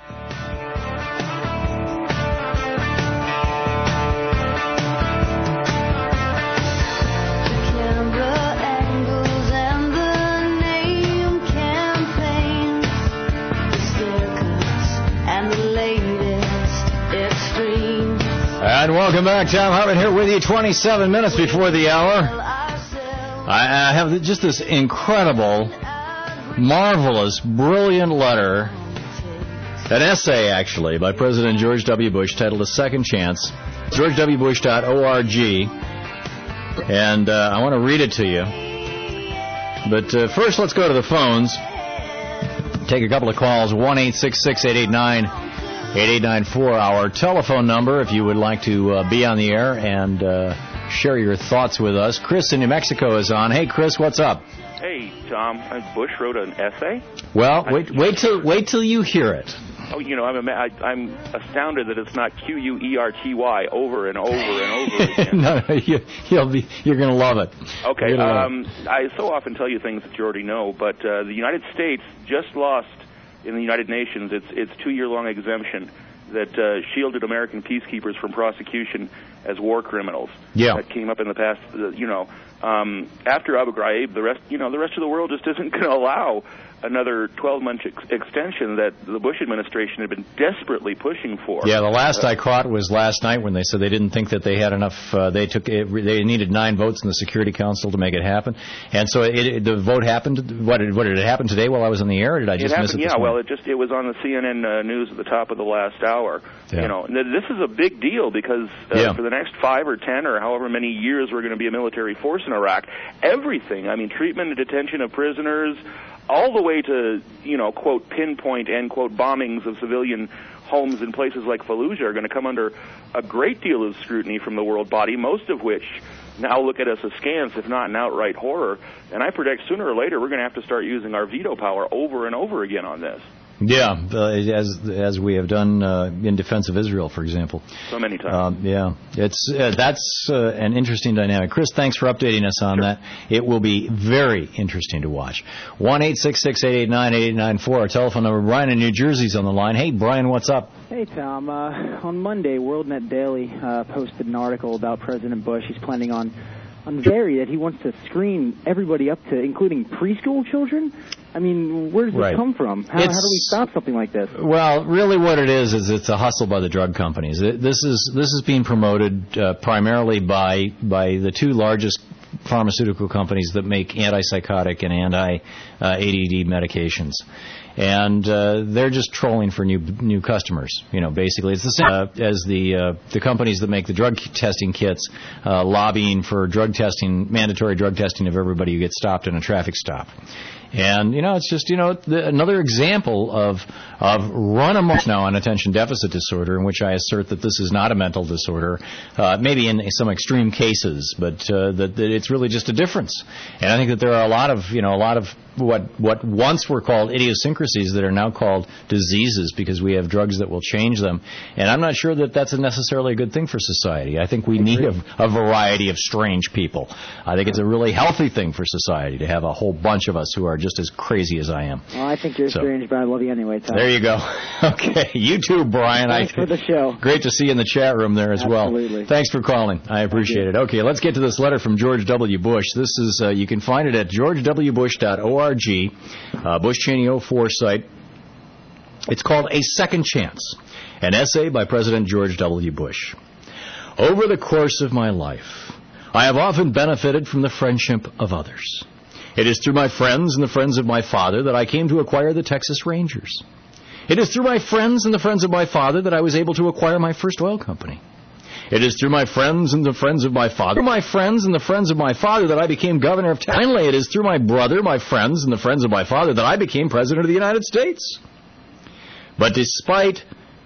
And welcome back. Thom Hartmann here with you 27 minutes before the hour. I have just this incredible, marvelous, brilliant letter, an essay actually, by President George W. Bush titled A Second Chance, georgewbush.org. And I want to read it to you. But first, let's go to the phones. Take a couple of calls, 1-866-889-8894, our telephone number, if you would like to be on the air and share your thoughts with us. Chris in New Mexico is on. Hey, Chris, what's up? Hey, Tom. Bush wrote an essay. Well, wait till you hear it. Oh, you know, I'm astounded that it's not Querty over and over and over again. No, you're going to love it. Okay. I so often tell you things that you already know, but the United States just lost in the United Nations its 2-year-long exemption that shielded American peacekeepers from prosecution as war criminals. Yeah. That came up in the past. After Abu Ghraib, the rest of the world just isn't going to allow another 12-month extension that the Bush administration had been desperately pushing for. Yeah, the last I caught was last night when they said they didn't think that they had enough. They needed 9 votes in the Security Council to make it happen, and so the vote happened. What did it happen today while I was on the air? Or did I just miss it? Yeah, well, it was on the CNN news at the top of the last hour. Yeah. You know, this is a big deal because for the next 5 or 10 or however many years we're going to be a military force in Iraq, everything. I mean, treatment and detention of prisoners, all the way to, quote, pinpoint, end quote, bombings of civilian homes in places like Fallujah are going to come under a great deal of scrutiny from the world body, most of which now look at us askance, if not an outright horror. And I predict sooner or later we're going to have to start using our veto power over and over again on this. Yeah, as we have done in defense of Israel, for example. So many times. That's an interesting dynamic. Chris, thanks for updating us on that. It will be very interesting to watch. 1-866-889-8894, our telephone number. Brian in New Jersey's on the line. Hey, Brian, what's up? Hey, Tom. On Monday, WorldNet Daily posted an article about President Bush. He's planning on that he wants to screen everybody up to, including preschool children. I mean, where does this come from? How do we stop something like this? Well, really what it is it's a hustle by the drug companies. This is being promoted primarily by the 2 largest pharmaceutical companies that make antipsychotic and anti-ADD medications. And they're just trolling for new customers. Basically, it's the same as the companies that make the drug testing kits lobbying for mandatory drug testing of everybody who gets stopped in a traffic stop. And, it's just, another example of run amok now on attention deficit disorder, in which I assert that this is not a mental disorder, maybe in some extreme cases, but that it's really just a difference. And I think that there are a lot of what once were called idiosyncrasies that are now called diseases because we have drugs that will change them. And I'm not sure that that's necessarily a good thing for society. I think we need a variety of strange people. I think it's a really healthy thing for society to have a whole bunch of us who are just as crazy as I am. Well, I think you're strange, but I love you anyway, Tom. There you go. Okay. You too, Brian. Thanks for the show. Great to see you in the chat room there as well. Absolutely. Thanks for calling. I appreciate it. Okay, let's get to this letter from George W. Bush. This is, you can find it at georgewbush.org. Bush Cheney 04 site. It's called A Second Chance, an essay by President George W. Bush. Over the course of my life, I have often benefited from the friendship of others. It is through my friends and the friends of my father that I came to acquire the Texas Rangers. It is through my friends and the friends of my father that I was able to acquire my first oil company. It is through my friends and the friends of my father, through my friends and the friends of my father, that I became governor of Texas. Finally, it is through my brother, my friends, and the friends of my father that I became president of the United States. But besides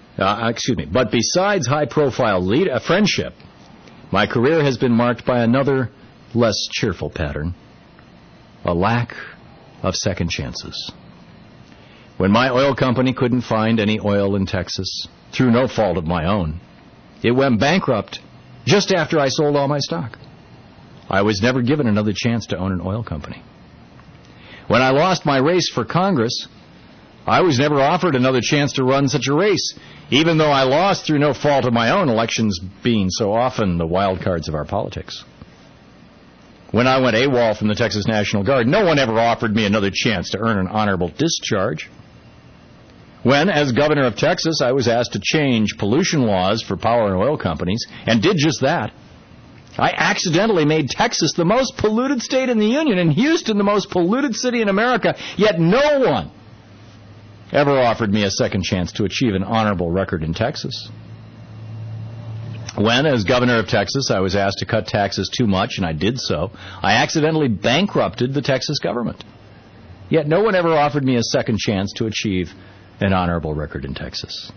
high-profile friendship, my career has been marked by another, less cheerful pattern: a lack of second chances. When my oil company couldn't find any oil in Texas, through no fault of my own, it went bankrupt just after I sold all my stock. I was never given another chance to own an oil company. When I lost my race for Congress, I was never offered another chance to run such a race, even though I lost through no fault of my own, elections being so often the wild cards of our politics. When I went AWOL from the Texas National Guard, no one ever offered me another chance to earn an honorable discharge. When, as governor of Texas, I was asked to change pollution laws for power and oil companies, and did just that, I accidentally made Texas the most polluted state in the Union and Houston the most polluted city in America, yet no one ever offered me a second chance to achieve an honorable record in Texas. When, as governor of Texas, I was asked to cut taxes too much, and I did so, I accidentally bankrupted the Texas government. Yet no one ever offered me a second chance to achieve an honorable record in Texas.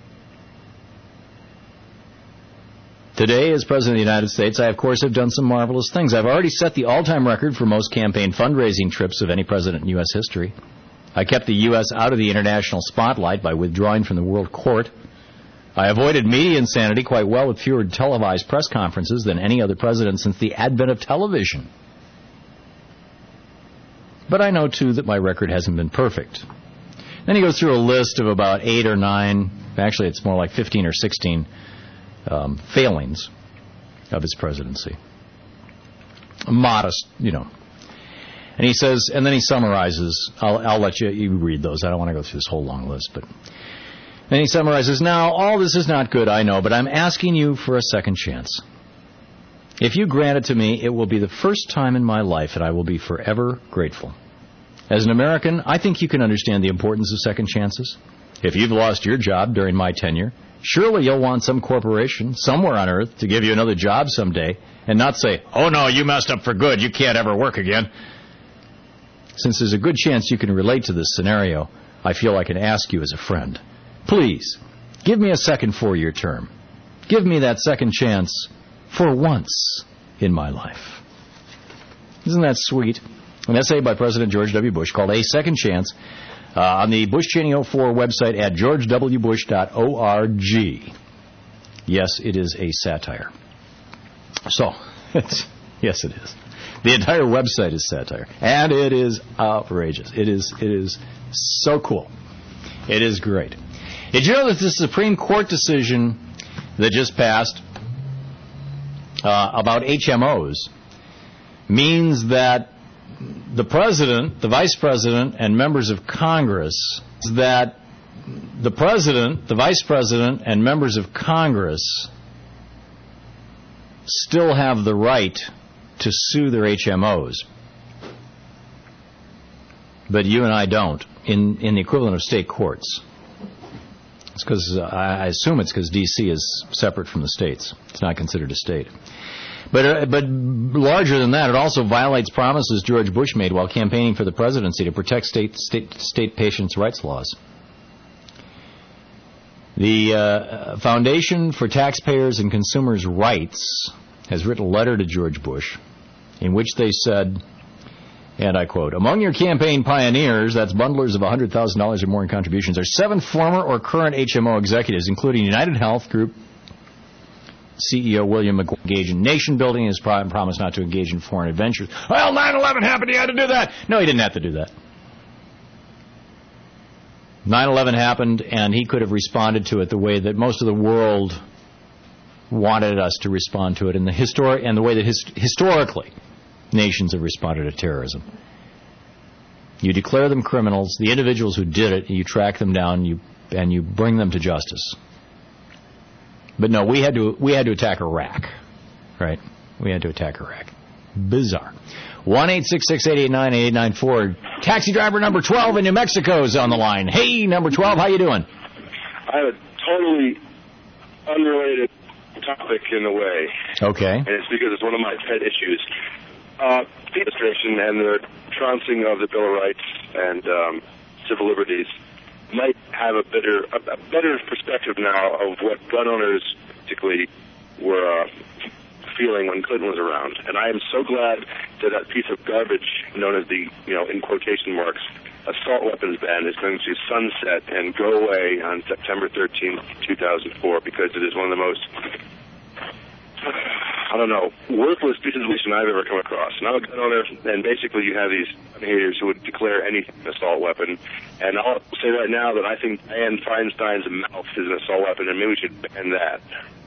Today, as President of the United States, I, of course, have done some marvelous things. I've already set the all-time record for most campaign fundraising trips of any president in U.S. history. I kept the U.S. out of the international spotlight by withdrawing from the World Court. I avoided media insanity quite well with fewer televised press conferences than any other president since the advent of television. But I know, too, that my record hasn't been perfect. Then he goes through a list of about 8 or 9, actually it's more like 15 or 16 failings of his presidency. Modest, And he says, and then he summarizes, I'll let you read those. I don't want to go through this whole long list, but then he summarizes, now, all this is not good, I know, but I'm asking you for a second chance. If you grant it to me, it will be the first time in my life, and I will be forever grateful. As an American, I think you can understand the importance of second chances. If you've lost your job during my tenure, surely you'll want some corporation somewhere on earth to give you another job someday and not say, oh no, you messed up for good, you can't ever work again. Since there's a good chance you can relate to this scenario, I feel I can ask you as a friend, please, give me a second 4-year term. Give me that second chance for once in my life. Isn't that sweet? An essay by President George W. Bush called A Second Chance on the Bush Cheney 04 website at georgewbush.org. Yes, it is a satire. So, yes, it is. The entire website is satire. And it is outrageous. It is so cool. It is great. Did you know that the Supreme Court decision that just passed about HMOs means that the President, the Vice President, and members of Congress, still have the right to sue their HMOs. But you and I don't, in the equivalent of state courts. It's because, I assume it's because D.C. is separate from the states. It's not considered a state. But larger than that, it also violates promises George Bush made while campaigning for the presidency to protect state patients' rights laws. The Foundation for Taxpayers and Consumers' Rights has written a letter to George Bush in which they said, and I quote, among your campaign pioneers, that's bundlers of $100,000 or more in contributions, are 7 former or current HMO executives, including United Health Group CEO William McGuire, engaged in nation building, his promised not to engage in foreign adventures. Well, 9/11 happened, he had to do that. No, he didn't have to do that. 9/11 happened, and he could have responded to it the way that most of the world wanted us to respond to it, and the way that historically nations have responded to terrorism. You declare them criminals, the individuals who did it, you track them down, and you bring them to justice. But no, we had to attack Iraq, right? We had to attack Iraq. Bizarre. 1-866-889-8894. Taxi driver number 12 in New Mexico is on the line. Hey, number 12, how you doing? I have a totally unrelated topic in a way. Okay. And it's because it's one of my pet issues. The administration and the trouncing of the Bill of Rights and civil liberties might have a better perspective now of what gun owners particularly were feeling when Clinton was around. And I am so glad that that piece of garbage known as the, in quotation marks, assault weapons ban is going to sunset and go away on September 13th, 2004, because it is one of the most, worthless pieces of legislation I've ever come across. Now a gun owner, and basically you have these haters who would declare anything an assault weapon. And I'll say right now that I think Dianne Feinstein's mouth is an assault weapon, and maybe we should ban that.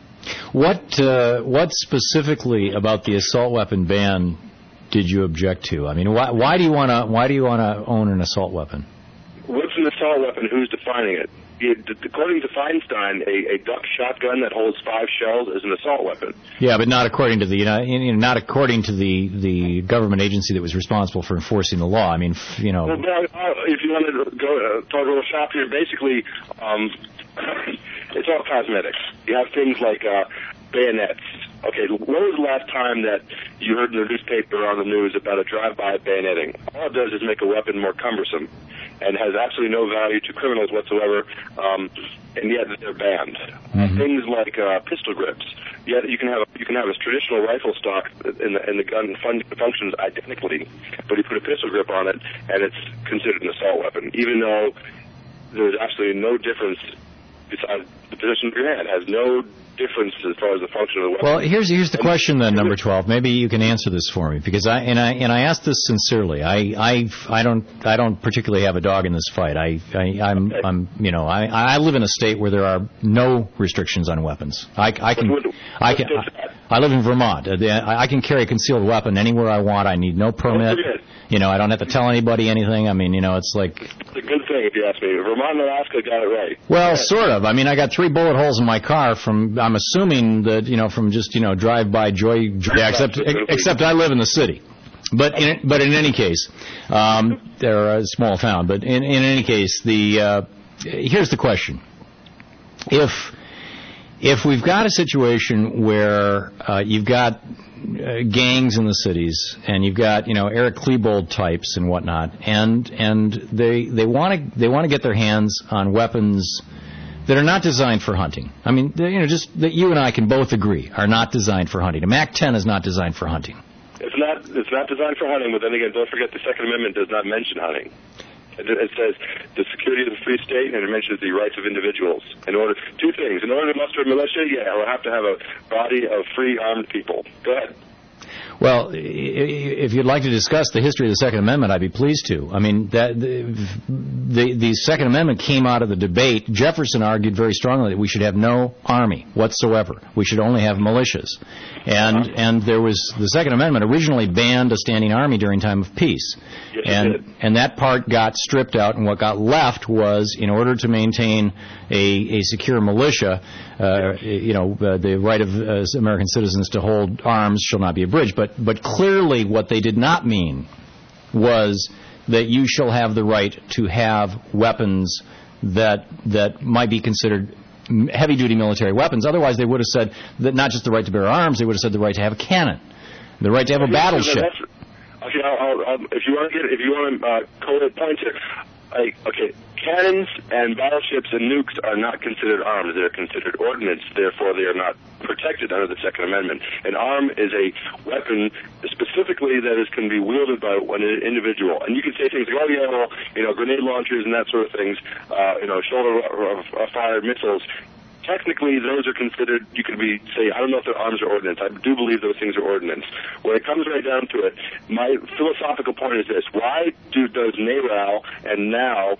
What specifically about the assault weapon ban did you object to? I mean, why do you want to own an assault weapon? What's an assault weapon? Who's defining it? According to Feinstein, a duck shotgun that holds 5 shells is an assault weapon. Yeah, but not according to the the government agency that was responsible for enforcing the law. I mean, Well, if you want to go talk a little shop here, basically, it's all cosmetics. You have things like bayonets. Okay, when was the last time that you heard in the newspaper or on the news about a drive-by bayoneting? All it does is make a weapon more cumbersome and has absolutely no value to criminals whatsoever, and yet they're banned. Things like pistol grips. Yet you can have a traditional rifle stock in the gun functions identically, but you put a pistol grip on it and it's considered an assault weapon, even though there's absolutely no difference besides the position of your hand. It has no difference as far as the function of the weapon. Well, here's the question then, number 12. Maybe you can answer this for me, because I asked this sincerely. I don't particularly have a dog in this fight. I live in a state where there are no restrictions on weapons. I live in Vermont. I can carry a concealed weapon anywhere I want. I need no permit. I don't have to tell anybody anything. I mean, it's like... It's a good thing, if you ask me. Vermont and Alaska got it right. Well, sort of. I mean, I got 3 bullet holes in my car from, I'm assuming that, from just, drive-by joy, except I live in the city. But in any case, they're a small town. But in any case, here's the question. If we've got a situation where you've got gangs in the cities, and you've got Eric Klebold types and whatnot, and they want to get their hands on weapons that are not designed for hunting. I mean, just that you and I can both agree are not designed for hunting. A MAC-10 is not designed for hunting. It's not designed for hunting, but then again, don't forget the Second Amendment does not mention hunting. It says the security of the free state, and it mentions the rights of individuals. Two things. In order to muster a militia, we'll have to have a body of free armed people. Go ahead. Well, if you'd like to discuss the history of the Second Amendment, I'd be pleased to. I mean, the Second Amendment came out of the debate. Jefferson argued very strongly that we should have no army whatsoever. We should only have militias. And there was the Second Amendment originally banned a standing army during time of peace. Yes, and that part got stripped out, and what got left was, in order to maintain a secure militia, the right of American citizens to hold arms shall not be abridged. But clearly what they did not mean was that you shall have the right to have weapons that might be considered heavy-duty military weapons. Otherwise, they would have said that not just the right to bear arms, they would have said the right to have a cannon, the right to have a battleship. Okay, if you want to code a point here, cannons and battleships and nukes are not considered arms. They're considered ordnance. Therefore, they are not protected under the Second Amendment. An arm is a weapon specifically that can be wielded by an individual. And you can say things like, grenade launchers and that sort of things, shoulder-fired missiles. Technically, those are considered, I don't know if they're arms or ordnance. I do believe those things are ordnance. When it comes right down to it, my philosophical point is this. Why does NARAL and now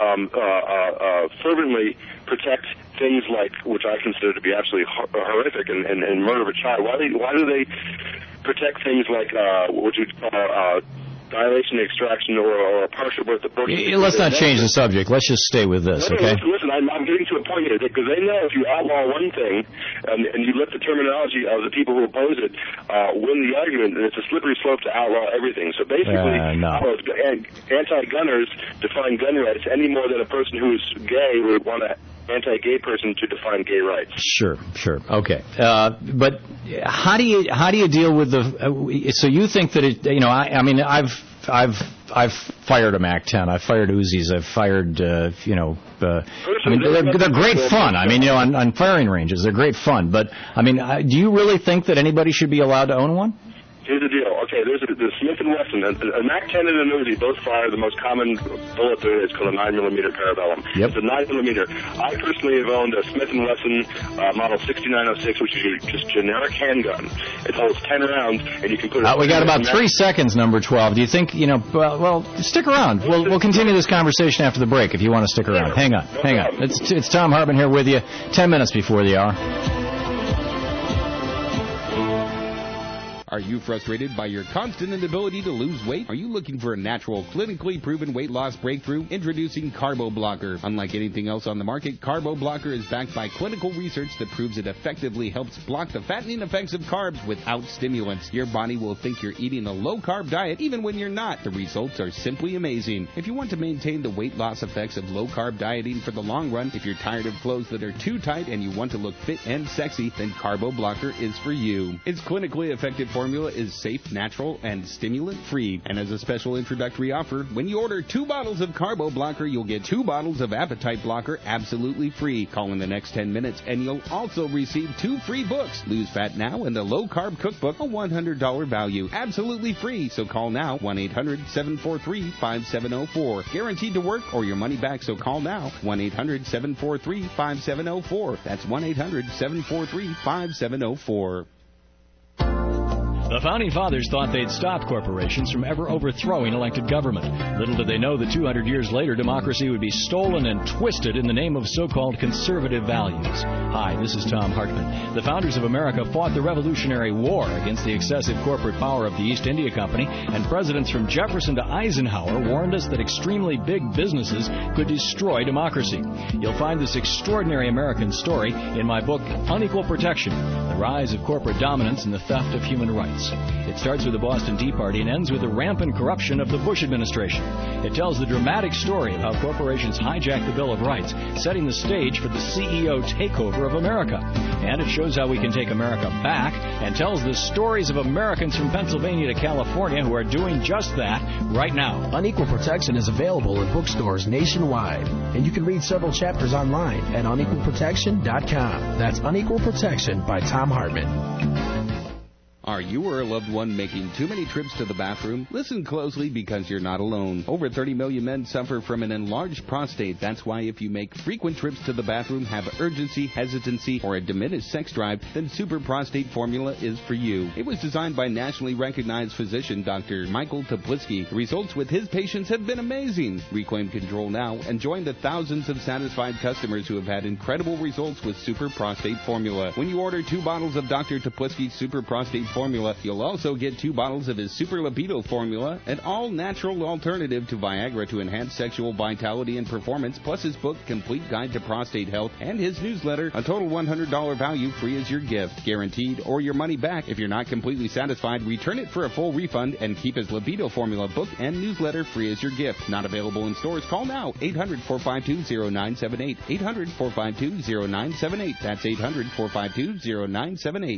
fervently protect things like, which I consider to be absolutely horrific, and murder of a child? Why do they protect things like what you call dilation extraction or a partial birth abortion. Let's not change the subject. Let's just stay with this, okay? Listen, I'm getting to a point here, because they know if you outlaw one thing and you let the terminology of the people who oppose it win the argument, then it's a slippery slope to outlaw everything. So basically, anti-gunners define gun rights any more than a person who is gay would want an anti-gay person to define gay rights. Sure, okay. But how do you deal with the? So you think that it? I mean, I've fired a MAC-10. I've fired Uzis. I've fired, I mean, they're great fun. I mean, on firing ranges, they're great fun. But I mean, do you really think that anybody should be allowed to own one? Here's the deal. Okay, there's the Smith & Wesson. A MAC-10 and an Uzi both fire the most common bullet there is, called a 9mm Parabellum. Yep. It's a 9mm. I personally have owned a Smith & Wesson model 6906, which is just generic handgun. It holds 10 rounds, and you can put it... we got about 3 seconds, number 12. Do you think, well, stick around. We'll continue this conversation after the break if you want to stick around. Hang on. It's Thom Hartmann here with you, 10 minutes before the hour. Are you frustrated by your constant inability to lose weight? Are you looking for a natural, clinically proven weight loss breakthrough? Introducing Carbo Blocker. Unlike anything else on the market, Carbo Blocker is backed by clinical research that proves it effectively helps block the fattening effects of carbs without stimulants. Your body will think you're eating a low-carb diet even when you're not. The results are simply amazing. If you want to maintain the weight loss effects of low-carb dieting for the long run, if you're tired of clothes that are too tight and you want to look fit and sexy, then Carbo Blocker is for you. Its clinically effective formula is safe, natural, and stimulant-free. And as a special introductory offer, when you order 2 bottles of Carbo Blocker, you'll get 2 bottles of Appetite Blocker absolutely free. Call in the next 10 minutes, and you'll also receive 2 free books. Lose Fat Now and the Low Carb Cookbook, a $100 value. Absolutely free. So call now, 1-800-743-5704. Guaranteed to work or your money back, so call now, 1-800-743-5704. That's 1-800-743-5704. The Founding Fathers thought they'd stop corporations from ever overthrowing elected government. Little did they know that 200 years later, democracy would be stolen and twisted in the name of so-called conservative values. Hi, this is Thom Hartmann. The founders of America fought the Revolutionary War against the excessive corporate power of the East India Company, and presidents from Jefferson to Eisenhower warned us that extremely big businesses could destroy democracy. You'll find this extraordinary American story in my book, Unequal Protection, The Rise of Corporate Dominance and the Theft of Human Rights. It starts with the Boston Tea Party and ends with the rampant corruption of the Bush administration. It tells the dramatic story of how corporations hijacked the Bill of Rights, setting the stage for the CEO takeover of America. And it shows how we can take America back and tells the stories of Americans from Pennsylvania to California who are doing just that right now. Unequal Protection is available in bookstores nationwide, and you can read several chapters online at unequalprotection.com. That's Unequal Protection by Thom Hartmann. Are you or a loved one making too many trips to the bathroom? Listen closely, because you're not alone. Over 30 million men suffer from an enlarged prostate. That's why if you make frequent trips to the bathroom, have urgency, hesitancy, or a diminished sex drive, then Super Prostate Formula is for you. It was designed by nationally recognized physician Dr. Michael Toplitzky. The results with his patients have been amazing. Reclaim control now and join the thousands of satisfied customers who have had incredible results with Super Prostate Formula. When you order 2 bottles of Dr. Toplitzky's Super Prostate Formula, you'll also get 2 bottles of his Super Libido Formula, an all-natural alternative to Viagra to enhance sexual vitality and performance, plus his book, Complete Guide to Prostate Health, and his newsletter, a total $100 value, free as your gift. Guaranteed or your money back. If you're not completely satisfied, return it for a full refund and keep his Libido Formula book and newsletter free as your gift. Not available in stores? Call now, 800-452-0978. 800-452-0978. That's 800-452-0978.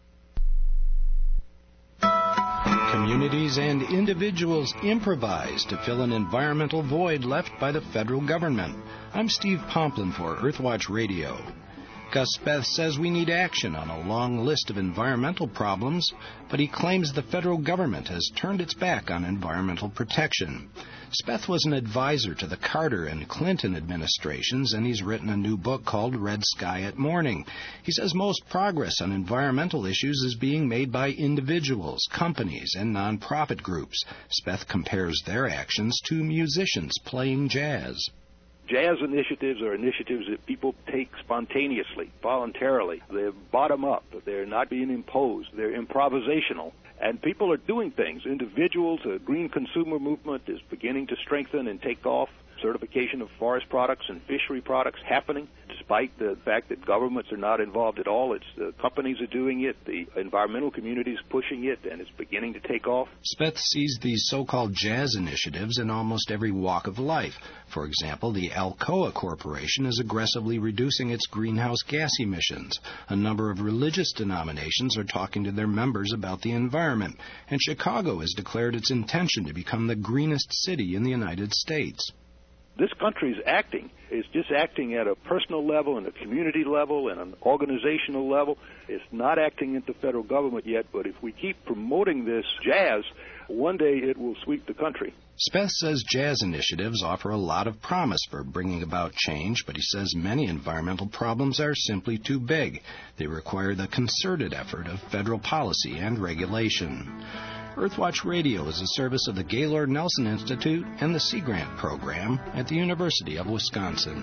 Communities and individuals improvise to fill an environmental void left by the federal government. I'm Steve Pomplin for Earthwatch Radio. Gus Speth says we need action on a long list of environmental problems, but he claims the federal government has turned its back on environmental protection. Speth was an advisor to the Carter and Clinton administrations, and he's written a new book called Red Sky at Morning. He says most progress on environmental issues is being made by individuals, companies, and nonprofit groups. Speth compares their actions to musicians playing jazz. Jazz initiatives are initiatives that people take spontaneously, voluntarily. They're bottom-up. They're not being imposed. They're improvisational. And people are doing things. Individuals, the green consumer movement is beginning to strengthen and take off. Certification of forest products and fishery products happening, despite the fact that governments are not involved at all. It's the companies are doing it, the environmental community is pushing it, and it's beginning to take off. Speth sees these so-called jazz initiatives in almost every walk of life. For example, the Alcoa Corporation is aggressively reducing its greenhouse gas emissions. A number of religious denominations are talking to their members about the environment, and Chicago has declared its intention to become the greenest city in the United States. This country is acting. It's just acting at a personal level and a community level and an organizational level. It's not acting at the federal government yet, but if we keep promoting this jazz, one day it will sweep the country. Speth says jazz initiatives offer a lot of promise for bringing about change, but he says many environmental problems are simply too big. They require the concerted effort of federal policy and regulation. Earthwatch Radio is a service of the Gaylord Nelson Institute and the Sea Grant Program at the University of Wisconsin.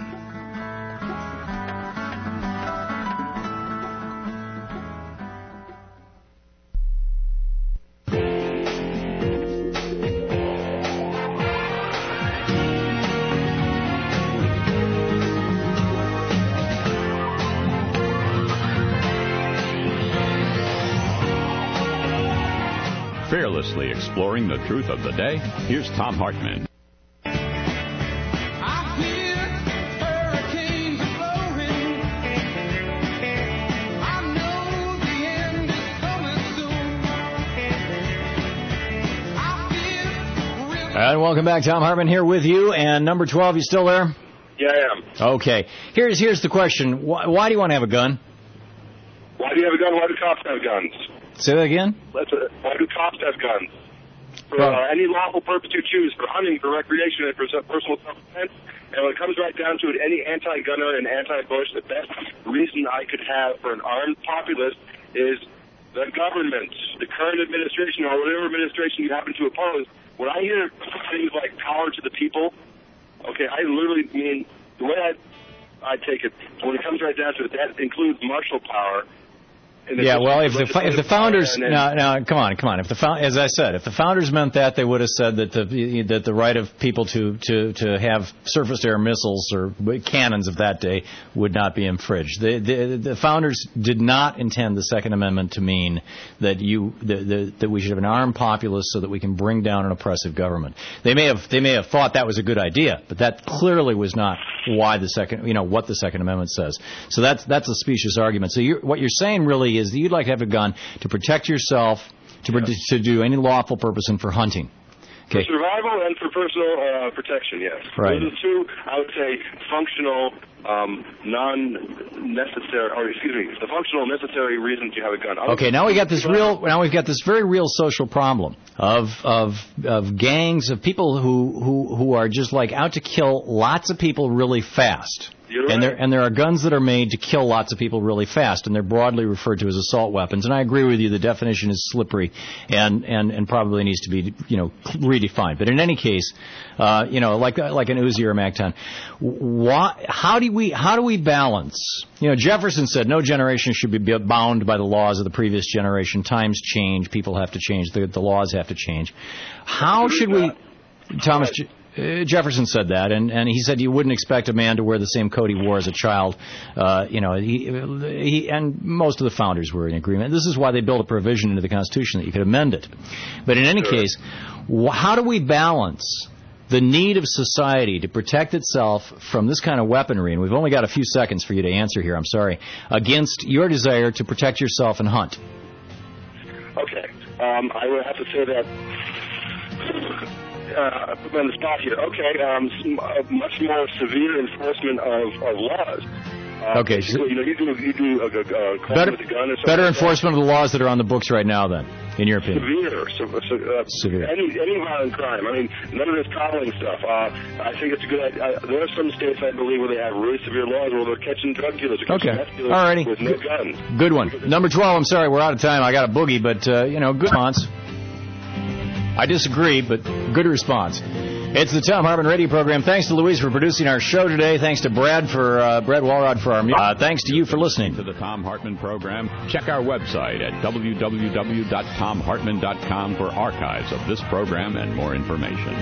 Fearlessly exploring the truth of the day, here's Tom Hartman. And welcome back. Tom Hartman here with you. And number 12, you still there? Yeah, I am. Okay. Here's the question. Why do you want to have a gun? Why do you have a gun? Why do cops have guns? Say that again? Why do cops have guns? For any lawful purpose you choose, for hunting, for recreation, and for personal self-defense. And when it comes right down to it, any anti-gunner and anti-Bush, the best reason I could have for an armed populace is the government, the current administration, or whatever administration you happen to oppose. When I hear things like power to the people, okay, I literally mean, the way I take it, when it comes right down to it, that includes martial power. Yeah, well, if the founders come on. As I said, if the founders meant that, they would have said that the right of people to have surface-to-air missiles or cannons of that day would not be infringed. The founders did not intend the Second Amendment to mean that that we should have an armed populace so that we can bring down an oppressive government. They may have thought that was a good idea, but that clearly was not why what the Second Amendment says. So that's a specious argument. So what you're saying really is that you'd like to have a gun to protect yourself, to do any lawful purpose, and for hunting. Okay. For survival and for personal protection, yes. Right. Those are two, I would say, functional, the functional necessary reasons you have a gun. Okay, now we've got this very real social problem of gangs of people who are just like out to kill lots of people really fast. Right. And there are guns that are made to kill lots of people really fast, and they're broadly referred to as assault weapons. And I agree with you, the definition is slippery and probably needs to be redefined. But in any case, like an Uzi or a Mac-10, how do we balance? Jefferson said no generation should be bound by the laws of the previous generation. Times change, people have to change, the laws have to change. How should we, Thomas? Jefferson said that, and he said you wouldn't expect a man to wear the same coat he wore as a child. He and most of the founders were in agreement. This is why they built a provision into the Constitution that you could amend it. But in any case, how do we balance the need of society to protect itself from this kind of weaponry, and we've only got a few seconds for you to answer here, I'm sorry, against your desire to protect yourself and hunt? Okay. I would have to say that... put me on the spot here. Okay, much more severe enforcement of laws. Okay. You do a crime with a gun or something. Better enforcement of the laws that are on the books right now, then, in your opinion. Severe. Any violent crime. I mean, none of this coddling stuff. I think it's a good idea. There are some states, I believe, where they have really severe laws where they're catching drug dealers or catching meth dealers with no guns. Good one. Number 12, I'm sorry, we're out of time. I got a boogie, but, good response. I disagree, but good response. It's the Thom Hartmann Radio Program. Thanks to Louise for producing our show today. Thanks to Brad Walrod for our music. Thanks to you for listening to the Thom Hartmann Program. Check our website at www.thomhartmann.com for archives of this program and more information.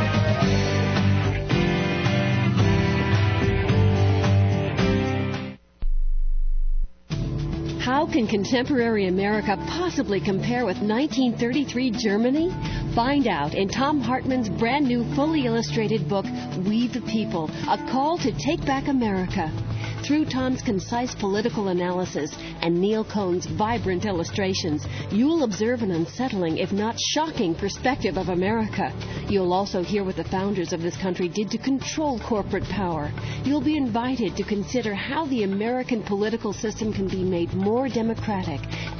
How can contemporary America possibly compare with 1933 Germany? Find out in Thom Hartmann's brand new fully illustrated book, We the People, A Call to Take Back America. Through Tom's concise political analysis and Neil Cohn's vibrant illustrations, you'll observe an unsettling, if not shocking, perspective of America. You'll also hear what the founders of this country did to control corporate power. You'll be invited to consider how the American political system can be made more democratic